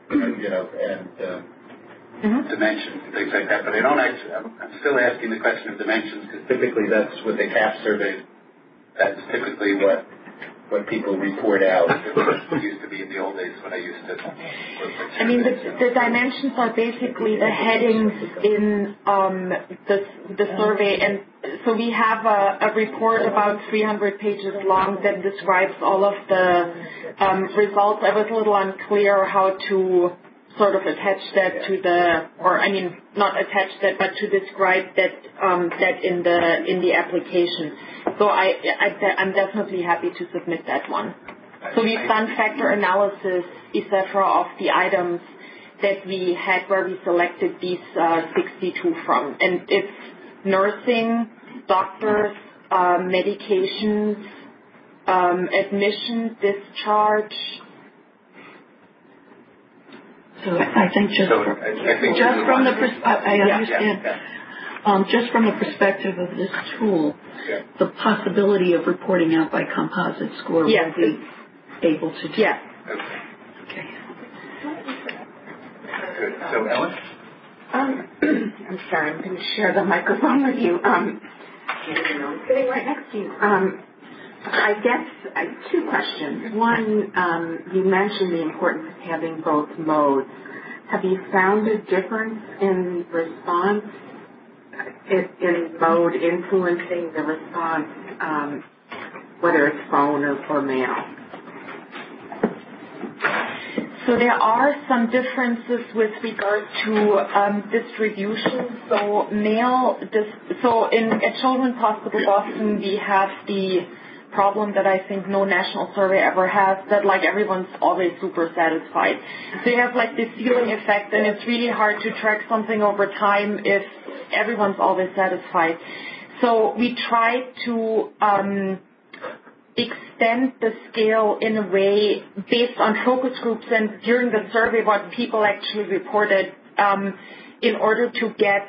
and dimensions and things like that, but I'm still asking the question of dimensions, because typically that's with the CAP survey, that's typically what people report out. It used to be in the old days when I used to work with. I mean, the dimensions are basically the headings in the survey, and so we have a report about 300 pages long that describes all of the results. I was a little unclear how to sort of attach that to not attach that, but to describe that in the application. So I'm definitely happy to submit that one. So we've done factor analysis, etc., of the items that we had where we selected these 62 from, and it's nursing, doctors, medications, admission, discharge. So I think just from the perspective of this tool, the possibility of reporting out by composite score will be able to do. Yes. Okay. Good. So, Ellen? I'm sorry, I'm going to share the microphone with you. I'm sitting right next to you. I guess two questions. One, you mentioned the importance of having both modes. Have you found a difference in response, in mode influencing the response, whether it's phone or mail? So there are some differences with regard to distribution. So at Children's Hospital Boston, we have the problem that I think no national survey ever has, that like everyone's always super satisfied. So you have like this ceiling effect, and it's really hard to track something over time if everyone's always satisfied. So we try to extend the scale in a way based on focus groups and during the survey what people actually reported in order to get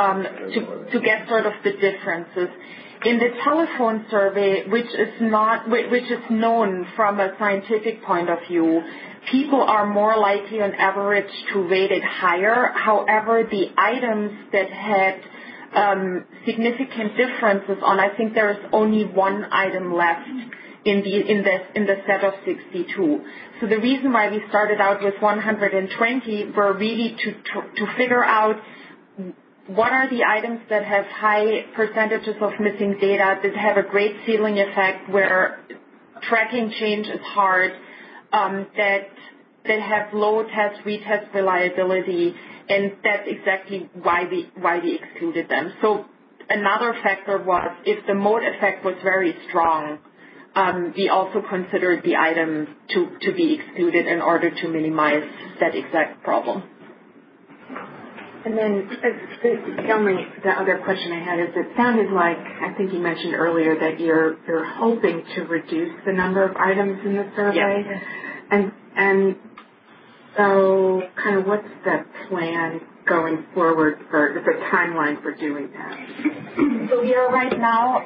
sort of the differences. In the telephone survey, which is known from a scientific point of view, people are more likely on average to rate it higher. However, the items that had significant differences on, I think there is only one item left in the set of 62. So the reason why we started out with 120 were really to figure out what are the items that have high percentages of missing data, that have a great ceiling effect where tracking change is hard, that have low test retest reliability, and that's exactly why we excluded them. So another factor was if the mode effect was very strong, we also considered the item to be excluded in order to minimize that exact problem. And then the other question I had is it sounded like, I think you mentioned earlier, that you're hoping to reduce the number of items in the survey. Yes. And so kind of what's the plan going forward for the timeline for doing that? So we are right now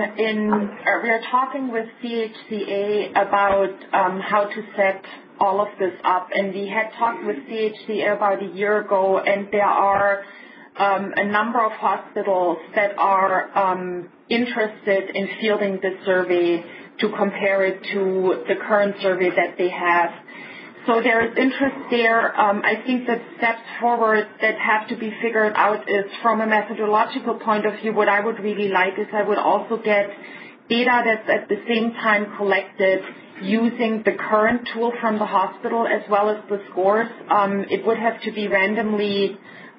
we are talking with CHCA about how to set all of this up, and we had talked with CHCA about a year ago, and there are a number of hospitals that are interested in fielding this survey to compare it to the current survey that they have. So there is interest there. I think that steps forward that have to be figured out is from a methodological point of view, what I would really like is I would also get data that's at the same time collected using the current tool from the hospital as well as the scores. It would have to be randomly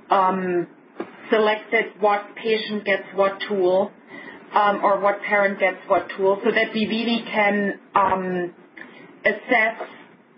selected what patient gets what tool or what parent gets what tool so that we really can assess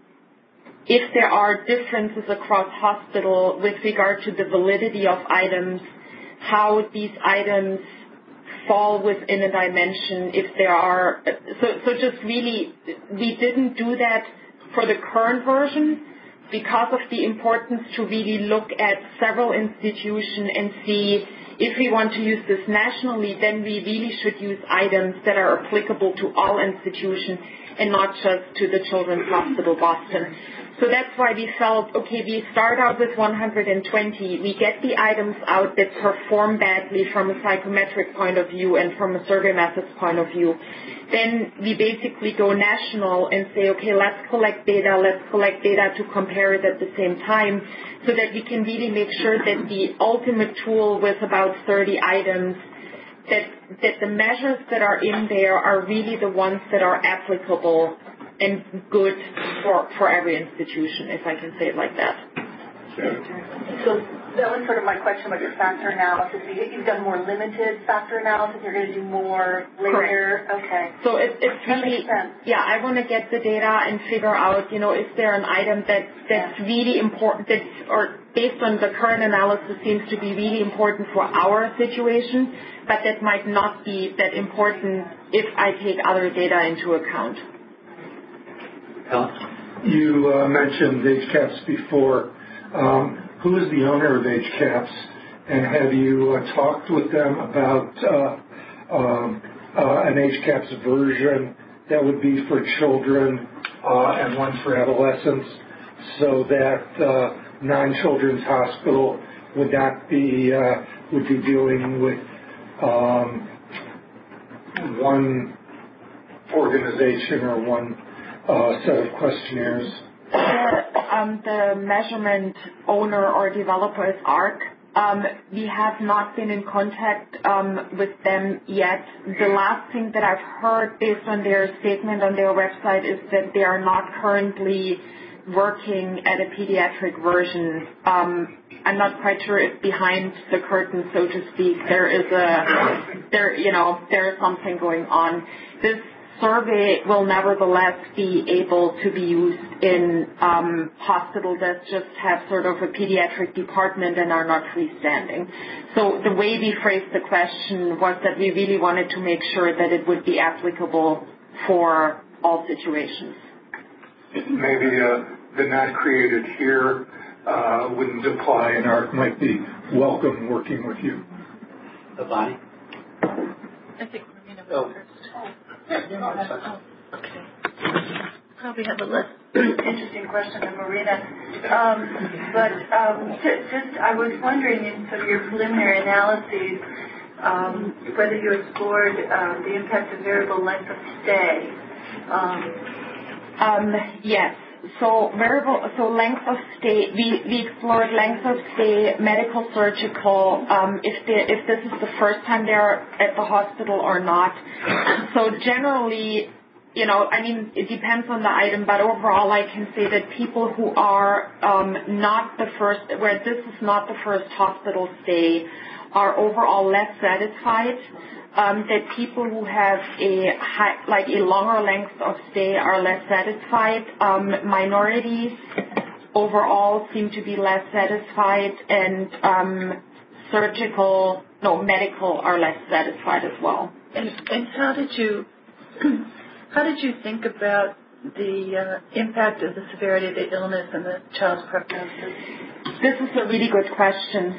if there are differences across hospital with regard to the validity of items, how these items fall within a dimension, if there are, so just really, we didn't do that for the current version because of the importance to really look at several institutions and see if we want to use this nationally, then we really should use items that are applicable to all institutions and not just to the Children's Hospital Boston. So that's why we felt, okay, we start out with 120. We get the items out that perform badly from a psychometric point of view and from a survey methods point of view. Then we basically go national and say, okay, let's collect data to compare it at the same time so that we can really make sure that the ultimate tool with about 30 items, that the measures that are in there are really the ones that are applicable and good for every institution, if I can say it like that. So that was sort of my question about your factor analysis. You've done more limited factor analysis. You're going to do more later. Correct. Okay. So it's really, I want to get the data and figure out, is there an item that's really important, or based on the current analysis seems to be really important for our situation, but that might not be that important if I take other data into account. You mentioned HCAHPS before. Who is the owner of HCAHPS, and have you talked with them about an HCAHPS version that would be for children and one for adolescents so that non-Children's Hospital would that be would be dealing with one organization or one set of questionnaires? The measurement owner or developer is ARC. We have not been in contact with them yet. The last thing that I've heard based on their statement on their website is that they are not currently working at a pediatric version. I'm not quite sure if behind the curtain, so to speak, there is something going on. This survey will nevertheless be able to be used in hospitals that just have sort of a pediatric department and are not freestanding. So the way we phrased the question was that we really wanted to make sure that it would be applicable for all situations. Maybe the not created here wouldn't apply, and ARC might be welcome working with you. The body? I think we're going to go first. Okay. Probably have a less interesting question than Marina. I was wondering in sort of your preliminary analyses whether you explored the impact of variable length of stay. Yes. So length of stay, we explored length of stay, medical, surgical, if this is the first time they're at the hospital or not. So generally, it depends on the item, but overall I can say that people who are not the first, where this is not the first hospital stay, are overall less satisfied. That people who have a longer length of stay are less satisfied. Minorities overall seem to be less satisfied, and medical are less satisfied as well. And how did you think about the impact of the severity of the illness and the child's prognosis? This is a really good question.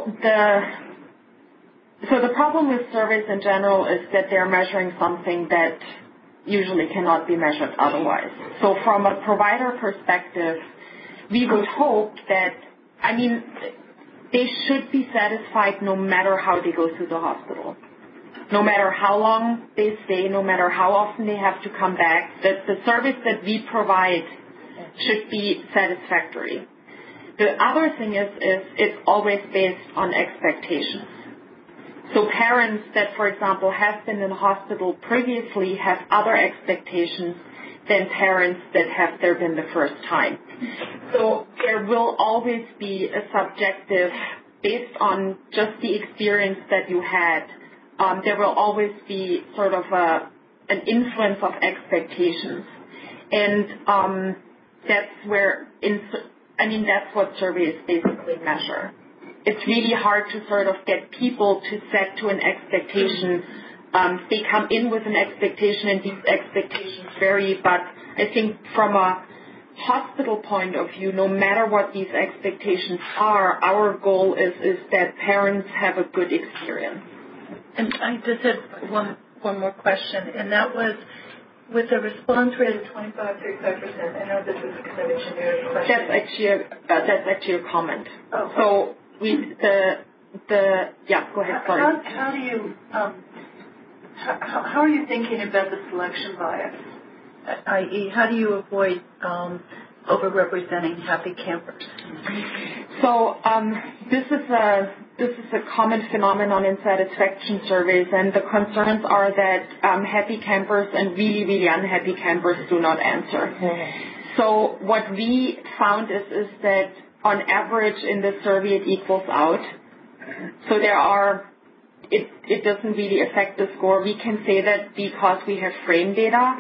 So the problem with surveys in general is that they're measuring something that usually cannot be measured otherwise. So from a provider perspective, we would hope that, they should be satisfied no matter how they go through the hospital. No matter how long they stay, no matter how often they have to come back, that the service that we provide should be satisfactory. The other thing is it's always based on expectations. So parents that, for example, have been in the hospital previously have other expectations than parents that have there been the first time. So there will always be a subjective, based on just the experience that you had, there will always be sort of an influence of expectations. And that's what surveys basically measure. It's really hard to sort of get people to set to an expectation. They come in with an expectation, and these expectations vary. But I think from a hospital point of view, no matter what these expectations are, our goal is that parents have a good experience. And I just had one more question, and that was, with a response rate of 25-35%, I know this is kind of a generic question. That's actually a comment. Oh. So go ahead. Sorry. How are you thinking about the selection bias? I.e., how do you avoid overrepresenting happy campers? So this is a common phenomenon in satisfaction surveys, and the concerns are that happy campers and really, really unhappy campers do not answer. Mm-hmm. So what we found is that on average in the survey it equals out. So it doesn't really affect the score. We can say that because we have frame data.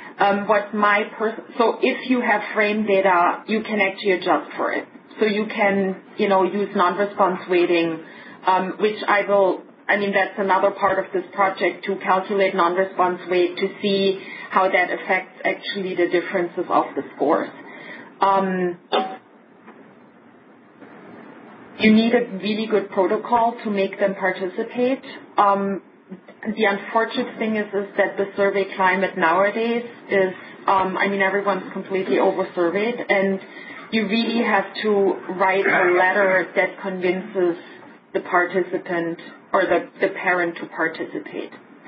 So if you have frame data, you can actually adjust for it. So you can, use non-response weighting, which that's another part of this project, to calculate non-response weight to see how that affects actually the differences of the scores. You need a really good protocol to make them participate. The unfortunate thing is that the survey climate nowadays is, everyone's completely over-surveyed, and you really have to write a letter that convinces the participant or the parent to participate.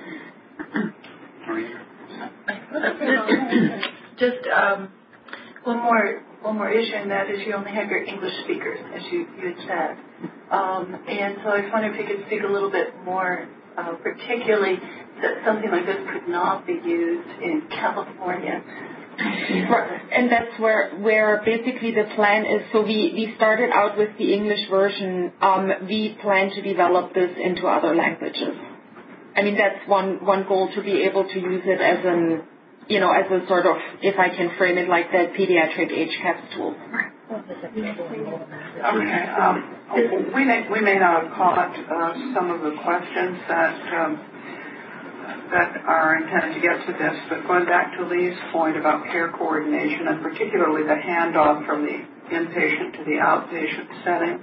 Just one more issue, and that is you only have your English speakers, as you had said. And so I was wondering if you could speak a little bit more, particularly that something like this could not be used in California. And that's where basically the plan is. So we started out with the English version. We plan to develop this into other languages. I mean, that's one goal, to be able to use it as as a sort of, if I can frame it like that, pediatric HCAHPS tool. Okay. We may not have caught some of the questions that are intended to get to this, but going back to Lee's point about care coordination and particularly the handoff from the inpatient to the outpatient setting,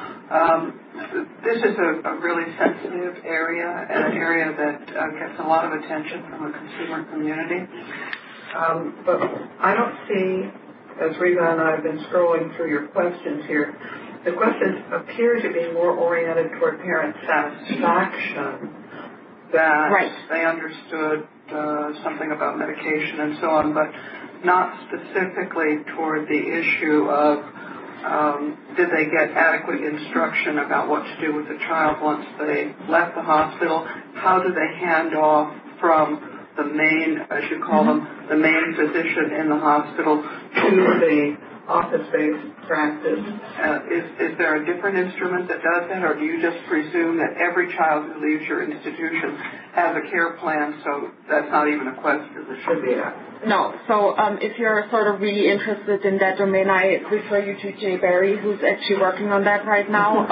this is a really sensitive area and an area that gets a lot of attention from the consumer community. But I don't see, as Reva and I have been scrolling through your questions here, the questions appear to be more oriented toward parent satisfaction, that they understood something about medication and so on, but not specifically toward the issue of did they get adequate instruction about what to do with the child once they left the hospital? How do they hand off from the main, as you call them, the main physician in the hospital to the office-based practice? Is there a different instrument that does that, or do you just presume that every child who leaves your institution has a care plan, so that's not even a question that should be asked? No. So if you're sort of really interested in that domain, I refer you to Jay Barry, who's actually working on that right now.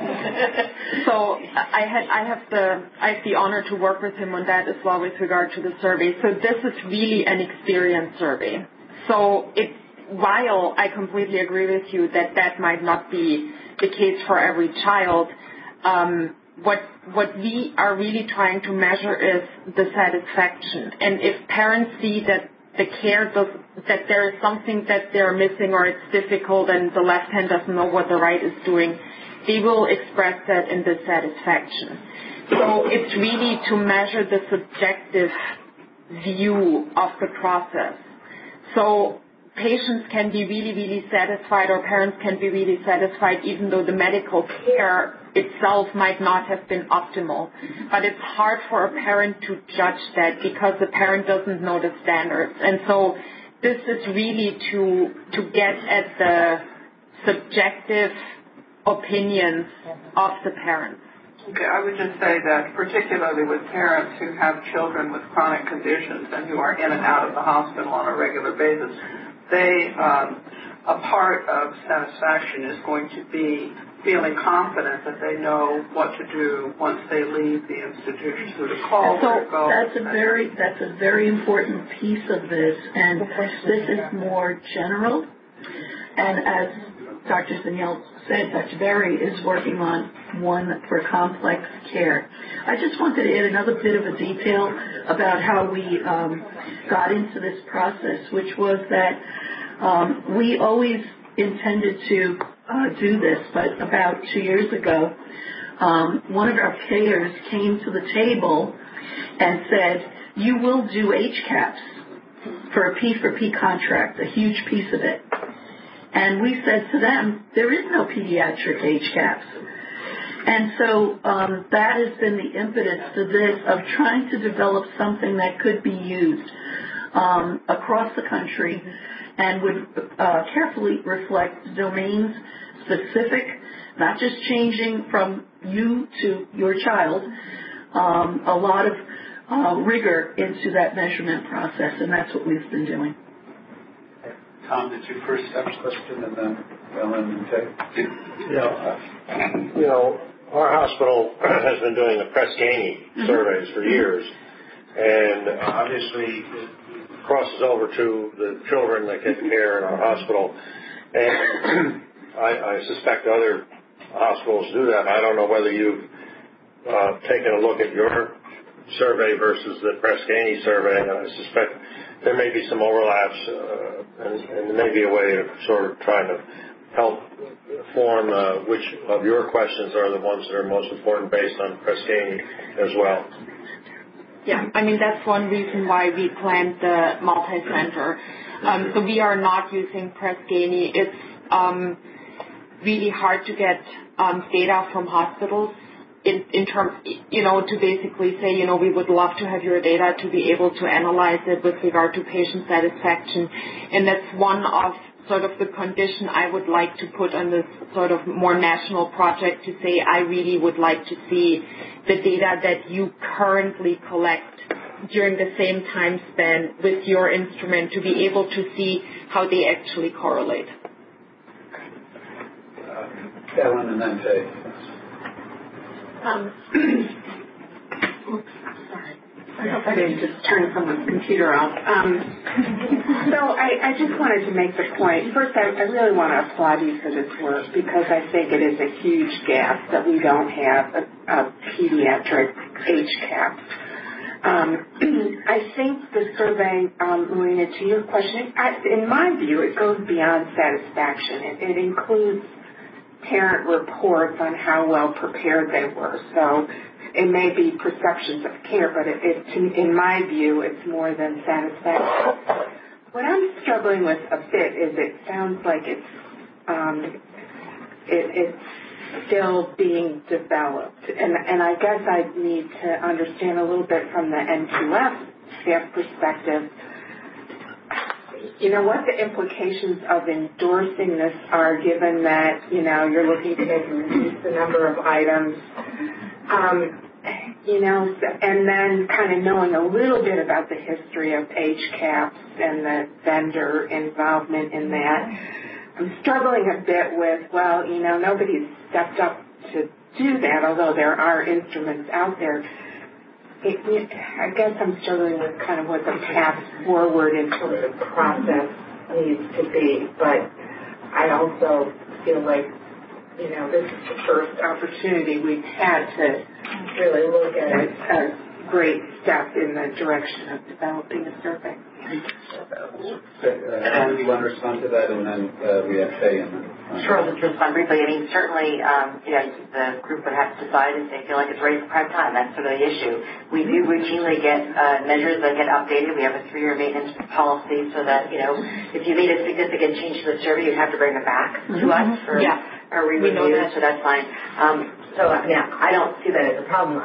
So I have the honor to work with him on that as well with regard to the survey. So this is really an experience survey. So while I completely agree with you that might not be the case for every child, what we are really trying to measure is the satisfaction. And if parents see that the care that there is something that they're missing or it's difficult and the left hand doesn't know what the right is doing, they will express that in the satisfaction. So it's really to measure the subjective view of the process. So patients can be really, really satisfied, or parents can be really satisfied, even though the medical care itself might not have been optimal. But it's hard for a parent to judge that because the parent doesn't know the standards. And so this is really to get at the subjective opinions of the parents. Okay, I would just say that particularly with parents who have children with chronic conditions and who are in and out of the hospital on a regular basis, a part of satisfaction is going to be feeling confident that they know what to do once they leave the institution, who to call, where to go. That's a very important piece of this, and this is more general. And as Dr. Sanyal said, Dr. Berry is working on one for complex care. I just wanted to add another bit of a detail about how we got into this process, which was that we always intended to do this, but about 2 years ago, one of our payers came to the table and said, you will do HCAHPS for a P4P contract, a huge piece of it. And we said to them, there is no pediatric HCAHPS. And so that has been the impetus to this, of trying to develop something that could be used across the country and would carefully reflect domains specific, not just changing from you to your child, a lot of rigor into that measurement process, and that's what we've been doing. Tom, did you first have a question, and then Ellen and Ted? Our hospital has been doing the Press Ganey surveys for years, and obviously it crosses over to the children that get care in our hospital. And I suspect other hospitals do that. I don't know whether you've taken a look at your survey versus the Press Ganey survey, and I suspect there may be some overlaps, and there may be a way of sort of trying to help form which of your questions are the ones that are most important based on Press Ganey as well. Yeah, I mean, that's one reason why we planned the multi-center. So we are not using Press Ganey. It's really hard to get data from hospitals in terms, to basically say, we would love to have your data to be able to analyze it with regard to patient satisfaction. And that's one of sort of the condition I would like to put on this sort of more national project to say I really would like to see the data that you currently collect during the same time span with your instrument to be able to see how they actually correlate. Ellen and then Jay. Oops, sorry. I hope I didn't just turn someone's computer off. So I just wanted to make the point. First, I really want to applaud you for this work because I think it is a huge gap that we don't have a pediatric HCAP. I think the survey, Marina, to your question, in my view, it goes beyond satisfaction. It includes parent reports on how well prepared they were. So it may be perceptions of care, but in my view, it's more than satisfaction. What I'm struggling with a bit is it sounds like it's still being developed. And I guess I need to understand a little bit from the N2F staff perspective, what the implications of endorsing this are, given that, you're looking to maybe reduce the number of items, and then kind of knowing a little bit about the history of HCAPs and the vendor involvement in that. I'm struggling a bit with, nobody's stepped up to do that, although there are instruments out there. I guess I'm struggling with kind of what the path forward in terms of process needs to be, but I also feel like, this is the first opportunity we've had to really look at a great step in the direction of developing a survey. Ellen, do you want to respond to that? And then we have Faye. Sure, I'll just respond briefly. I mean, certainly, the group would have to decide if they feel like it's ready for prime time. That's sort of the issue. We do routinely get measures that get updated. We have a 3-year maintenance policy so that, if you made a significant change to the survey, you'd have to bring it back to us for a re-review, so that's fine. I don't see that as a problem.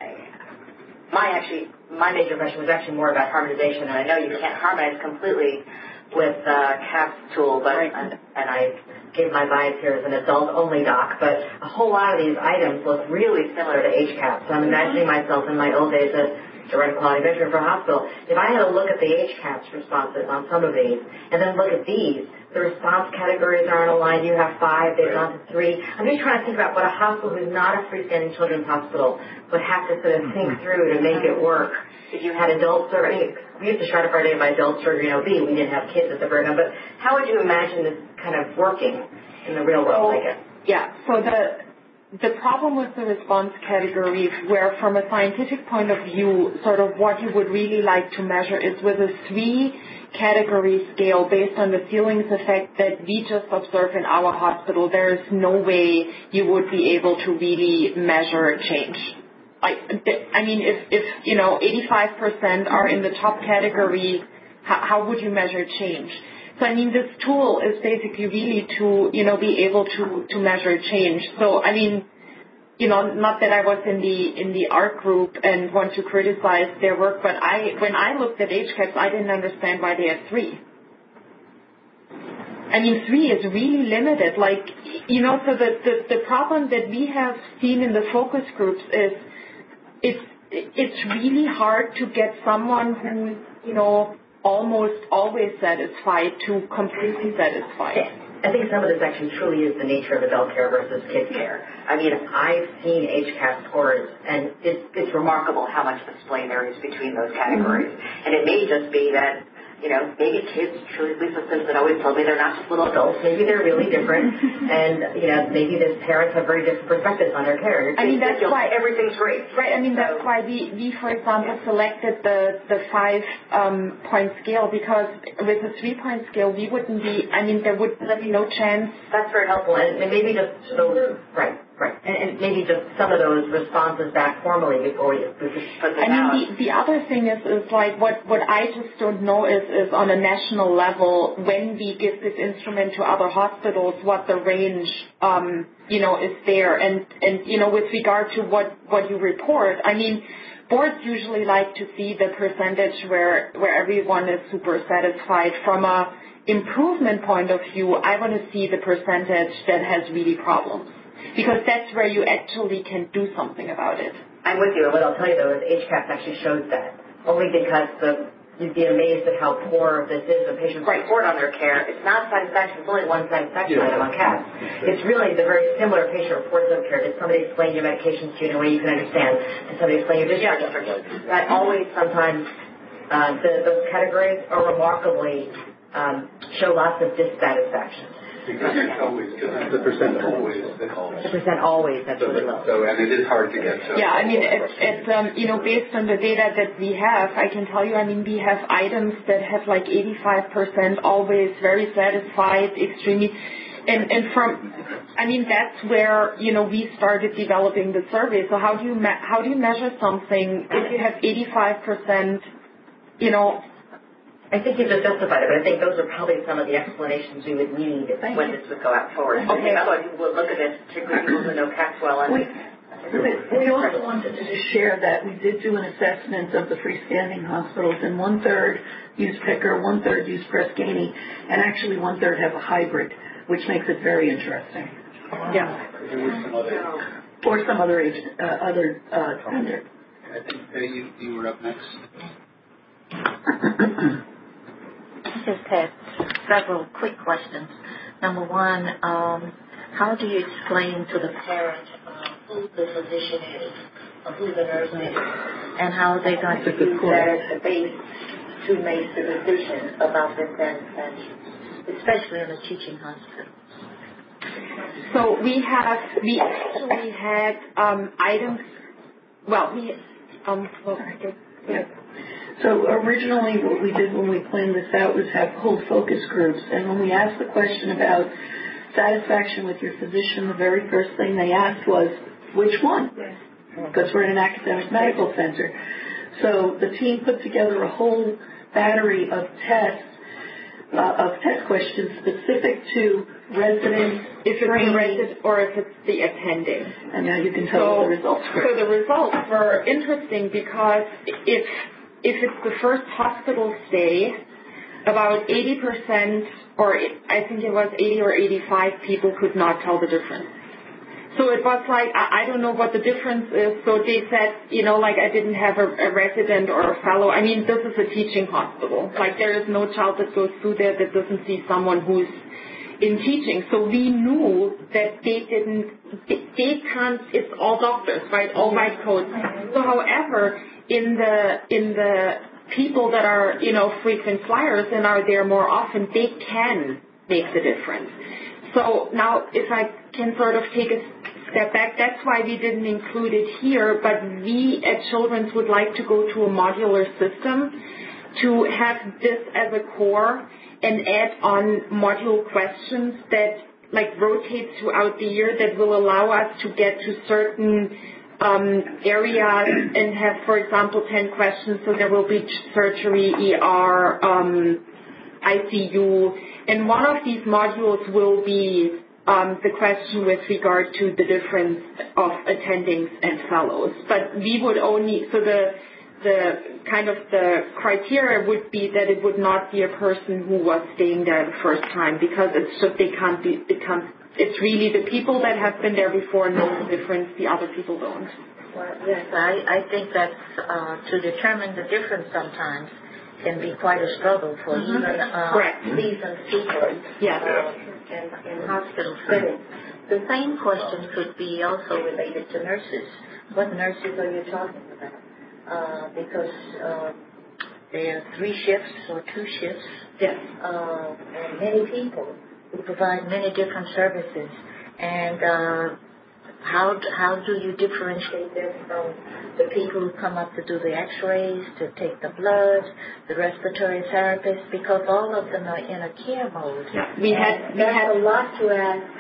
My major question was actually more about harmonization, and I know you can't harmonize completely with CAP's tool, but and I gave my bias here as an adult-only doc, but a whole lot of these items look really similar to HCAP. So I'm imagining myself in my old days as direct quality measurement for a hospital. If I had to look at the HCAP's responses on some of these, and then look at these, the response categories aren't aligned. You have 5, they've gone to 3. I'm just trying to think about what a hospital who's not a freestanding children's hospital would have to sort of think through to make it work. If you had adult surgery, we used to start our day by adult surgery and OB. We didn't have kids at the program, but how would you imagine this kind of working in the real world, I guess? Yeah, so the problem with the response categories, where from a scientific point of view, sort of what you would really like to measure is with a 3-category scale based on the ceilings effect that we just observe in our hospital. There is no way you would be able to really measure change. I mean, if 85% are in the top category, how would you measure change? So I mean, this tool is basically really to be able to measure change. So I mean, not that I was in the ARC group and want to criticize their work, but when I looked at HCAPs, I didn't understand why they have 3. I mean, 3 is really limited. So the problem that we have seen in the focus groups is it's really hard to get someone who's, almost always satisfied to completely satisfied. I think some of this actually truly is the nature of adult care versus kids care. I mean, I've seen HCAP scores, and it's remarkable how much display there is between those categories. And it may just be that, maybe kids, Lisa Simpson always told me they're not just little adults. Maybe they're really different. And, maybe the parents have very different perspectives on their care. That's why everything's great. Right. That's why we, for example, selected the 5-point scale, because with the 3-point scale, we wouldn't be, there would be no chance. That's very helpful. And maybe just right. And maybe just some of those responses back formally before we put this out. The other thing is like what I just don't know is on a national level, when we give this instrument to other hospitals, what the range, is there. And with regard to what you report, boards usually like to see the percentage where everyone is super satisfied. From a improvement point of view, I want to see the percentage that has really problems, because that's where you actually can do something about it. I'm with you. What I'll tell you, though, is HCAHPS actually shows that. Only because you'd be amazed at how poor this is when patients report on their care. It's not satisfaction. It's only one satisfaction item on CAHPS. It's really the very similar patient reports of care. Did somebody explain your medications to you in a way you can understand? Did somebody explain your discharge instructions? That always sometimes, those categories are remarkably, show lots of dissatisfaction. Because it's always, the percent always. The percent always, that's really low. So, and it is hard to get to. Yeah, it's based on the data that we have, I can tell you, we have items that have like 85% always, very satisfied, extremely, and that's where, we started developing the survey. So how do you measure something if you have 85%, I think you just justified it, but I think those are probably some of the explanations we would need when this would go out forward. Okay. Otherwise, people would look at this, particularly people who know CAHPS well. We also wanted to just share that we did do an assessment of the freestanding hospitals, and 1/3 use Picker, 1/3 use Press Ganey, and actually 1/3 have a hybrid, which makes it very interesting. Yeah. Or some other vendor. I think you were up next. Just have several quick questions. Number one, how do you explain to the parent who the physician is, or who the nurse is, and how are they going to use that as a base to make the decision about their satisfaction, especially in a teaching hospital? So we actually had items. Well, So originally what we did when we planned this out was have whole focus groups. And when we asked the question about satisfaction with your physician, the very first thing they asked was, which one? Because we're in an academic medical center. So the team put together a whole battery of test questions specific to residents, if it's the resident or if it's the attending. And now you can tell what the results were. So the results were interesting because if it's the first hospital stay, about 80%, or I think it was 80 or 85 people could not tell the difference. So it was like, I don't know what the difference is. So they said, I didn't have a resident or a fellow. This is a teaching hospital. There is no child that goes through there that doesn't see someone who's in teaching. So we knew that they can't, it's all doctors, right? All white coats. So however, in the people that are, frequent flyers and are there more often, they can make the difference. So now if I can sort of take a step back, that's why we didn't include it here, but we at Children's would like to go to a modular system to have this as a core and add on module questions that rotate throughout the year that will allow us to get to certain areas and have, for example, 10 questions. So there will be surgery, ER, ICU, and one of these modules will be the question with regard to the difference of attendings and fellows. But we would only, so the kind of the criteria would be that it would not be a person who was staying there the first time, because it's just it's really the people that have been there before know the difference, the other people don't. Well, yes, I think that to determine the difference sometimes can be quite a struggle for even seasoned people in hospital settings. The same question could be also related to nurses. What nurses are you talking about? Because there are 3 shifts or 2 shifts. Yes. And many people who provide many different services. And how do you differentiate them from the people who come up to do the x-rays, to take the blood, the respiratory therapists, because all of them are in a care mode. Yeah. We had a lot to ask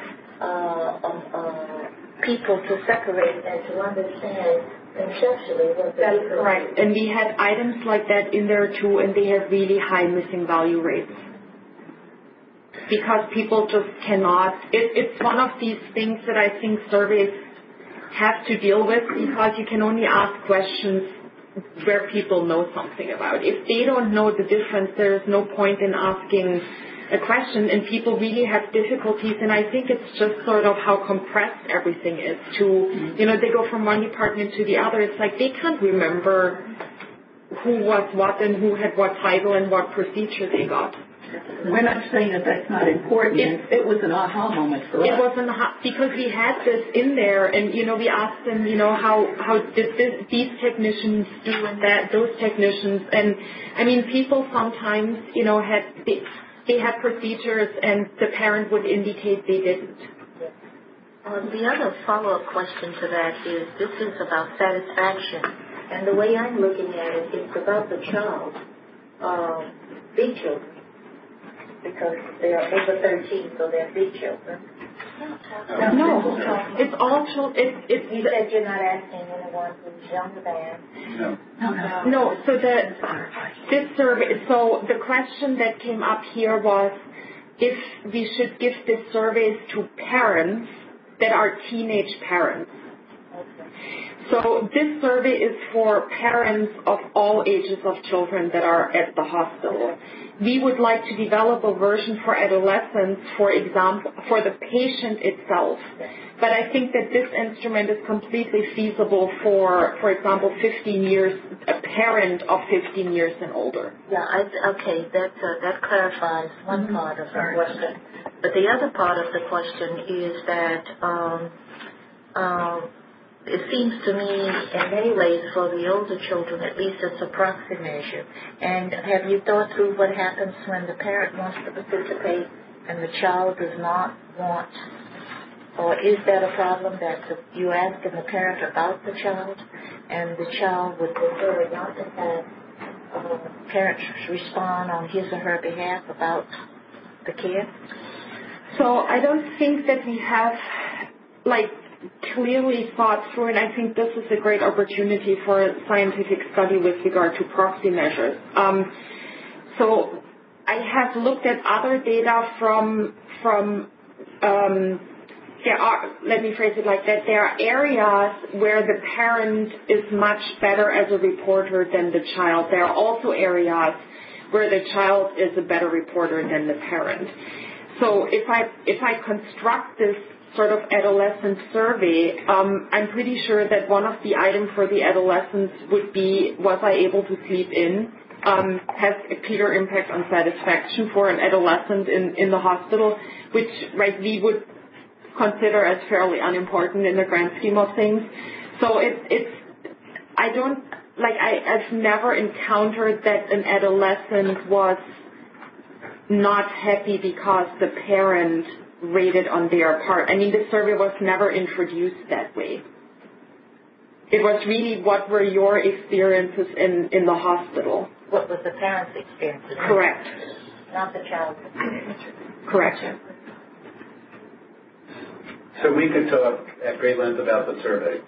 people to separate and to understand conceptually what that is correct. And we had items like that in there too, and they have really high missing value rates. Because people just cannot, it's one of these things that I think surveys have to deal with, because you can only ask questions where people know something about. If they don't know the difference, there is no point in asking a question, and people really have difficulties, and I think it's just sort of how compressed everything is to, they go from one department to the other. It's like they can't remember who was what and who had what title and what procedure they got. We're not saying that that's not important. It was an aha moment for us. It was an aha, because we had this in there, and we asked them, how did these technicians do, and those technicians, and I mean, people sometimes, they had procedures, and the parent would indicate they didn't. The other follow-up question to that is, this is about satisfaction, and the way I'm looking at it, it's about the child, big children, because they are over 13, so they're big children. No, it's all children. You said you're not asking anyone who's younger than. No. So this survey. So the question that came up here was if we should give this surveys to parents that are teenage parents. So this survey is for parents of all ages of children that are at the hospital. We would like to develop a version for adolescents, for example, for the patient itself. But I think that this instrument is completely feasible for example, 15 years, a parent of 15 years and older. Yeah, okay, that clarifies one part of the question. But the other part of the question is that it seems to me, in many ways, for the older children, at least it's a proxy measure. And have you thought through what happens when the parent wants to participate and the child does not want? Or is that a problem that you ask the parent about the child and the child would prefer not to have parents respond on his or her behalf about the care? So I don't think that we have, clearly thought through, and I think this is a great opportunity for a scientific study with regard to proxy measures. So I have looked at other data let me phrase it like that. There are areas where the parent is much better as a reporter than the child. There are also areas where the child is a better reporter than the parent. So if I construct this sort of adolescent survey, I'm pretty sure that one of the items for the adolescents would be, was I able to sleep in? Has a clear impact on satisfaction for an adolescent in the hospital, which we would consider as fairly unimportant in the grand scheme of things. So I've never encountered that an adolescent was not happy because the parent rated on their part. I mean, the survey was never introduced that way. It was really, what were your experiences in the hospital? What was the parent's experiences? Correct. Not the child's experience. Correct. So we could talk at great length about the survey.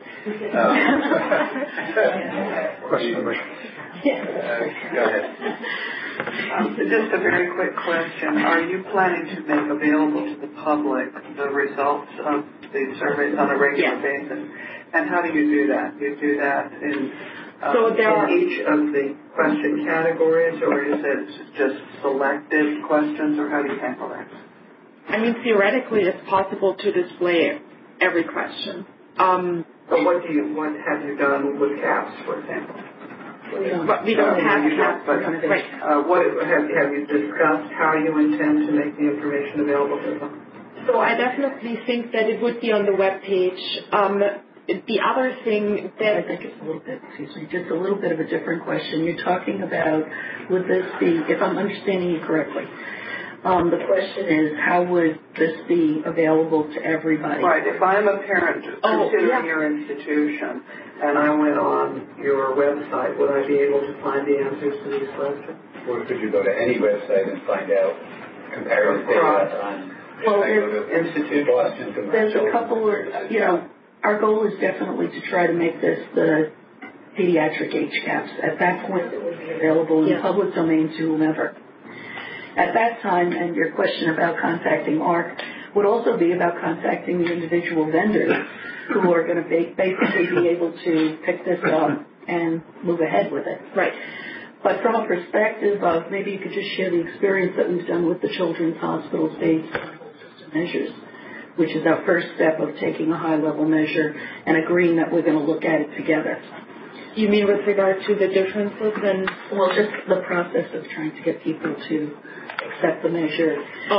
Question number. Go ahead. Just a very quick question. Are you planning to make available to the public the results of these surveys on a regular basis? And how do you do that? Do you do that in each of the question categories, or is it just selected questions, or how do you handle that? I mean, theoretically, it's possible to display every question. But what have you done with CAPS, for example? But we don't have CAPS. Right. Have you discussed how you intend to make the information available to them? So I definitely think that it would be on the web page. the other thing that I think it's a little bit, just a little bit of a different question. You're talking about, would this be, if I'm understanding you correctly, the question is, how would this be available to everybody? Right. If I'm a parent considering your institution and I went on your website, would I be able to find the answers to these questions? Or could you go to any website and find out comparative data on Institute Boston? There's a couple of, our goal is definitely to try to make this the pediatric HCAHPS. At that point, it will be available in the public domain to whomever. At that time, and your question about contacting AHRQ would also be about contacting the individual vendors who are going to basically be able to pick this up and move ahead with it. Right. But from a perspective of, maybe you could just share the experience that we've done with the Children's Hospital State System measures, which is our first step of taking a high-level measure and agreeing that we're going to look at it together. You mean with regard to the differences and... Well, just the process of trying to get people to accept the measure.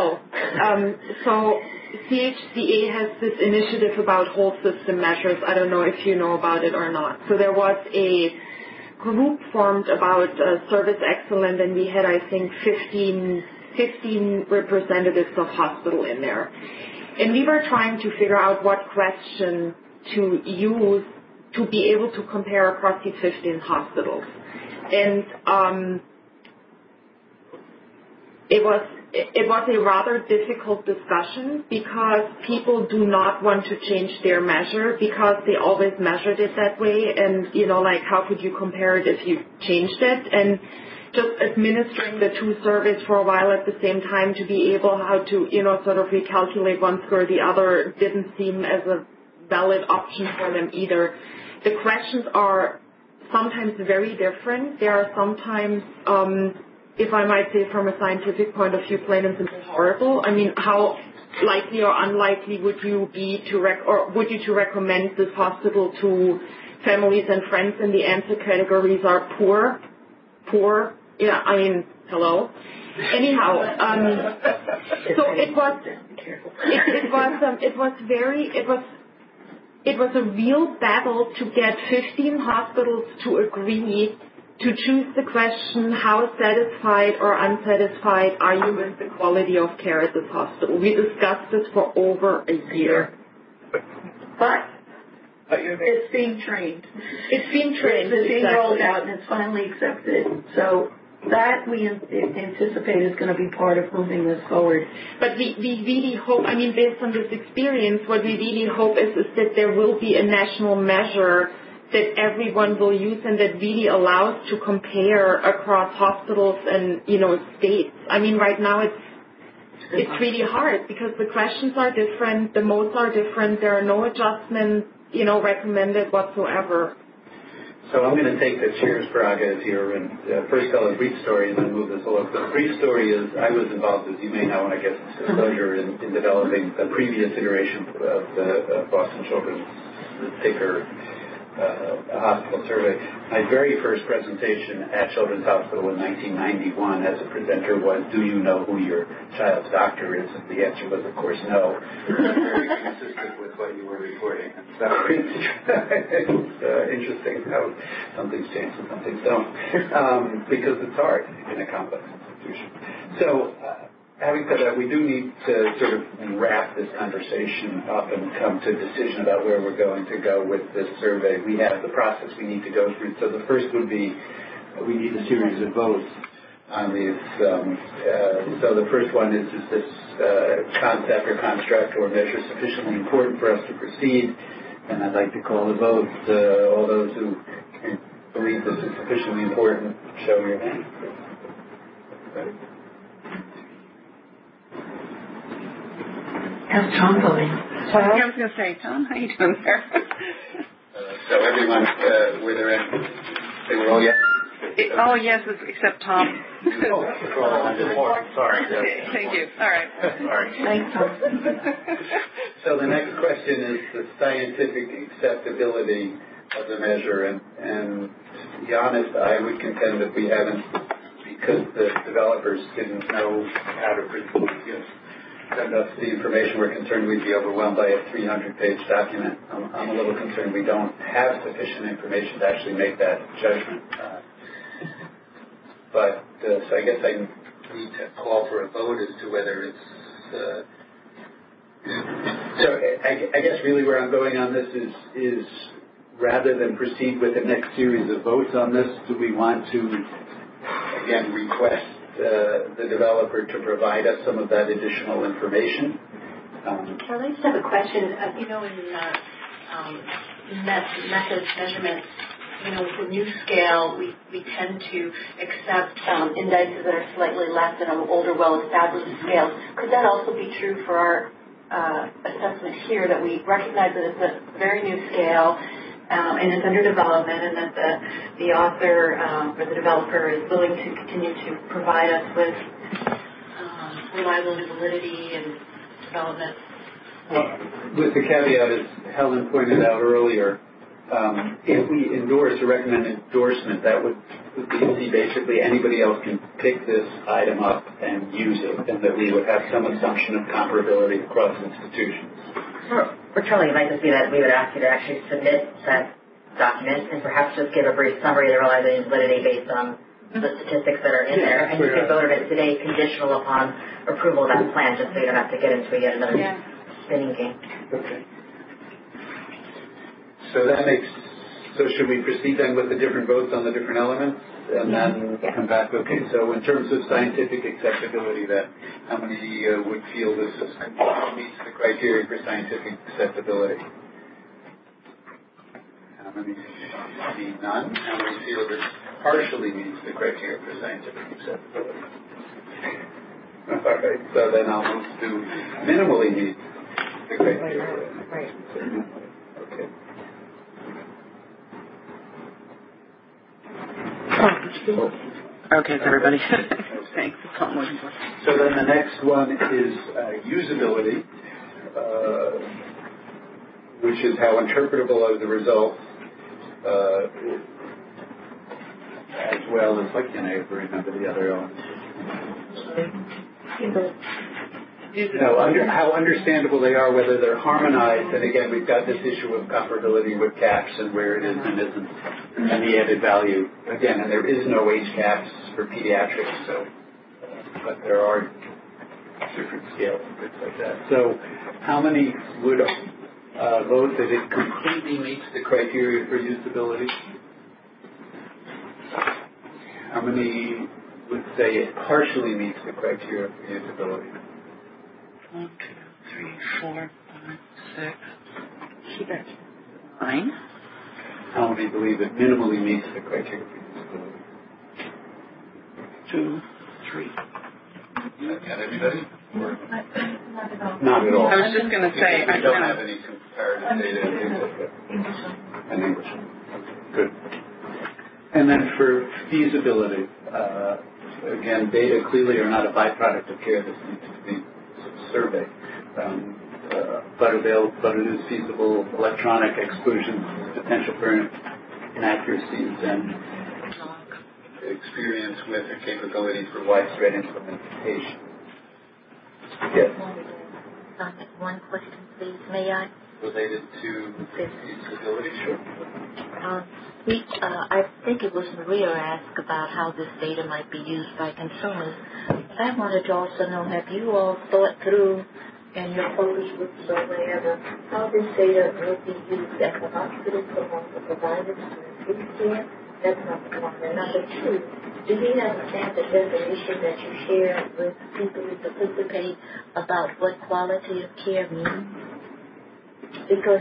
So CHCA has this initiative about whole system measures. I don't know if you know about it or not. So there was a group formed about service excellence, and we had, I think, 15 representatives of hospital in there. And we were trying to figure out what question to use to be able to compare across these 15 hospitals. And it was a rather difficult discussion because people do not want to change their measure because they always measured it that way. And, how could you compare it if you changed it? And just administering the two surveys for a while at the same time to be able how to, sort of recalculate one score or the other didn't seem as a valid option for them either. The questions are sometimes very different. They are sometimes, if I might say from a scientific point of view, plain and simple horrible. I mean, how likely or unlikely would you be to recommend this hospital to families and friends? And the answer categories are poor. Yeah, I mean, hello. Anyhow, so it was a real battle to get 15 hospitals to agree to choose the question, how satisfied or unsatisfied are you with the quality of care at this hospital? We discussed this for over a year. But it's being trained. It's being trained. It's being rolled out and it's finally accepted. So that we anticipate is going to be part of moving this forward. But we really hope, based on this experience, what we really hope is that there will be a national measure that everyone will use and that really allows to compare across hospitals and, states. Right now it's really hard because the questions are different, the modes are different, there are no adjustments, recommended whatsoever. So I'm going to take the chair's prerogative here and first tell a brief story and then move this along. The brief story is I was involved, as you may know, and I guess it's disclosure, in developing the previous iteration of the Boston Children's Ticker hospital survey. My very first presentation at Children's Hospital in 1991 as a presenter was, do you know who your child's doctor is? And the answer was, of course, no. Very consistent with what you were reporting. So it's interesting how some things change and some things don't. Because it's hard in a complex institution. So having said that, we do need to sort of wrap this conversation up and come to a decision about where we're going to go with this survey. We have the process we need to go through. So the first would be we need a series of votes on these. So the first one is this concept or construct or measure sufficiently important for us to proceed? And I'd like to call the vote. All those who believe this is sufficiently important, show your hand. Ready? How's Tom voting? I was going to say, Tom, how you doing there? So everyone, were there any? They were all yes? Oh, yes, except Tom. Sorry. Okay, thank you. All right. Sorry. Thanks, Tom. So the next question is the scientific acceptability of the measure. And to be honest, I would contend that we haven't, because the developers didn't know how to produce send us the information, we're concerned we'd be overwhelmed by a 300-page document. I'm a little concerned we don't have sufficient information to actually make that judgment. So I guess I need to call for a vote as to whether it's... So I guess really where I'm going on this is rather than proceed with the next series of votes on this, do we want to, again, request the developer to provide us some of that additional information? Charlie, I just have a question. In methods, measurements, for new scale, we tend to accept indices that are slightly less than an older, well-established scale. Could that also be true for our assessment here, that we recognize that it's a very new scale and it's under development, and that the author or the developer is willing to continue to provide us with reliable validity and development? With the caveat, as Helen pointed out earlier, if we endorse or recommend endorsement, that would be basically anybody else can pick this item up and use it, and that we would have some assumption of comparability across institutions. Or Charlie, it might just be that we would ask you to actually submit that document and perhaps just give a brief summary of the reliability and validity based on the statistics that are in there, and you can vote on it today conditional upon approval of that plan, just so you don't have to get into yet another spinning game. Okay. So should we proceed then with the different votes on the different elements and then come back? Okay, so in terms of scientific acceptability, then, how many would feel this meets the criteria for scientific acceptability? How many see none? How many feel this partially meets the criteria for scientific acceptability? All right, so then I'll move to minimally meet the criteria. Right. Okay. Okay, everybody. Thanks. So then the next one is usability, which is how interpretable are the results, as well as, why can't I ever remember the other elements? How understandable they are, whether they're harmonized, and again, we've got this issue of comparability with caps and where it is and isn't, and the added value. Again, and there is no age caps for pediatrics, but there are different scales and things like that. So how many would vote that it completely meets the criteria for usability? How many would say it partially meets the criteria for usability? 1, 2, 3, 4, 5, 6, 9. How many believe it minimally meets the criteria for usability? 2, 3. Got everybody? Not at all. Not at all. I was just going to say, I don't have any comparative data. And English. Good. And then for feasibility, again, data clearly are not a byproduct of care. This needs to be surveyed. But it is feasible. Electronic exclusions, potential for inaccuracies, and experience with or capability for widespread implementation. Yes. One question, please. May I? Related to feasibility, sure. I think it was Maria asked about how this data might be used by consumers. I wanted to also know, have you all thought through in your focus groups or wherever how this data will be used at the hospital among the providers to improve care? That's number one. And number two, do you have a standard definition that you share with people who participate about what quality of care means? Because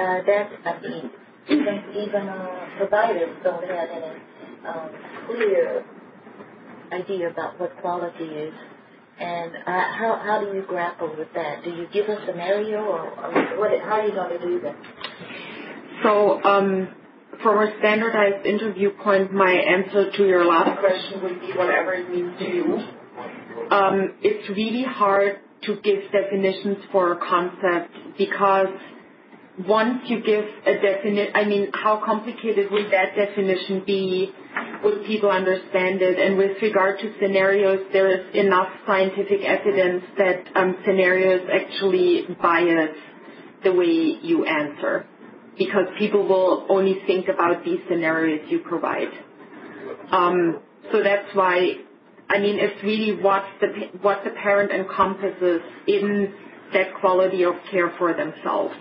even providers don't have any clear idea about what quality is. And how do you grapple with that? Do you give a scenario, or how are you going to do that? So, from a standardized interview point, my answer to your last question would be whatever it means to you. It's really hard to give definitions for a concept because once you give a definition, how complicated would that definition be would people understand it? And with regard to scenarios, there is enough scientific evidence that scenarios actually bias the way you answer, because people will only think about these scenarios you provide. So that's why, I mean, it's really what the parent encompasses in that quality of care for themselves,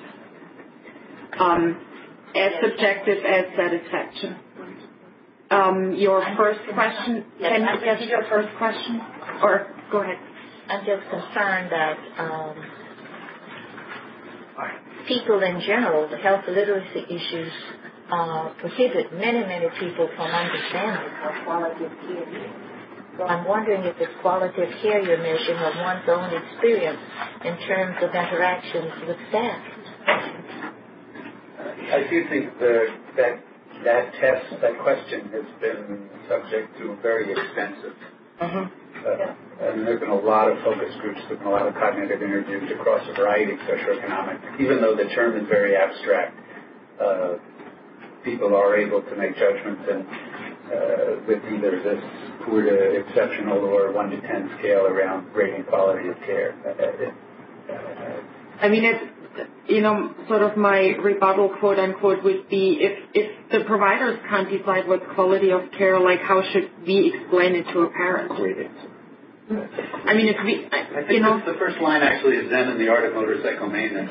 as subjective as satisfaction. Your first question, can you get your first question? Or go ahead. I'm just concerned that people in general, the health literacy issues prohibit many, many people from understanding what quality of care is. So I'm wondering if it's quality of care you're measuring of one's own experience in terms of interactions with staff. I do think that test, that question has been subject to very extensive. I mean, there have been a lot of focus groups, there have been a lot of cognitive interviews across a variety of socioeconomic. Even though the term is very abstract, people are able to make judgments and with either this poor to exceptional or 1 to 10 scale around rating quality of care. I mean, sort of my rebuttal, quote unquote, would be if the providers can't decide what's quality of care, like how should we explain it to a parent? I mean, if we, I think the first line actually is then in the art of motorcycle maintenance.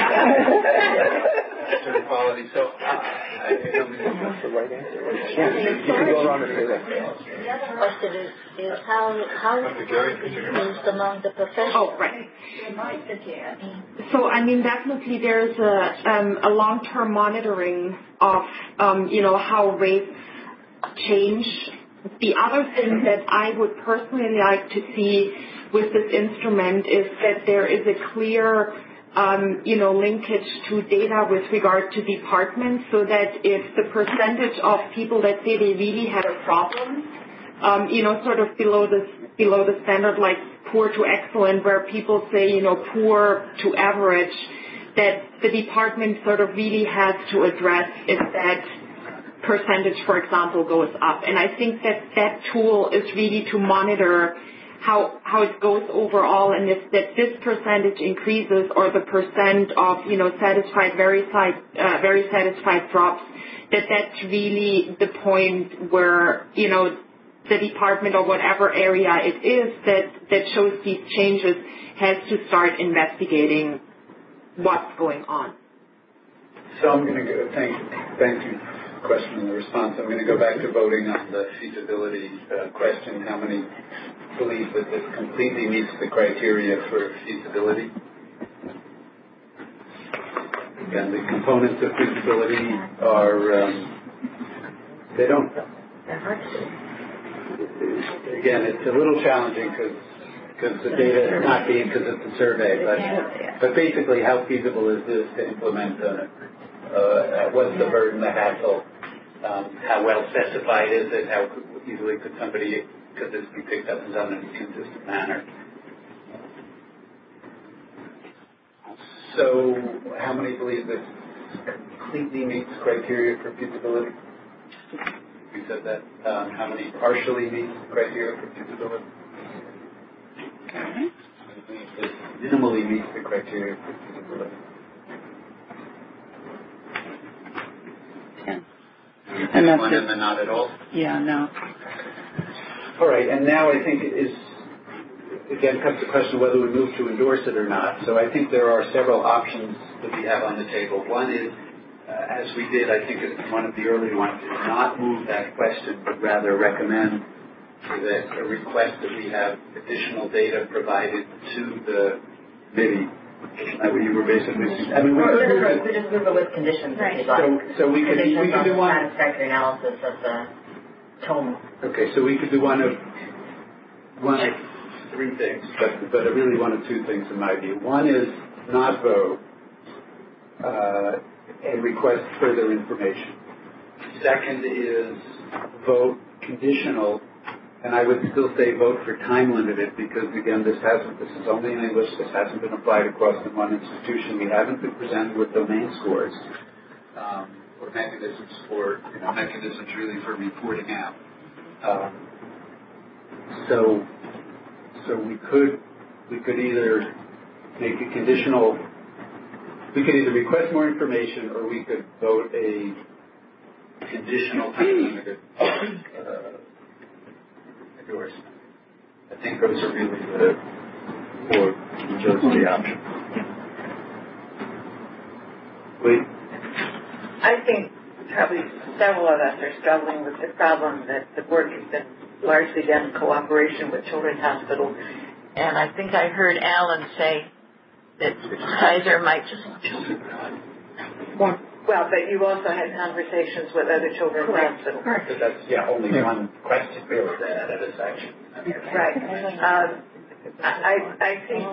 Quality. So I don't think that's the right answer. You can go around and say that. The other question is how is it used among the professionals? Oh, right. So, I mean, definitely there's a long-term monitoring of, how rates change. The other thing that I would personally like to see with this instrument is that there is a clear linkage to data with regard to departments, so that if the percentage of people that say they really had a problem, sort of below the standard, like poor to excellent, where people say, poor to average, that the department sort of really has to address if that percentage, for example, goes up. And I think that tool is really to monitor how it goes overall, and if that this percentage increases or the percent of satisfied, very satisfied drops, that's really the point where the department or whatever area it is that shows these changes has to start investigating what's going on. So I'm going to go. Thank you. Question and the response. I'm going to go back to voting on the feasibility question. How many believe that this completely meets the criteria for feasibility? Again, the components of feasibility are, they don't. Again, it's a little challenging because the data is not being, because it's a survey, but basically how feasible is this to implement what's the burden, the hassle, how well specified is it, how easily could this be picked up and done in a consistent manner. So how many believe this completely meets criteria for feasibility? You said that. How many partially meet criteria for feasibility? How many believe this minimally meets the criteria for feasibility? And that's one and then not at all? Yeah, no. All right, and now I think again comes the question whether we move to endorse it or not. So I think there are several options that we have on the table. One is, as we did, I think in one of the early ones, is not move that question, but rather recommend that a request that we have additional data provided to the committee. You were basically. I mean, we just move it with conditions. Right. So we could do one satisfactory analysis of the tone. Okay, so we could do one of three things, but really one of two things in my view. One is not vote and request further information. Second is vote conditional. And I would still say vote for time limited because, again, this is only in English. This hasn't been applied across the one institution. We haven't been presented with domain scores or mechanisms really for reporting out. So we could either make a conditional. We could either request more information, or we could vote a conditional time-limited endorsement. I think those are really the three options. Wait. I think probably several of us are struggling with the problem that the work has been largely done in cooperation with Children's Hospital. And I think I heard Alan say that Kaiser might just... Well, but you also had conversations with other children's hospitals. Correct. So that's, only one question really that at a section. Right. I think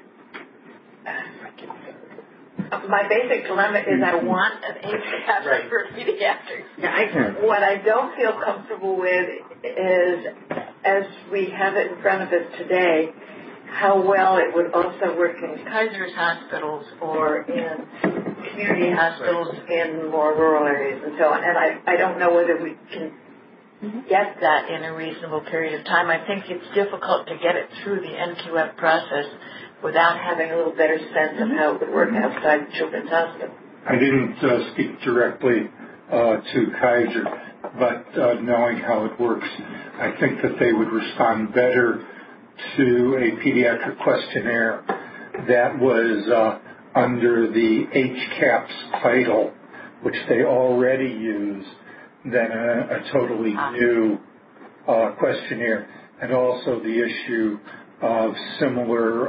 my basic dilemma is I want an HCAP for pediatrics. What I don't feel comfortable with is, as we have it in front of us today, how well it would also work in Kaiser's hospitals or in community hospitals in more rural areas and so on. And I don't know whether we can get that in a reasonable period of time. I think it's difficult to get it through the NQF process without having a little better sense of how it would work outside Children's Hospital. I didn't speak directly to Kaiser, but knowing how it works, I think that they would respond better to a pediatric questionnaire that was under the HCAPS title, which they already use, than a totally new questionnaire. And also the issue of similar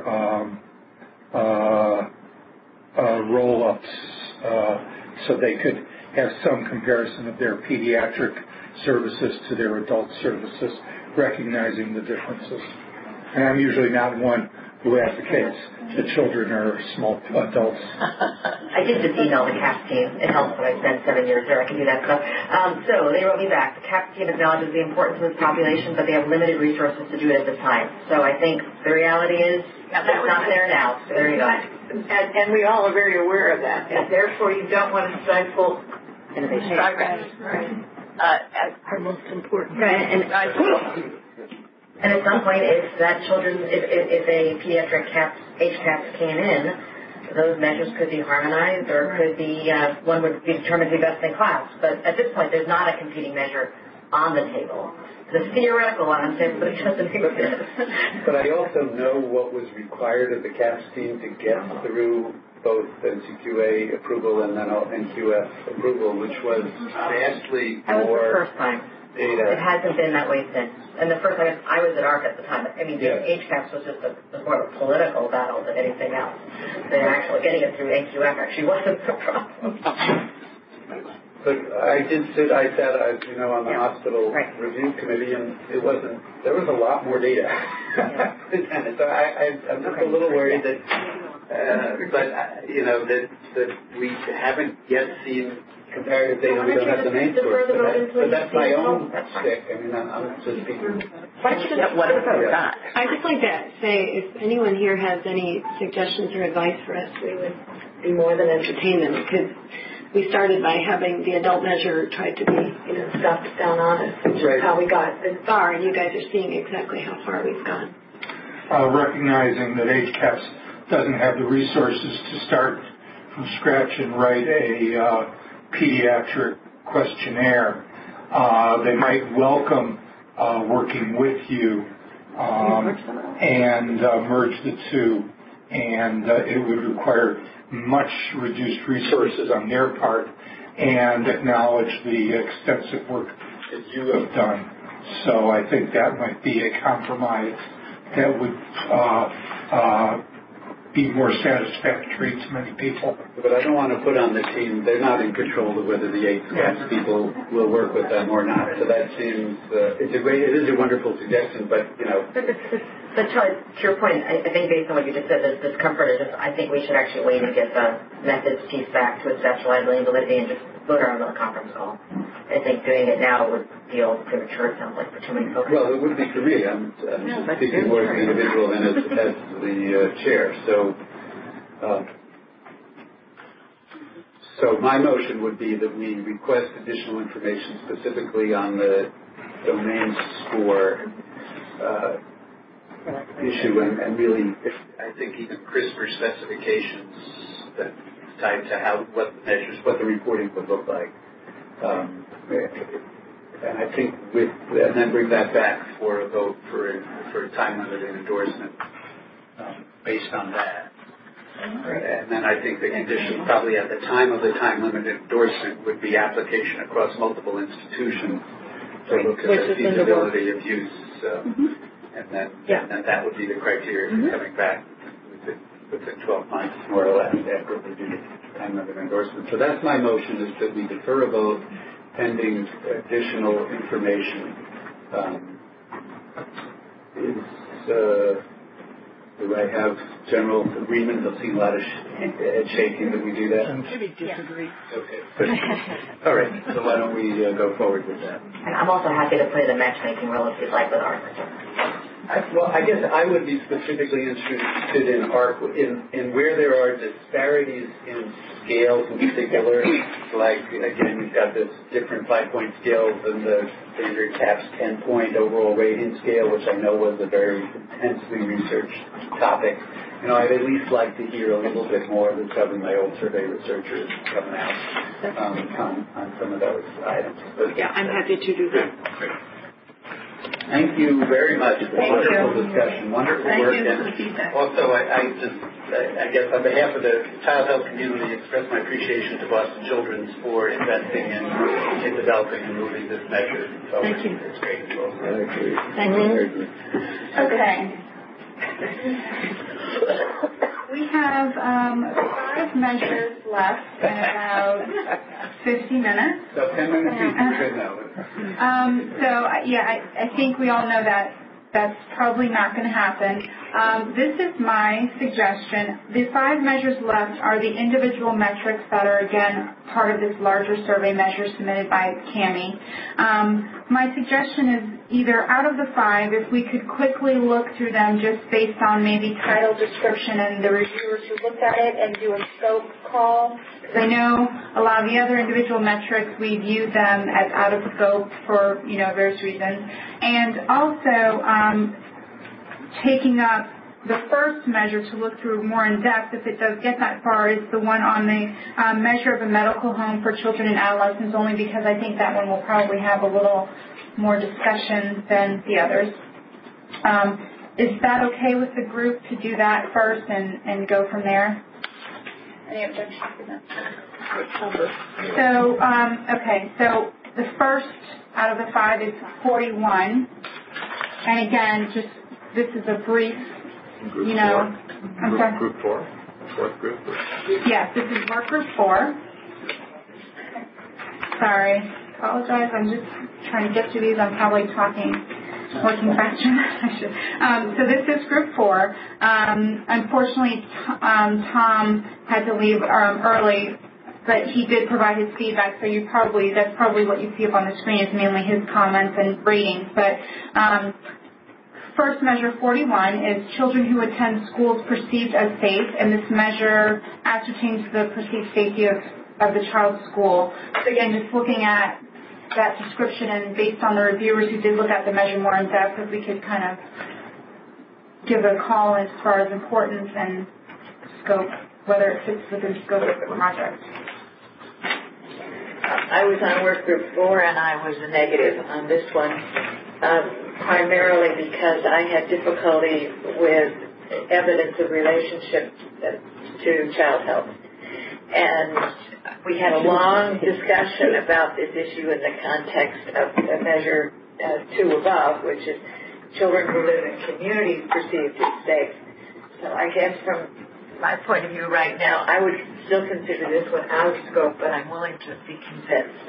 roll-ups so they could have some comparison of their pediatric services to their adult services, recognizing the differences. And I'm usually not one who advocates the children are small adults. I did just email the CAPS team. It helps when I spent 7 years there. I can do that stuff. So they wrote me back. The CAPS team acknowledges the importance of this population, but they have limited resources to do it at this time. So I think the reality is it's not there now. So there you go. And we all are very aware of that. And therefore, you don't want to stifle innovation. Progress. Right. Our most important. Right. And at some point, if a pediatric HCAPS came in, those measures could be harmonized or could be, one would be determined to be best in class. But at this point, there's not a competing measure on the table. The theoretical one, I'm saying, but it doesn't exist. But I also know what was required of the CAPS team to get through both NCQA approval and then NQF approval, which was vastly more... That was the first time. Data. It hasn't been that way since. And the first time I was at ARC at the time. I mean, HCAPS was just more of a political battle than anything else. The actual getting it through NQF actually wasn't the problem. But I sat on the hospital review committee, and it wasn't. There was a lot more data. So I'm just a little worried that, that we haven't yet seen comparative data. We don't have the main source. But that's my own stick. I mean, I'm just speaking. Why don't you just what about that? I'd just like to say, if anyone here has any suggestions or advice for us, we would be more than entertain them, because we started by having the adult measure try to be, stuffed down on us, which is how we got this far, and you guys are seeing exactly how far we've gone. Recognizing that HCAPS doesn't have the resources to start from scratch and write a pediatric questionnaire, they might welcome working with you and merge the two, and it would require much reduced resources on their part and acknowledge the extensive work that you have done. So I think that might be a compromise that would be more satisfactory to many people. But I don't want to put on the team, they're not in control of whether the HCAPS people will work with them or not. So that seems, it is a wonderful suggestion, but, But Charlie, to your point, I think based on what you just said, this discomfort is just, I think we should actually wait and get the methods piece back to assess reliability and validity and just vote on a conference call. I think doing it now would feel premature, it sounds like, for too many folks. Well, it would be for me. I'm speaking more as an individual than as the chair. So my motion would be that we request additional information specifically on the domains for issue, and really, I think even CRISPR specifications that tied to what the measures, what the reporting would look like. And I think and then bring that back for a vote for a time-limited endorsement based on that. And then I think the condition probably at the time of the time-limited endorsement would be application across multiple institutions to look at the feasibility of use. And then that would be the criteria for coming back within 12 months, more or less, after we do the time-limited endorsement. So that's my motion, is that we defer a vote pending additional information. Do I have general agreement? I've seen a lot of head shaking that we do that. Maybe disagree. Okay. All right. So why don't we go forward with that? And I'm also happy to play the matchmaking role if you'd like with ARC. Well, I guess I would be specifically interested in ARC in where there are disparities in scales in particular. Like, again, you've got this different 5-point scale than the standard CAPS 10-point overall rating scale, which I know was a very intensely researched topic. You know, I'd at least like to hear a little bit more of the Southern my old survey researchers coming out on some of those items. But, yeah, I'm happy to do that. Thank you very much for the wonderful discussion. Wonderful work. And also, I guess on behalf of the child health community, express my appreciation to Boston Children's for investing in developing and moving this measure. So thank you. It's great. Thank you. Okay. We have 5 measures left in about 50 minutes. So 10 minutes each is good now. I think we all know that that's probably not going to happen. This is my suggestion. The 5 measures left are the individual metrics that are, again, part of this larger survey measure submitted by CAMI. My suggestion is either out of the 5, if we could quickly look through them just based on maybe title, description, and the reviewers who looked at it, and do a scope call. Because I know a lot of the other individual metrics, we viewed them as out of scope for, various reasons. And also taking up the first measure to look through more in depth, if it does get that far, is the one on the measure of a medical home for children and adolescents, only because I think that one will probably have a little more discussion than the others. Is that okay with the group to do that first and go from there? Any objections to that? So the first out of the 5 is 41. And again, this is a brief, I'm sorry. Group 4? Fourth group? Yes, this is work group 4. Sorry, apologize. I'm just trying to get through these. I'm probably working faster. So this is group 4. Unfortunately, Tom had to leave early, but he did provide his feedback. So that's probably what you see up on the screen is mainly his comments and ratings. But first measure 41 is children who attend schools perceived as safe, and this measure ascertains the perceived safety of the child's school. So again, just looking at that description and based on the reviewers who did look at the measure more in depth, if we could kind of give a call as far as importance and scope, whether it fits within the scope of the project. I was on work group 4 and I was a negative on this one, primarily because I had difficulty with evidence of relationship to child health. And we had a long discussion about this issue in the context of the measure 2 above, which is children who live in communities perceived as safe. So I guess from my point of view right now, I would still consider this one out of scope, but I'm willing to be convinced.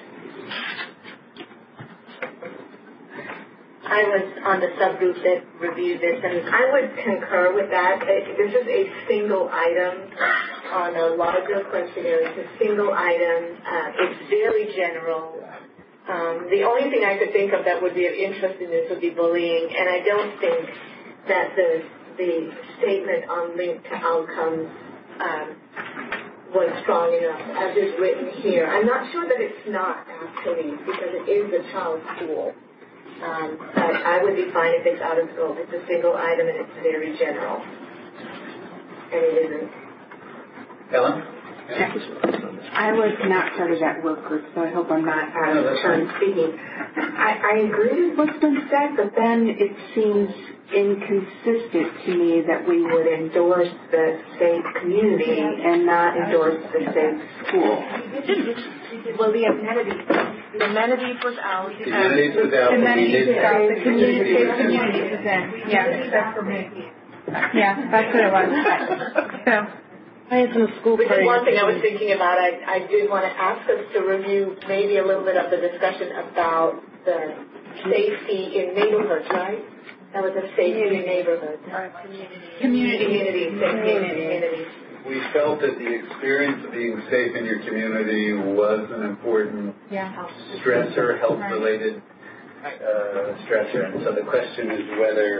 I was on the subgroup that reviewed this, and I would concur with that. This is a single item on a larger questionnaire. It's a single item. It's very general. The only thing I could think of that would be of interest in this would be bullying, and I don't think that the statement on link to outcomes was strong enough as is written here. I'm not sure that it's not, actually, because it is a child's school. But I would be fine if it's out of scope. It's a single item and it's very general. And it isn't. Ellen? I was not part of that work group, so I hope I'm not out of turn speaking. I agree with what's been said, but then it seems inconsistent to me that we would endorse the safe community and not endorse the safe school. Well, the amenities was out. The amenities was out. The community was in. Yeah. That's what it was. So. Which is one thing I was thinking about. I did want to ask us to review maybe a little bit of the discussion about the safety in neighborhoods, right? That was a safety in neighborhoods. Community. We felt that the experience of being safe in your community was an important stressor, health-related stressor. And so the question is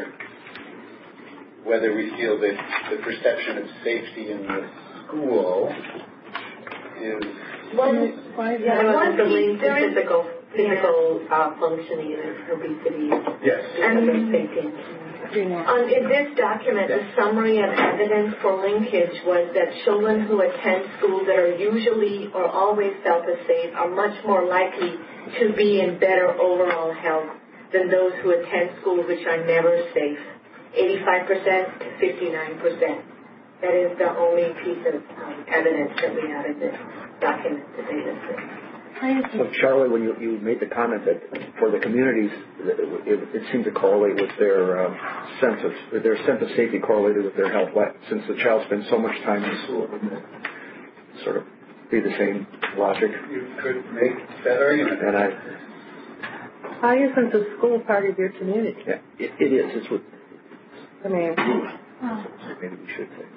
whether we feel that the perception of safety in the school is... One the link to physical functioning and obesity. Yes. And safety. In this document, the summary of evidence for linkage was that children who attend schools that are usually or always felt as safe are much more likely to be in better overall health than those who attend schools which are never safe. 85% to 59%. That is the only piece of evidence that we have in this document that they listed. So, Charlie, when you made the comment that for the communities, it seemed to correlate with their sense of safety correlated with their health. Since the child spends so much time in school, wouldn't it sort of be the same logic? You could make that argument. And How isn't the school part of your community? Yeah, it is. It's what. I mean, maybe we should say.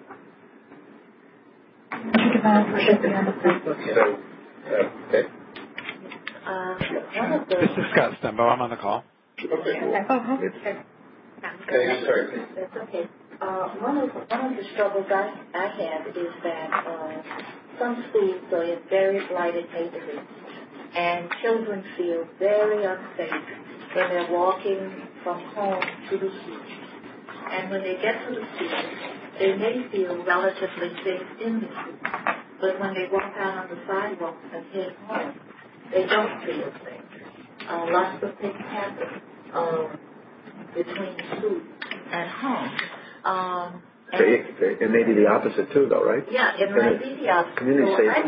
This is Scott Stembo. I'm on the call. Okay, sorry. That's okay. One of the struggles I have is that some schools are in very blighted neighborhoods, and children feel very unsafe when they're walking from home to the school. And when they get to the school, they may feel relatively safe in the school. But when they walk out on the sidewalks and head home, they don't feel safe. Lots of things happen between school and home. It may be the opposite too, though, right? Yeah, it might be the opposite. Community so safe. I'm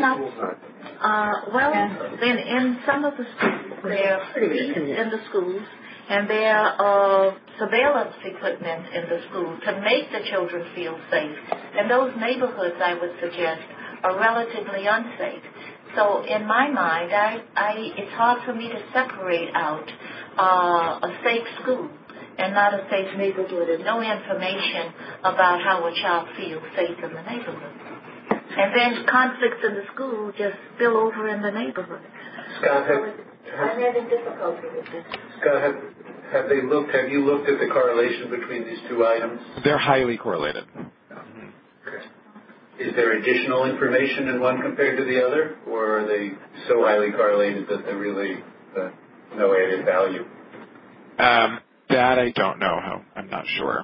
not. Then in some of the schools, there are police in the schools, and there are surveillance equipment in the school to make the children feel safe. And those neighborhoods, I would suggest, are relatively unsafe. So in my mind, it's hard for me to separate out a safe school and not a safe neighborhood. There's no information about how a child feels safe in the neighborhood. And then conflicts in the school just spill over in the neighborhood. Scott, I'm having difficulty with this. Scott, have you looked at the correlation between these two items? They're highly correlated. Okay. Is there additional information in one compared to the other, or are they so highly correlated that they're really no added value? That I don't know. I'm not sure.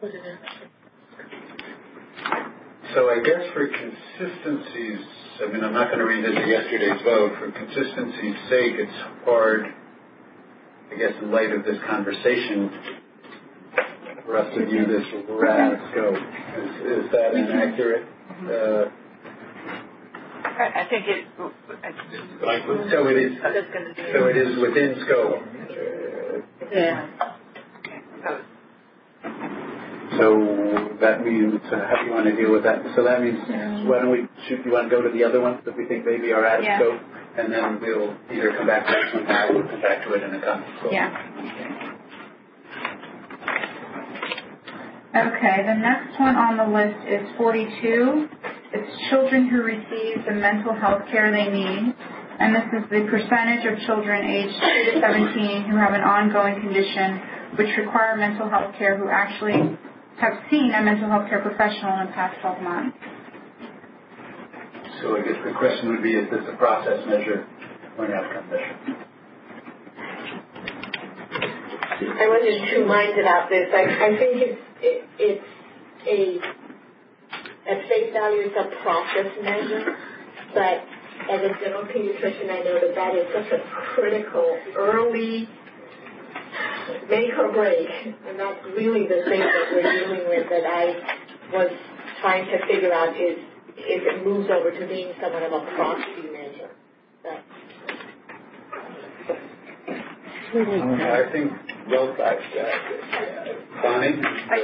So I guess for consistency's, I'm not going to revisit yesterday's vote. For consistency's sake, it's hard, I guess, in light of this conversation, for us to view this out of scope. Is that inaccurate? I think it. So it is within scope. Yeah. So that means, how do you want to deal with that? So that means, why don't you want to go to the other ones that we think maybe are out of scope, and then we'll either come back to this one or we'll come back to it in a conference call. Yeah. Okay, the next one on the list is 42. It's children who receive the mental health care they need. And this is the percentage of children aged 2 to 17 who have an ongoing condition which require mental health care who actually have seen a mental health care professional in the past 12 months. So I guess the question would be, is this a process measure or an outcome measure? I was in two minds about this. I think it's at face value, it's a process measure, but as a general pediatrician, I know that is such a critical early make or break, and that's really the thing that we're dealing with that I was trying to figure out is if it moves over to being somewhat of a proxy measure. I think Bonnie?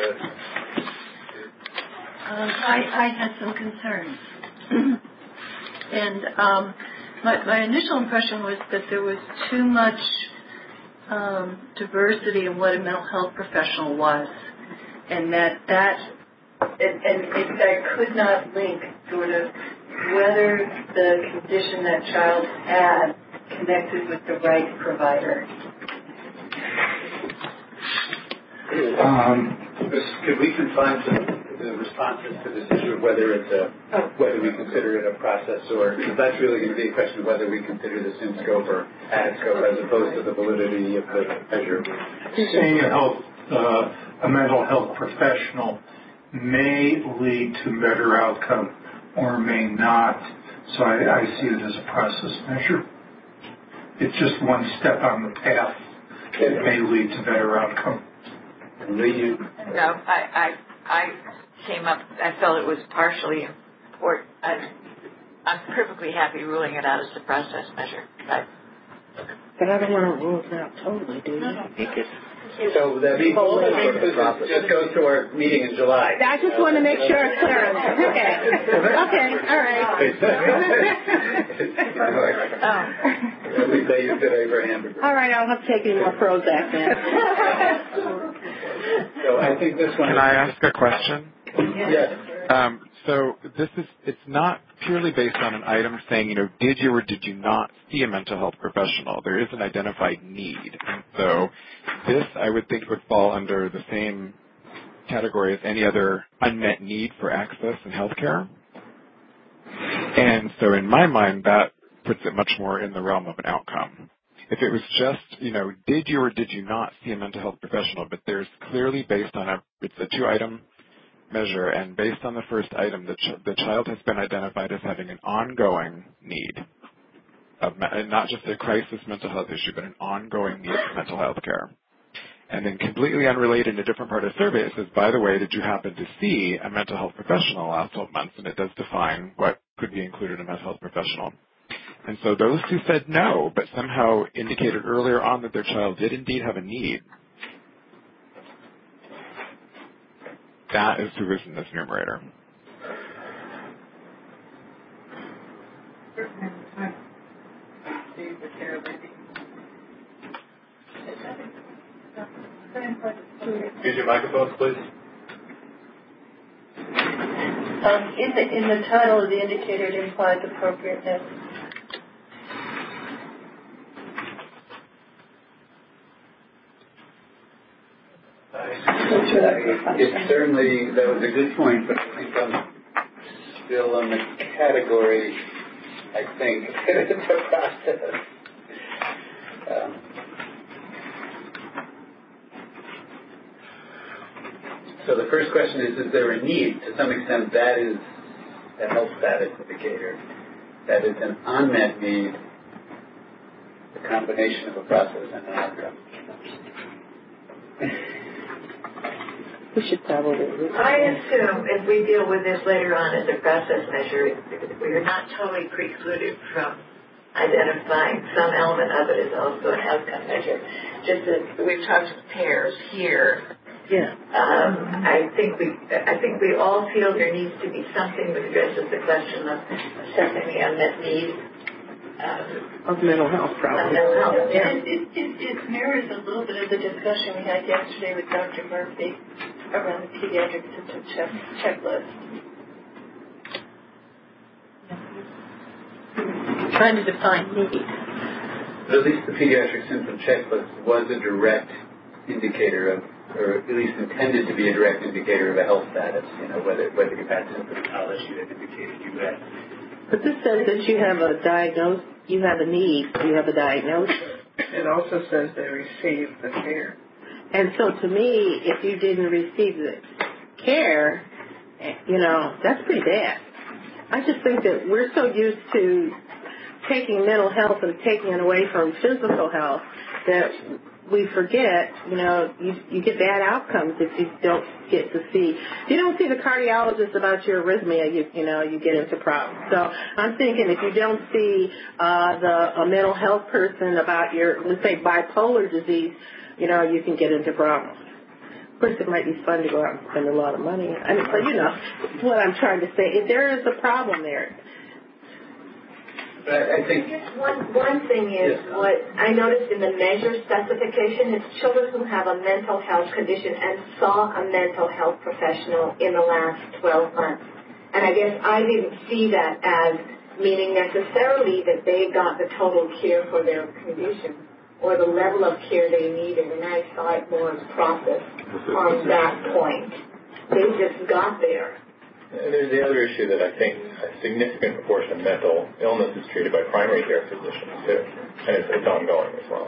I had some concerns. And my initial impression was that there was too much diversity in what a mental health professional was, and that I could not link sort of whether the condition that child had connected with the right provider. Could we confine the responses to this issue of whether we consider it a process, or because that's really going to be a question of whether we consider this in scope or ad scope as opposed to the validity of the measure. Seeing a mental health professional may lead to better outcome or may not. So I see it as a process measure. It's just one step on the path that may lead to better outcome. No, I came up, I felt it was partially important. I'm perfectly happy ruling it out as a process measure. But I don't want to rule it out totally, do you? So that means just goes to our meeting in July. I just want to make sure it's clear on that. Okay, all right. We say you said Abraham. All right, I'll have to take any more Prozac then. So I think this one. Can I ask a question? Yes. So it's not purely based on an item saying, did you or did you not see a mental health professional? There is an identified need. And so this, I would think, would fall under the same category as any other unmet need for access in healthcare. And so in my mind, that puts it much more in the realm of an outcome. If it was just, did you or did you not see a mental health professional, but there's clearly based on it's a two-item measure, and based on the first item, the child has been identified as having an ongoing need of not just a crisis mental health issue, but an ongoing need for mental health care. And then completely unrelated in a different part of the survey, it says, by the way, did you happen to see a mental health professional last 12 months? And it does define what could be included in a mental health professional. And so those who said no, but somehow indicated earlier on that their child did indeed have a need, that is who is in this numerator. Use your microphones, please. In the title of the indicator, it implies appropriateness. It's certainly, that was a good point, but I think I'm still in the category, I think, it's a process. So the first question is there a need? To some extent, that is a health status indicator. That is an unmet need, a combination of a process and an outcome. We should probably. I assume if we deal with this later on as a process measure, we are not totally precluded from identifying some element of it as also an outcome measure. Just as we've talked to pairs here. Yeah. I think we all feel there needs to be something that addresses the question of assessing the unmet need of mental health problems. Mental health, yeah. It mirrors a little bit of the discussion we had yesterday with Dr. Murphy around the pediatric symptom checklist. Trying to define need. But at least the pediatric symptom checklist was a direct indicator of, or at least intended to be a direct indicator of a health status, whether you've had symptomatology that indicated you had. But this says that you have a diagnosis, you have a need, you have a diagnosis. It also says they receive the care. And so to me, if you didn't receive the care, that's pretty bad. I just think that we're so used to taking mental health and taking it away from physical health that we forget, you get bad outcomes if you don't get to see. If you don't see the cardiologist about your arrhythmia, you get into problems. So I'm thinking if you don't see a mental health person about your, let's say, bipolar disease, you can get into problems. Of course, it might be fun to go out and spend a lot of money. But what I'm trying to say, there is a problem there. I think one thing is what I noticed in the measure specification is children who have a mental health condition and saw a mental health professional in the last 12 months. And I guess I didn't see that as meaning necessarily that they got the total care for their condition or the level of care they needed, and I saw it more as process on that point. They just got there. And there's the other issue that I think a significant proportion of mental illness is treated by primary care physicians too, and it's ongoing as well.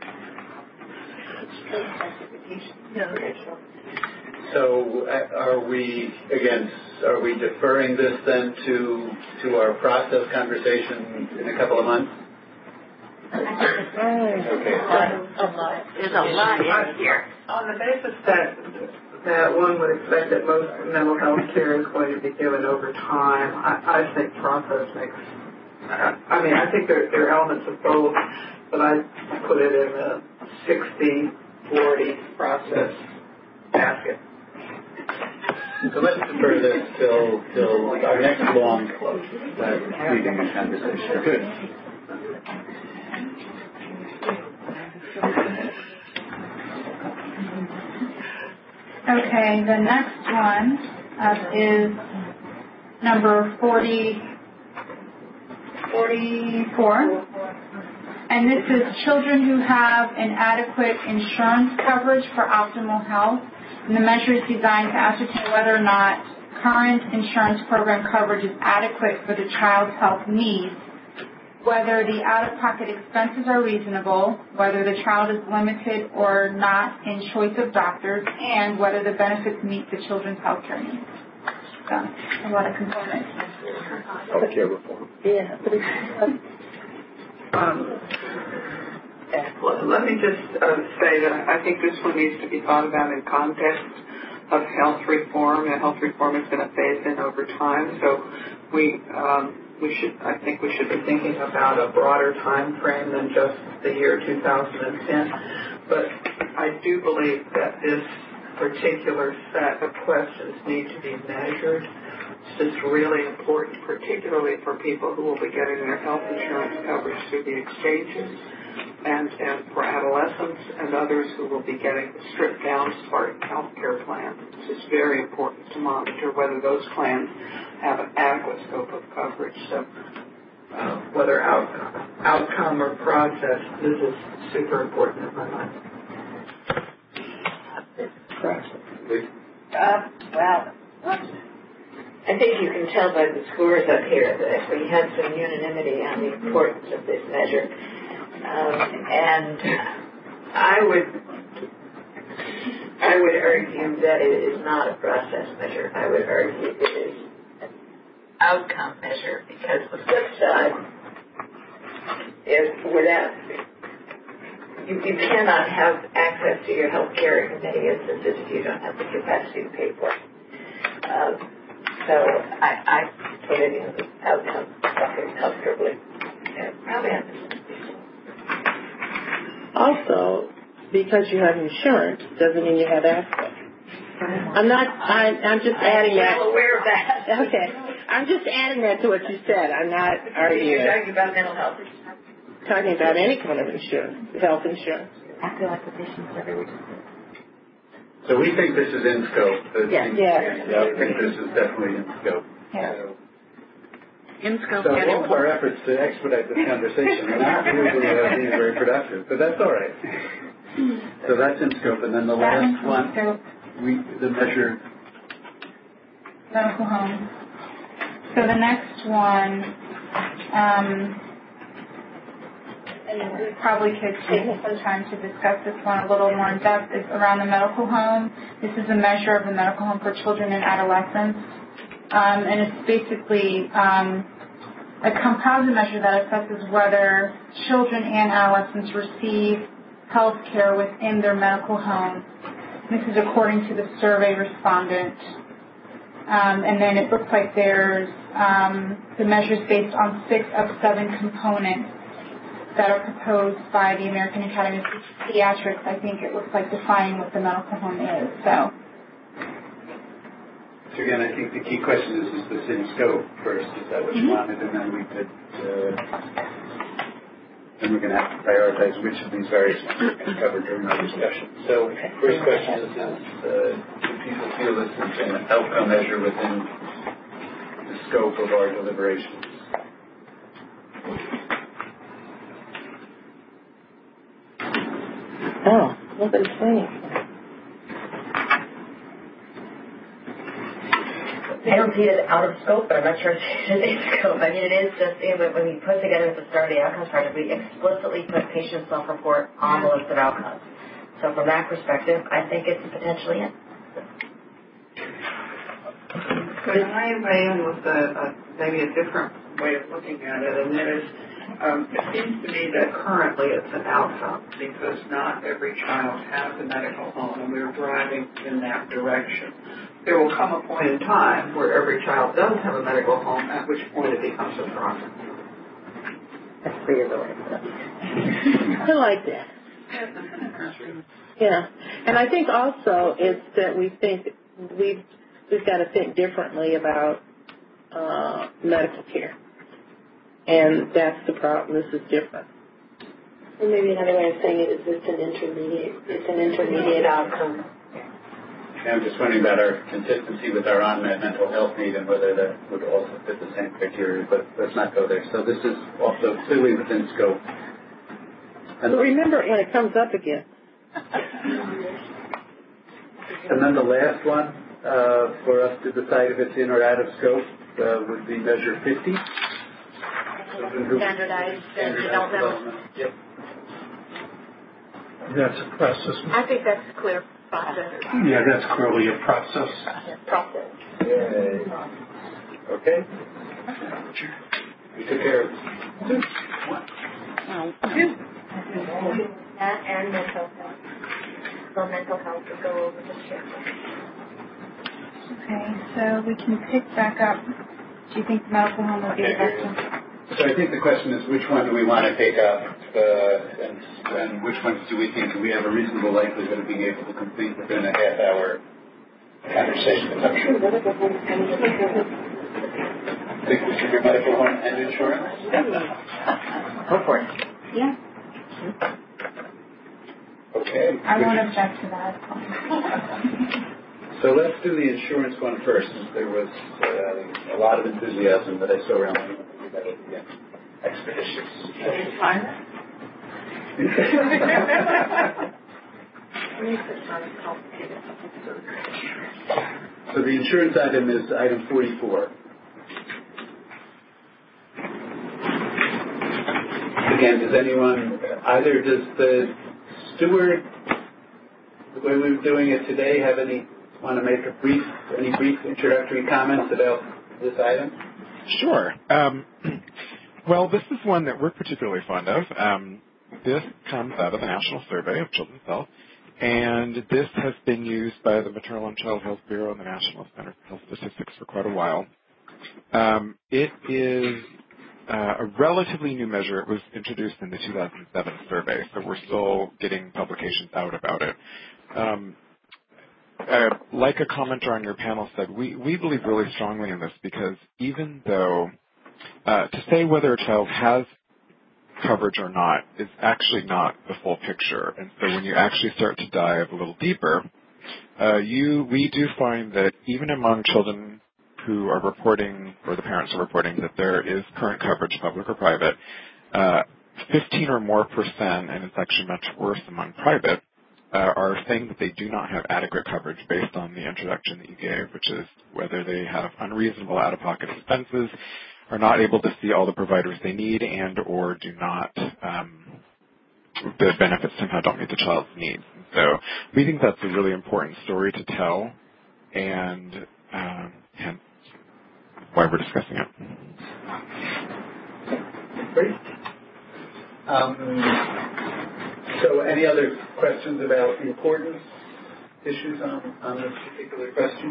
So are we deferring this then to our process conversation in a couple of months? Okay. There's a lot in here. On the basis that one would expect that most mental health care is going to be given over time, I think process makes, I think there are elements of both, but I put it in a 60-40 process basket. So let's defer this till our next long meeting and conversation. Good. Okay, the next one is number 44. And this is children who have inadequate insurance coverage for optimal health. And the measure is designed to ascertain whether or not current insurance program coverage is adequate for the child's health needs, whether the out-of-pocket expenses are reasonable, whether the child is limited or not in choice of doctors, and whether the benefits meet the children's health care needs. So, a lot of components. Healthcare reform. Yeah. Let me just say that I think this one needs to be thought about in context of health reform, and health reform is going to phase in over time. So I think we should be thinking about a broader time frame than just the year 2010. But I do believe that this particular set of questions need to be measured. It's just really important, particularly for people who will be getting their health insurance coverage through the exchanges, and for adolescents and others who will be getting the stripped-down Spartan health care plan. It's just very important to monitor whether those plans have an adequate scope of coverage. So whether outcome or process, this is super important in my mind. Well, I think you can tell by the scores up here that we had some unanimity on the importance of this measure. And I would argue that it is not a process measure. I would argue it is an outcome measure, because the flip side is without you cannot have access to your health care in many instances if you don't have the capacity to pay for it. So I put it in the outcome bucket comfortably. And probably have this. Also, because you have insurance doesn't mean you have access. I'm just adding that. I'm well aware of that. Okay. I'm just adding that to what you said. I'm not arguing. You're talking about mental health. Talking about any kind of insurance, health insurance. I feel like the patient's everywhere. So we think this is in scope. Yeah. I think this is definitely in scope. Yeah. So all of our efforts to expedite this conversation are not really being very productive, but that's all right. So that's in scope, and then the last one, the measure. Medical home. So the next one, and we probably could take some time to discuss this one a little more in depth, is around the medical home. This is a measure of the medical home for children and adolescents. And it's basically a composite measure that assesses whether children and adolescents receive health care within their medical home. This is according to the survey respondent. And then it looks like there's the measures based on 6 of 7 components that are proposed by the American Academy of Pediatrics. I think it looks like defining what the medical home is. So again, I think the key question is this in scope first? Is that what you wanted? And then we could, then we're going to have to prioritize which of these various ones we're going to cover during our discussion. So, first question is do people feel this is an outcome measure within the scope of our deliberations? Oh, nobody's saying. I don't see it as out of scope, but I'm not sure it's in scope. I mean, it is just, when we put together at the start of the outcomes project, we explicitly put patient self-report on the list of outcomes. So from that perspective, I think it's potentially in. Could I weigh in with maybe a different way of looking at it? And that is, it seems to me that currently it's an outcome because not every child has a medical home, and we're driving in that direction. There will come a point in time where every child does have a medical home, at which point it becomes a problem. That's pretty good. I like that. Yeah, and I think also it's that we think we've got to think differently about medical care, and that's the problem. This is different. Or maybe another way of saying it is it's an intermediate outcome. I'm just wondering about our consistency with our unmet mental health need and whether that would also fit the same criteria, but let's not go there. So this is also clearly within scope. And but remember when it comes up again. And then the last one for us to decide if it's in or out of scope would be measure 50. Standardized development. Yep. That's a process. I think that's clear. Process. Yeah, that's clearly a process. Process. Yay. Okay. We took care of 2. That and mental health. So mental health will go over the shift. okay, so we can pick back up. Do you think the medical home will be effective? So I think the question is which one do we want to take up and which ones do we think we have a reasonable likelihood of being able to complete within a half-hour conversation. I'm sure medical home and insurance. Think we should do medical home and insurance? Go for it. Yeah. Okay. I won't object to that. So let's do the insurance one first. There was a lot of enthusiasm that I saw around the that would be expeditious. So the insurance item is item 44. Again, does the steward, the way we were doing it today, want to make any brief introductory comments about this item? Sure. Well, this is one that we're particularly fond of. This comes out of the National Survey of Children's Health, and this has been used by the Maternal and Child Health Bureau and the National Center for Health Statistics for quite a while. It is a relatively new measure. It was introduced in the 2007 survey, so we're still getting publications out about it. Like a commenter on your panel said, we believe really strongly in this because even though to say whether a child has coverage or not is actually not the full picture. And so when you actually start to dive a little deeper, we do find that even among children who are reporting, or the parents are reporting, that there is current coverage, public or private, 15 or more %, and it's actually much worse among private, are saying that they do not have adequate coverage based on the introduction that you gave, which is whether they have unreasonable out-of-pocket expenses, are not able to see all the providers they need, and or do not the benefits somehow don't meet the child's needs. So we think that's a really important story to tell, and hence why we're discussing it. Great. So any other questions about importance issues on this particular question?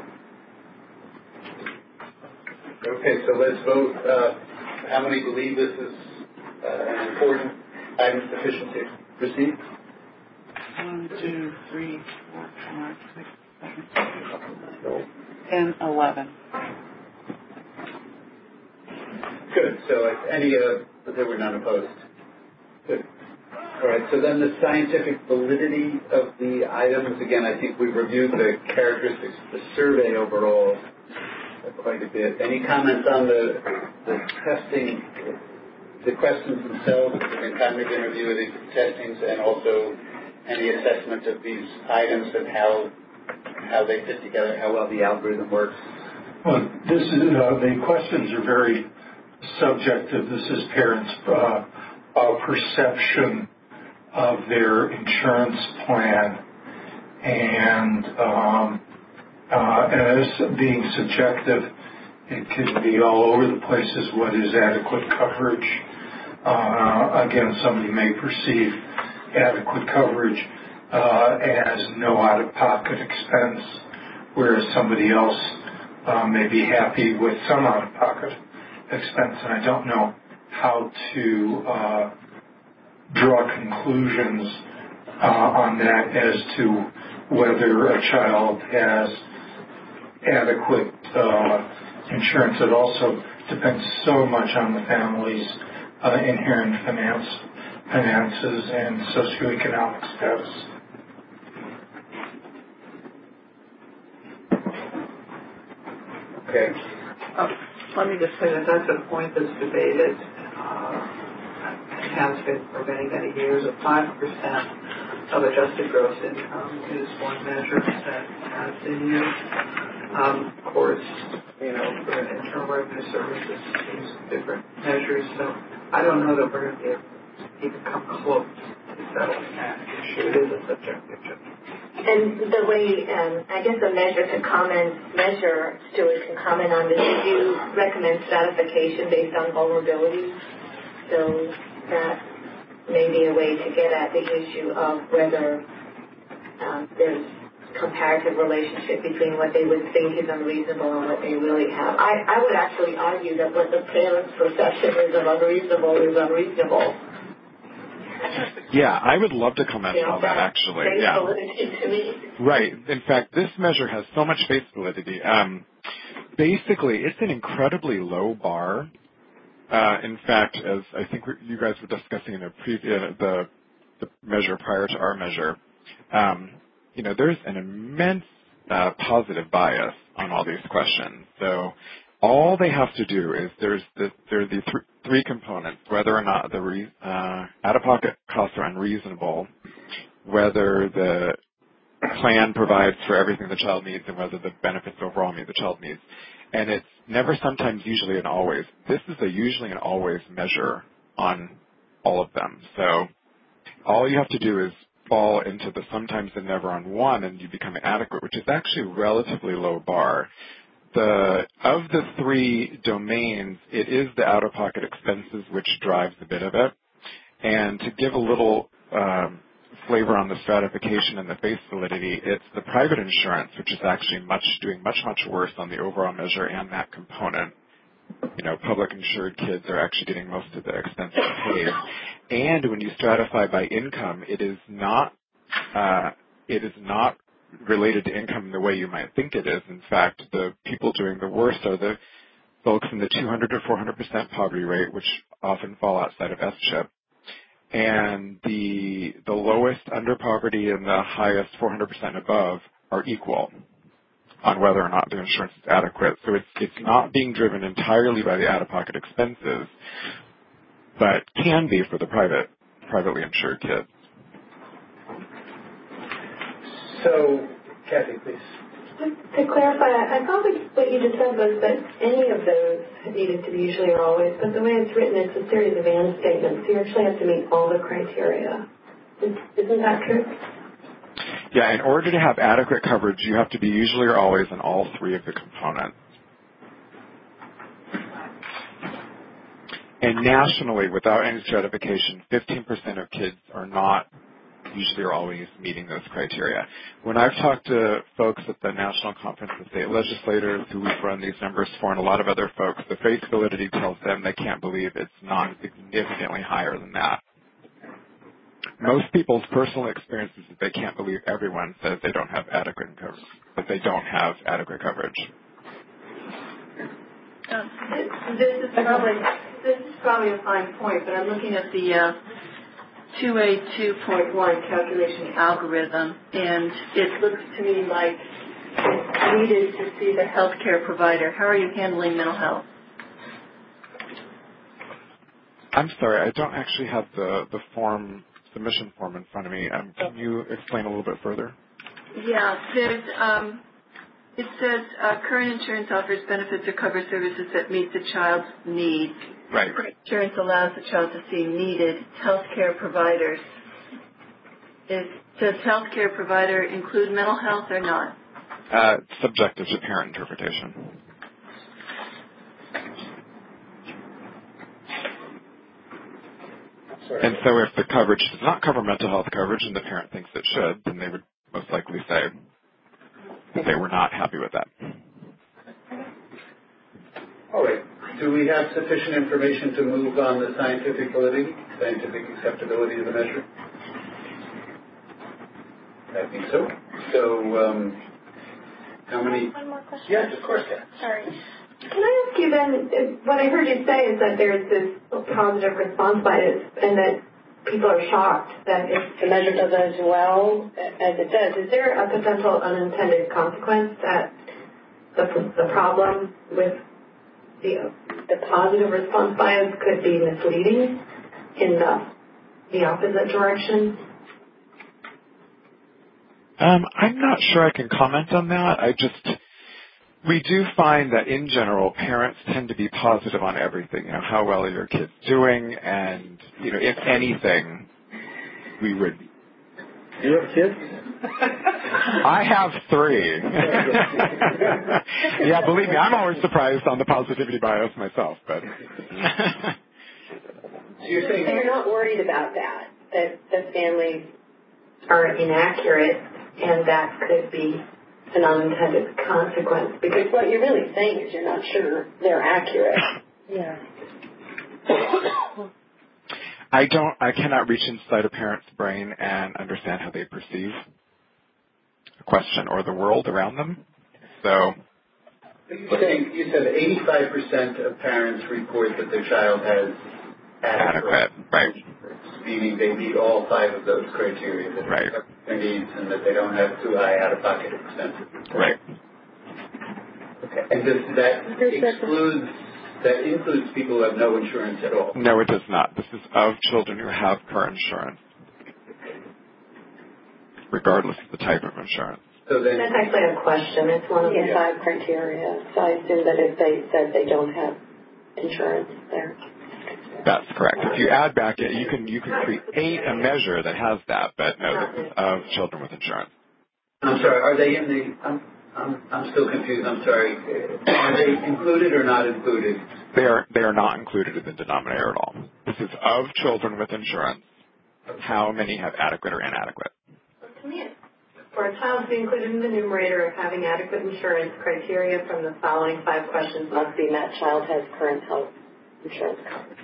Okay, so let's vote. How many believe this is an important item sufficient to proceed? 1, 2, 3, 4, 5, 6, 7, 8, 10, 11. Good. So there were none opposed. Good. All right. So then the scientific validity of the items. Again, I think we reviewed the characteristics of the survey overall quite a bit. Any comments on the testing, the questions themselves, the cognitive interview of the testings, and also any assessment of these items and how they fit together, how well the algorithm works? Well, the questions are very subjective. This is parents' perception of their insurance plan, and as being subjective, it could be all over the place as what is adequate coverage. Again, somebody may perceive adequate coverage as no out-of-pocket expense, whereas somebody else may be happy with some out-of-pocket expense. And I don't know how to draw conclusions on that as to whether a child has adequate insurance. It also depends so much on the family's inherent finances and socioeconomic status. Okay. Let me just say that that's a point that's debated and has been for many, many years. 5% of adjusted gross income is one measure that has been used. Of course, for Internal Revenue Service, use different measures. So I don't know that we're going to be able to even come close to settling that issue. It is a subjective judgment. And the way, I guess the measure, Stuart can comment on this. Did you recommend stratification based on vulnerability? So that may be a way to get at the issue of whether there's comparative relationship between what they would think is unreasonable and what they really have. I would actually argue that what the parents' perception is of unreasonable is unreasonable. Yeah, I would love to comment on that, actually. Yeah. To me. Right. In fact, this measure has so much face validity. Basically, it's an incredibly low bar. In fact, as I think you guys were discussing in the measure prior to our measure, there's an immense positive bias on all these questions. So all they have to do is there are the three components: whether or not the out-of-pocket costs are unreasonable, whether the plan provides for everything the child needs, and whether the benefits overall meet the child needs. And it's never, sometimes, usually, and always. This is a usually and always measure on all of them. So all you have to do is fall into the sometimes and never on one, and you become adequate, which is actually a relatively low bar. Of the three domains, it is the out-of-pocket expenses which drives a bit of it. And to give a little flavor on the stratification and the face validity, it's the private insurance, which is actually doing much worse on the overall measure and that component. Public insured kids are actually getting most of the expenses paid. And when you stratify by income, it is not related to income in the way you might think it is. In fact, the people doing the worst are the folks in the 200 to 400% poverty rate, which often fall outside of S-CHIP. And the lowest under poverty and the highest 400% above are equal on whether or not their insurance is adequate. So it's not being driven entirely by the out-of-pocket expenses, but can be for the privately insured kids. So, Kathy, please. To clarify, I thought what you just said was that any of those needed to be usually or always, but the way it's written, it's a series of and statements. So you actually have to meet all the criteria. Isn't that true? Yeah, in order to have adequate coverage, you have to be usually or always in all three of the components. And nationally, without any stratification, 15% of kids are not usually or always meeting those criteria. When I've talked to folks at the National Conference of State Legislators who we've run these numbers for and a lot of other folks, the face validity tells them they can't believe it's not significantly higher than that. Most people's personal experience is that they can't believe everyone says they don't have adequate coverage, that they don't have adequate coverage. This is probably a fine point, but I'm looking at the 2A2.1 calculation algorithm, and it looks to me like it's needed to see the healthcare provider. How are you handling mental health? I'm sorry, I don't actually have the submission form in front of me. Can you explain a little bit further? Yeah, it says current insurance offers benefits or cover services that meet the child's needs. Right. Insurance allows the child to see needed healthcare providers. Does healthcare provider include mental health or not? Subjective to parent interpretation. And so if the coverage does not cover mental health coverage and the parent thinks it should, then they would most likely say they were not happy with that. All right. Do we have sufficient information to move on the scientific acceptability of the measure? I think so. So, how many? One more question. Yes, of course, Kat. Sorry. Can I ask you then, what I heard you say is that there's this positive response bias and that people are shocked that if the measure does as well as it does. Is there a potential unintended consequence that the problem with the positive response bias could be misleading in the opposite direction? I'm not sure I can comment on that. We do find that in general, parents tend to be positive on everything. How well are your kids doing? And, if anything, we would. Do you have kids? I have 3. Yeah, believe me, I'm always surprised on the positivity bias myself. But So you're not worried about that the families are inaccurate and that could be an unintended consequence, because what you're really saying is you're not sure they're accurate. Yeah. I cannot reach inside a parent's brain and understand how they perceive a question or the world around them. So. You said 85% of parents report that their child has adequate, right? Meaning they meet all 5 of those criteria, that right? Their needs, and that they don't have too high out-of-pocket expenses. Right. Okay. And that includes people who have no insurance at all? No, it does not. This is of children who have current insurance, regardless of the type of insurance. So then, that's actually a question. It's one of the 5 criteria. So I assume that if they said they don't have insurance there. That's correct. If you add back it, you can create a measure that has that, but no, this is of children with insurance. I'm sorry. Are they in the? I'm still confused. I'm sorry. Are they included or not included? They are not included in the denominator at all. This is of children with insurance. How many have adequate or inadequate? To me, for a child to be included in the numerator of having adequate insurance, criteria from the following 5 questions must be met. Child has current health insurance coverage.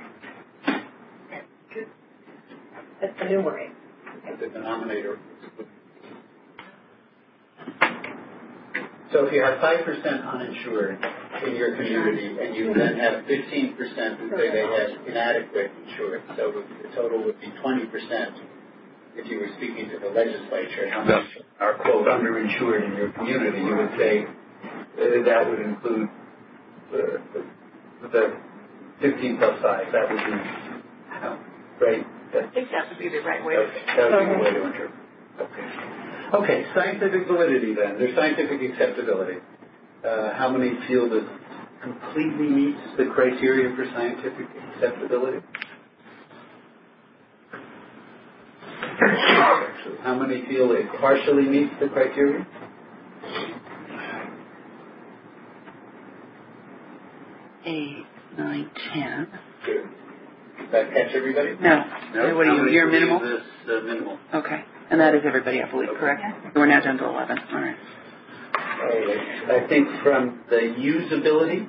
That's the numerator. The denominator. So if you have 5% uninsured in your community, and you then have 15% who say they have inadequate insurance, so the total would be 20%. If you were speaking to the legislature, how many are, quote, underinsured in your community, you would say that would include the 15 plus 5. That would be, right? I think that would be the right way. Okay. That would be the way to interpret. Okay, scientific validity then. There's scientific acceptability. How many feel this completely meets the criteria for scientific acceptability? actually. How many feel it partially meets the criteria? 8, 9, 10. Good. Does that catch everybody? No. No? What are you? You're minimal? This minimal. Okay. And that is everybody, I believe, correct? Yeah. We're now down to 11. All right. I think from the usability,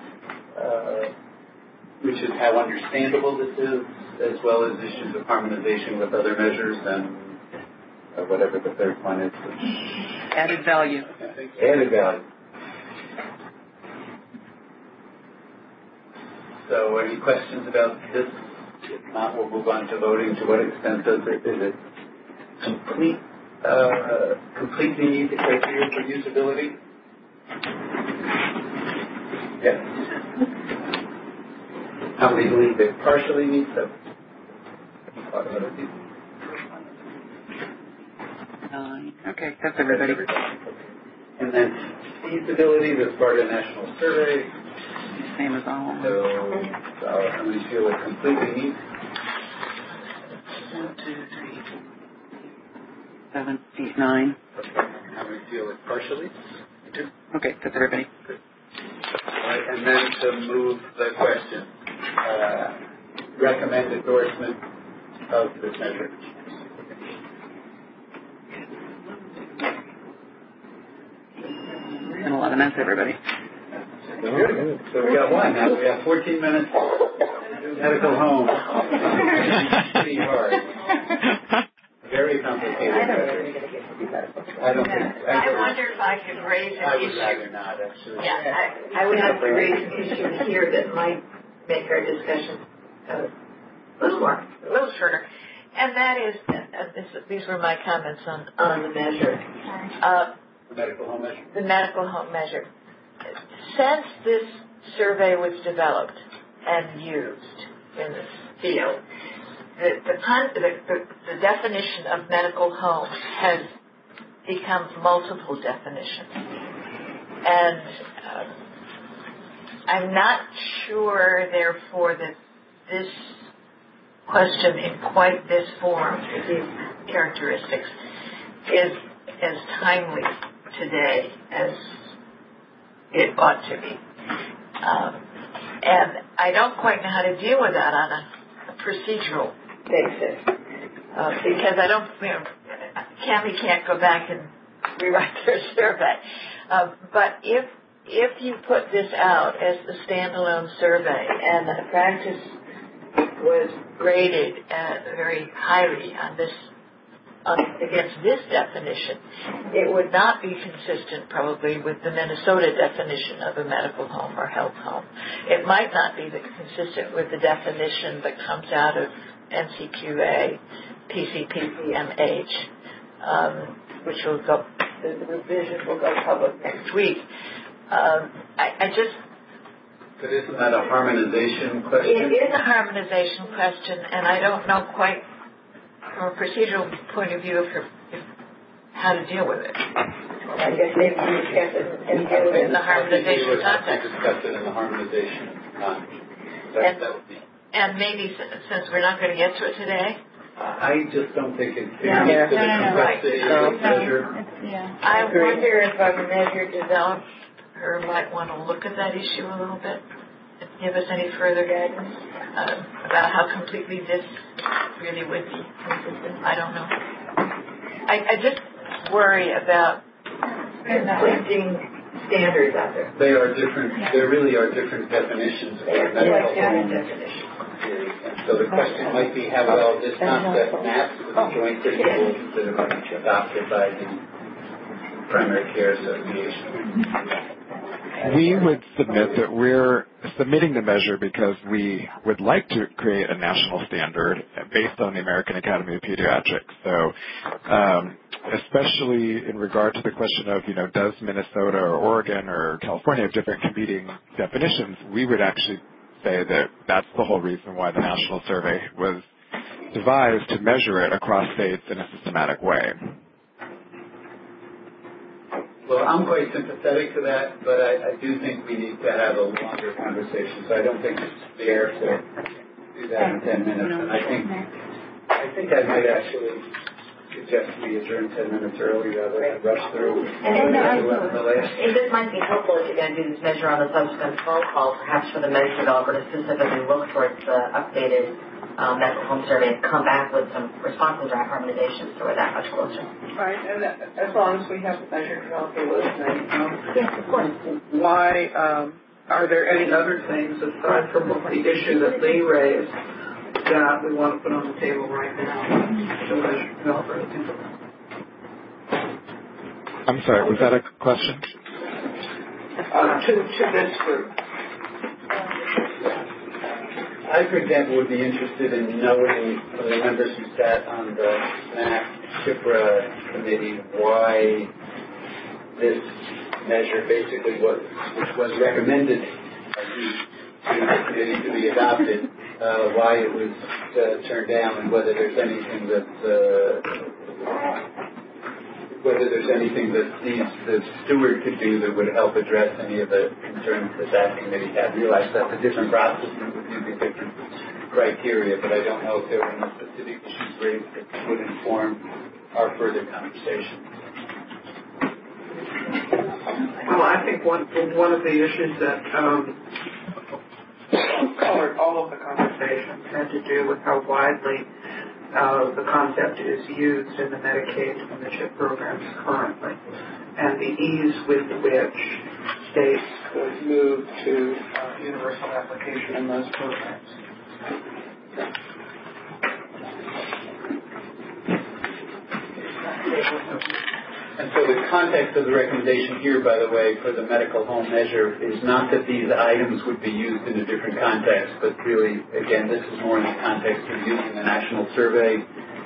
which is how understandable this is, as well as issues of harmonization with other measures and whatever the third one is. Added value. Added value. So any questions about this? If not, we'll move on to voting. To what extent is it completely meet the criteria for usability? Yes. How many believe it partially meets them? Other people? 9. Okay, that's everybody. And then feasibility, that's part of the national survey. Same as all. So how many feel it completely meets? 1, 2, 3, 4, 7, 8, 9. Okay. How many feel it partially? 2. Okay, that's everybody. Good. All right, and then to move the question, recommend endorsement of this measure. And 11, that's everybody. Good. So we got one now. We have 14 minutes. Gotta go home. Pretty hard. Very complicated. I don't think. I wonder if I could raise an issue. I would rather not, actually. Yeah, I would have to raise an issue here that might make our discussion a little shorter. And that is, these were my comments on the measure. The medical home measure? The medical home measure. Since this survey was developed and used in this field, the definition of medical home has become multiple definitions. And I'm not sure, therefore, that this question in quite this form, with these characteristics, is as timely today as it ought to be. And I don't quite know how to deal with that on a procedural basis. Because I don't, Cami can't go back and rewrite their survey. But if you put this out as a standalone survey and the practice was graded very highly on this against this definition, it would not be consistent probably with the Minnesota definition of a medical home or health home. It might not be consistent with the definition that comes out of NCQA, PCPMH, which will go, the revision will go public next week. But isn't that a harmonization question? It is a harmonization question, and I don't know quite from a procedural point of view how to deal with it. I guess maybe we discuss it and deal with it in the harmonization context. Discuss it in the harmonization context. And maybe since we're not going to get to it today, I just don't think it's fair to the complexity of the measure. I wonder if a measure developer might want to look at that issue a little bit and give us any further guidance about how completely this really would be consistent. I don't know. I just worry about conflicting standards out there. They are different. There really are different definitions. So the question might be how well this concept maps with the joint principles that have been adopted by the Primary Care Association. We would submit that we're submitting the measure because we would like to create a national standard based on the American Academy of Pediatrics. So especially in regard to the question of, does Minnesota or Oregon or California have different competing definitions, we would actually say that that's the whole reason why the national survey was devised, to measure it across states in a systematic way. Well, I'm quite sympathetic to that, but I do think we need to have a longer conversation. So I don't think it's fair to do that in 10 minutes. And I think I might actually suggest we adjourn 10 minutes early rather than rush through. This might be helpful if you're going to do this measure on the subsequent phone call, perhaps for the measure developer to specifically look towards the updated medical home survey and come back with some responses or recommendations so we're that much closer. Right, and as long as we have the measure developer listening. Yes, of course. Why are there any other things aside from the issue that Lee raised that we want to put on the table right now to the measure developer to think about? I'm sorry, was that a question? To this group. I, for example, would be interested in knowing from the members who sat on the SNAP-CHIPRA committee why this measure basically which was recommended to the committee to be adopted, why it was turned down, and whether there's anything that the steward could do that would help address any of the concerns that committee had. I realize that's a different process and would use a different criteria, but I don't know if there were any specific issues raised that would inform our further conversation. Well, I think one of the issues that colored all of the conversations had to do with how widely the concept is used in the Medicaid and the CHIP programs currently, and the ease with which states could move to universal application in those programs. And so the context of the recommendation here, by the way, for the medical home measure is not that these items would be used in a different context, but really, again, this is more in the context of using the national survey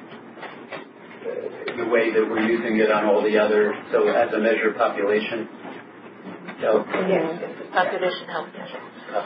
in the way that we're using it on all the other, so as a measure of population. So, yes, population health measure.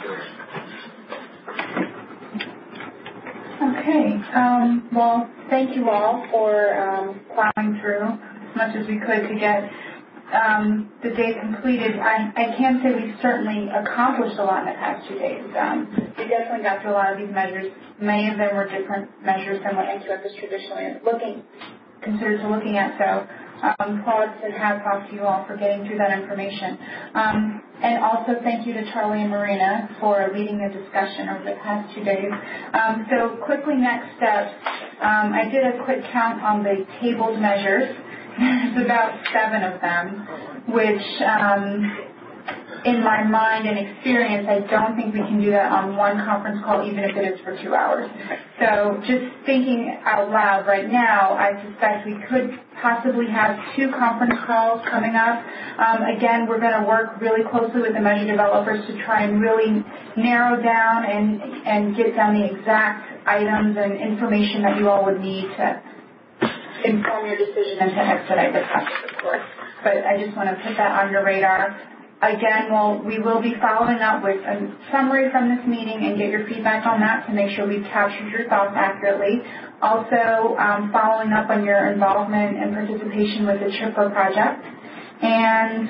Okay. Well, thank you all for plowing through much as we could to get the day completed. I can say we've certainly accomplished a lot in the past 2 days. We definitely got through a lot of these measures. Many of them were different measures than what NQF is traditionally considered to looking at. So applause and hats off to you all for getting through that information. And also thank you to Charlie and Marina for leading the discussion over the past 2 days. So quickly, next steps. I did a quick count on the tabled measures. It's about 7 of them, which in my mind and experience, I don't think we can do that on one conference call, even if it is for 2 hours. So just thinking out loud right now, I suspect we could possibly have 2 conference calls coming up. Again, we're going to work really closely with the measure developers to try and really narrow down and get down the exact items and information that you all would need to inform your decision and to expedite the process, of course. But I just want to put that on your radar. Again, we will be following up with a summary from this meeting and get your feedback on that to make sure we've captured your thoughts accurately. Also, following up on your involvement and participation with the CHIPRA project. And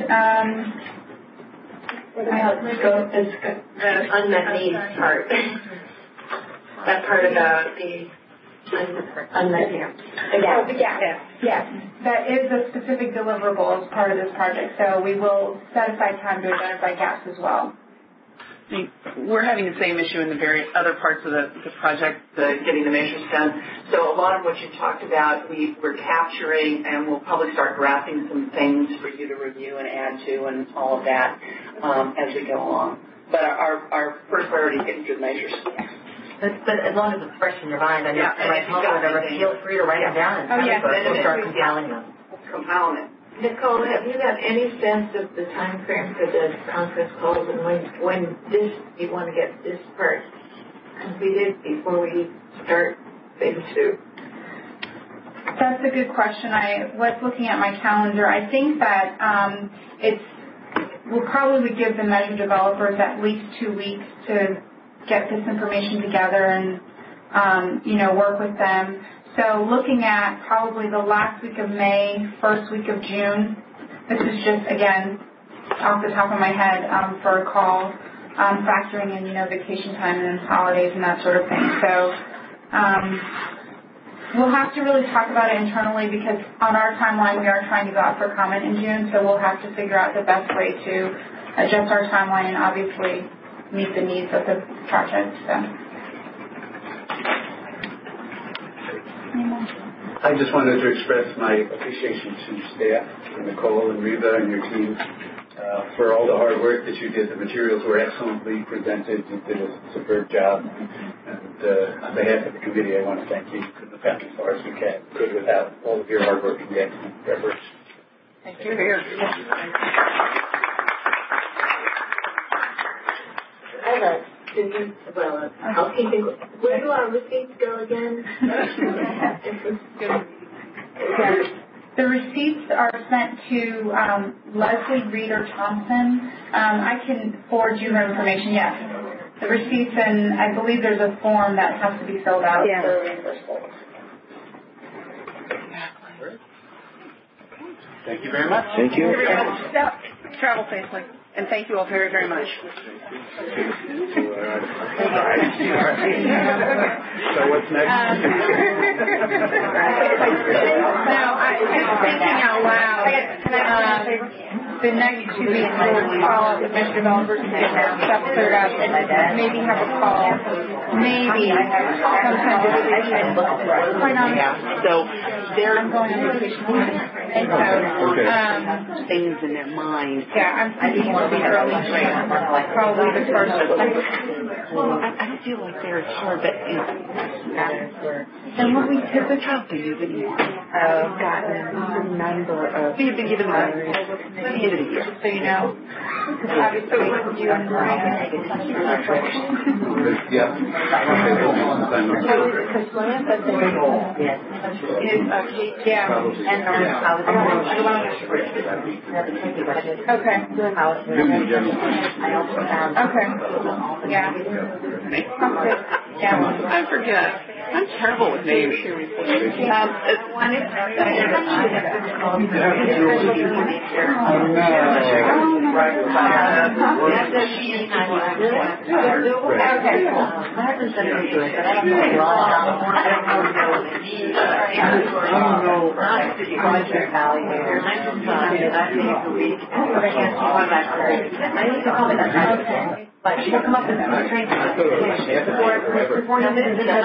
let's go the unmet needs part. That part about the unmet needs. Yes, that is a specific deliverable as part of this project. So we will set aside time to identify gaps as well. We're having the same issue in the various other parts of the project, getting the measures done. So a lot of what you talked about, we're capturing, and we'll probably start drafting some things for you to review and add to and all of that as we go along. But our first priority is getting through the measures. But as long as it's fresh in your mind, feel free to write them down and we'll start compiling them. Nicole, have you got any sense of the time frame for the conference calls and when you want to get this part completed before we start phase 2? That's a good question. I was looking at my calendar. I think that we'll probably give the measure developers at least 2 weeks to get this information together and, work with them. So looking at probably the last week of May, first week of June. This is just, again, off the top of my head for a call, factoring in, vacation time and then holidays and that sort of thing. So We'll have to really talk about it internally because on our timeline we are trying to go out for comment in June, so we'll have to figure out the best way to adjust our timeline and obviously meet the needs of the project. So. I just wanted to express my appreciation to staff, and Nicole and Reva and your team for all the hard work that you did. The materials were excellently presented. You did a superb job. And on behalf of the committee, I want to thank you. We couldn't have gotten as far as we could without all of your hard work and the excellent preparation. Thank you. I have a housekeeping. Where do our receipts go again? The receipts are sent to Leslie Reeder Thompson. I can forward you her information, yes. The receipts, and I believe there's a form that has to be filled out for reimbursement. Thank you very much. Thank you. Travel safely. And thank you all very, very much. So what's next? I'm thinking out loud. The next 2 weeks we'll call up the mesh developers to get their stuff cleared up and maybe have a call. Maybe sometime this week. Quite honestly. So I'm going on vacation. And so things in their mind. Yeah, I'm thinking it'll be early June. Probably the first or second. Well, I don't feel like they're as hard, but and what we typically do anymore, gotten a number of. We've been given the end of the year. So you know, obviously you and Maria. Yeah. Okay. Okay. Yeah. I forget. I'm terrible with names. But she'll come up with some training. Before you visit the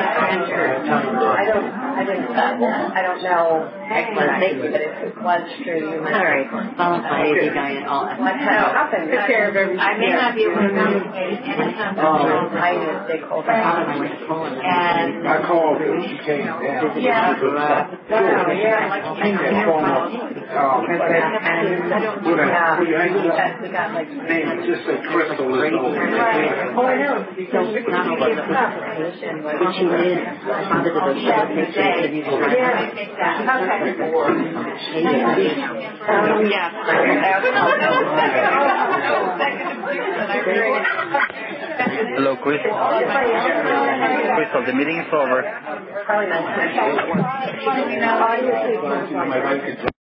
I don't know explanation, but if it was true, you might. All right, qualified diet, all that. What happened? Take care of everything. I may not be able to communicate anytime I am a stakeholder. And I called her. She came down. Yeah. We got like just a crystal is over. Oh, I know. So it's not a application. But she did visit those pictures and you Okay. Hello, Crystal. Crystal, the meeting is over. Probably not.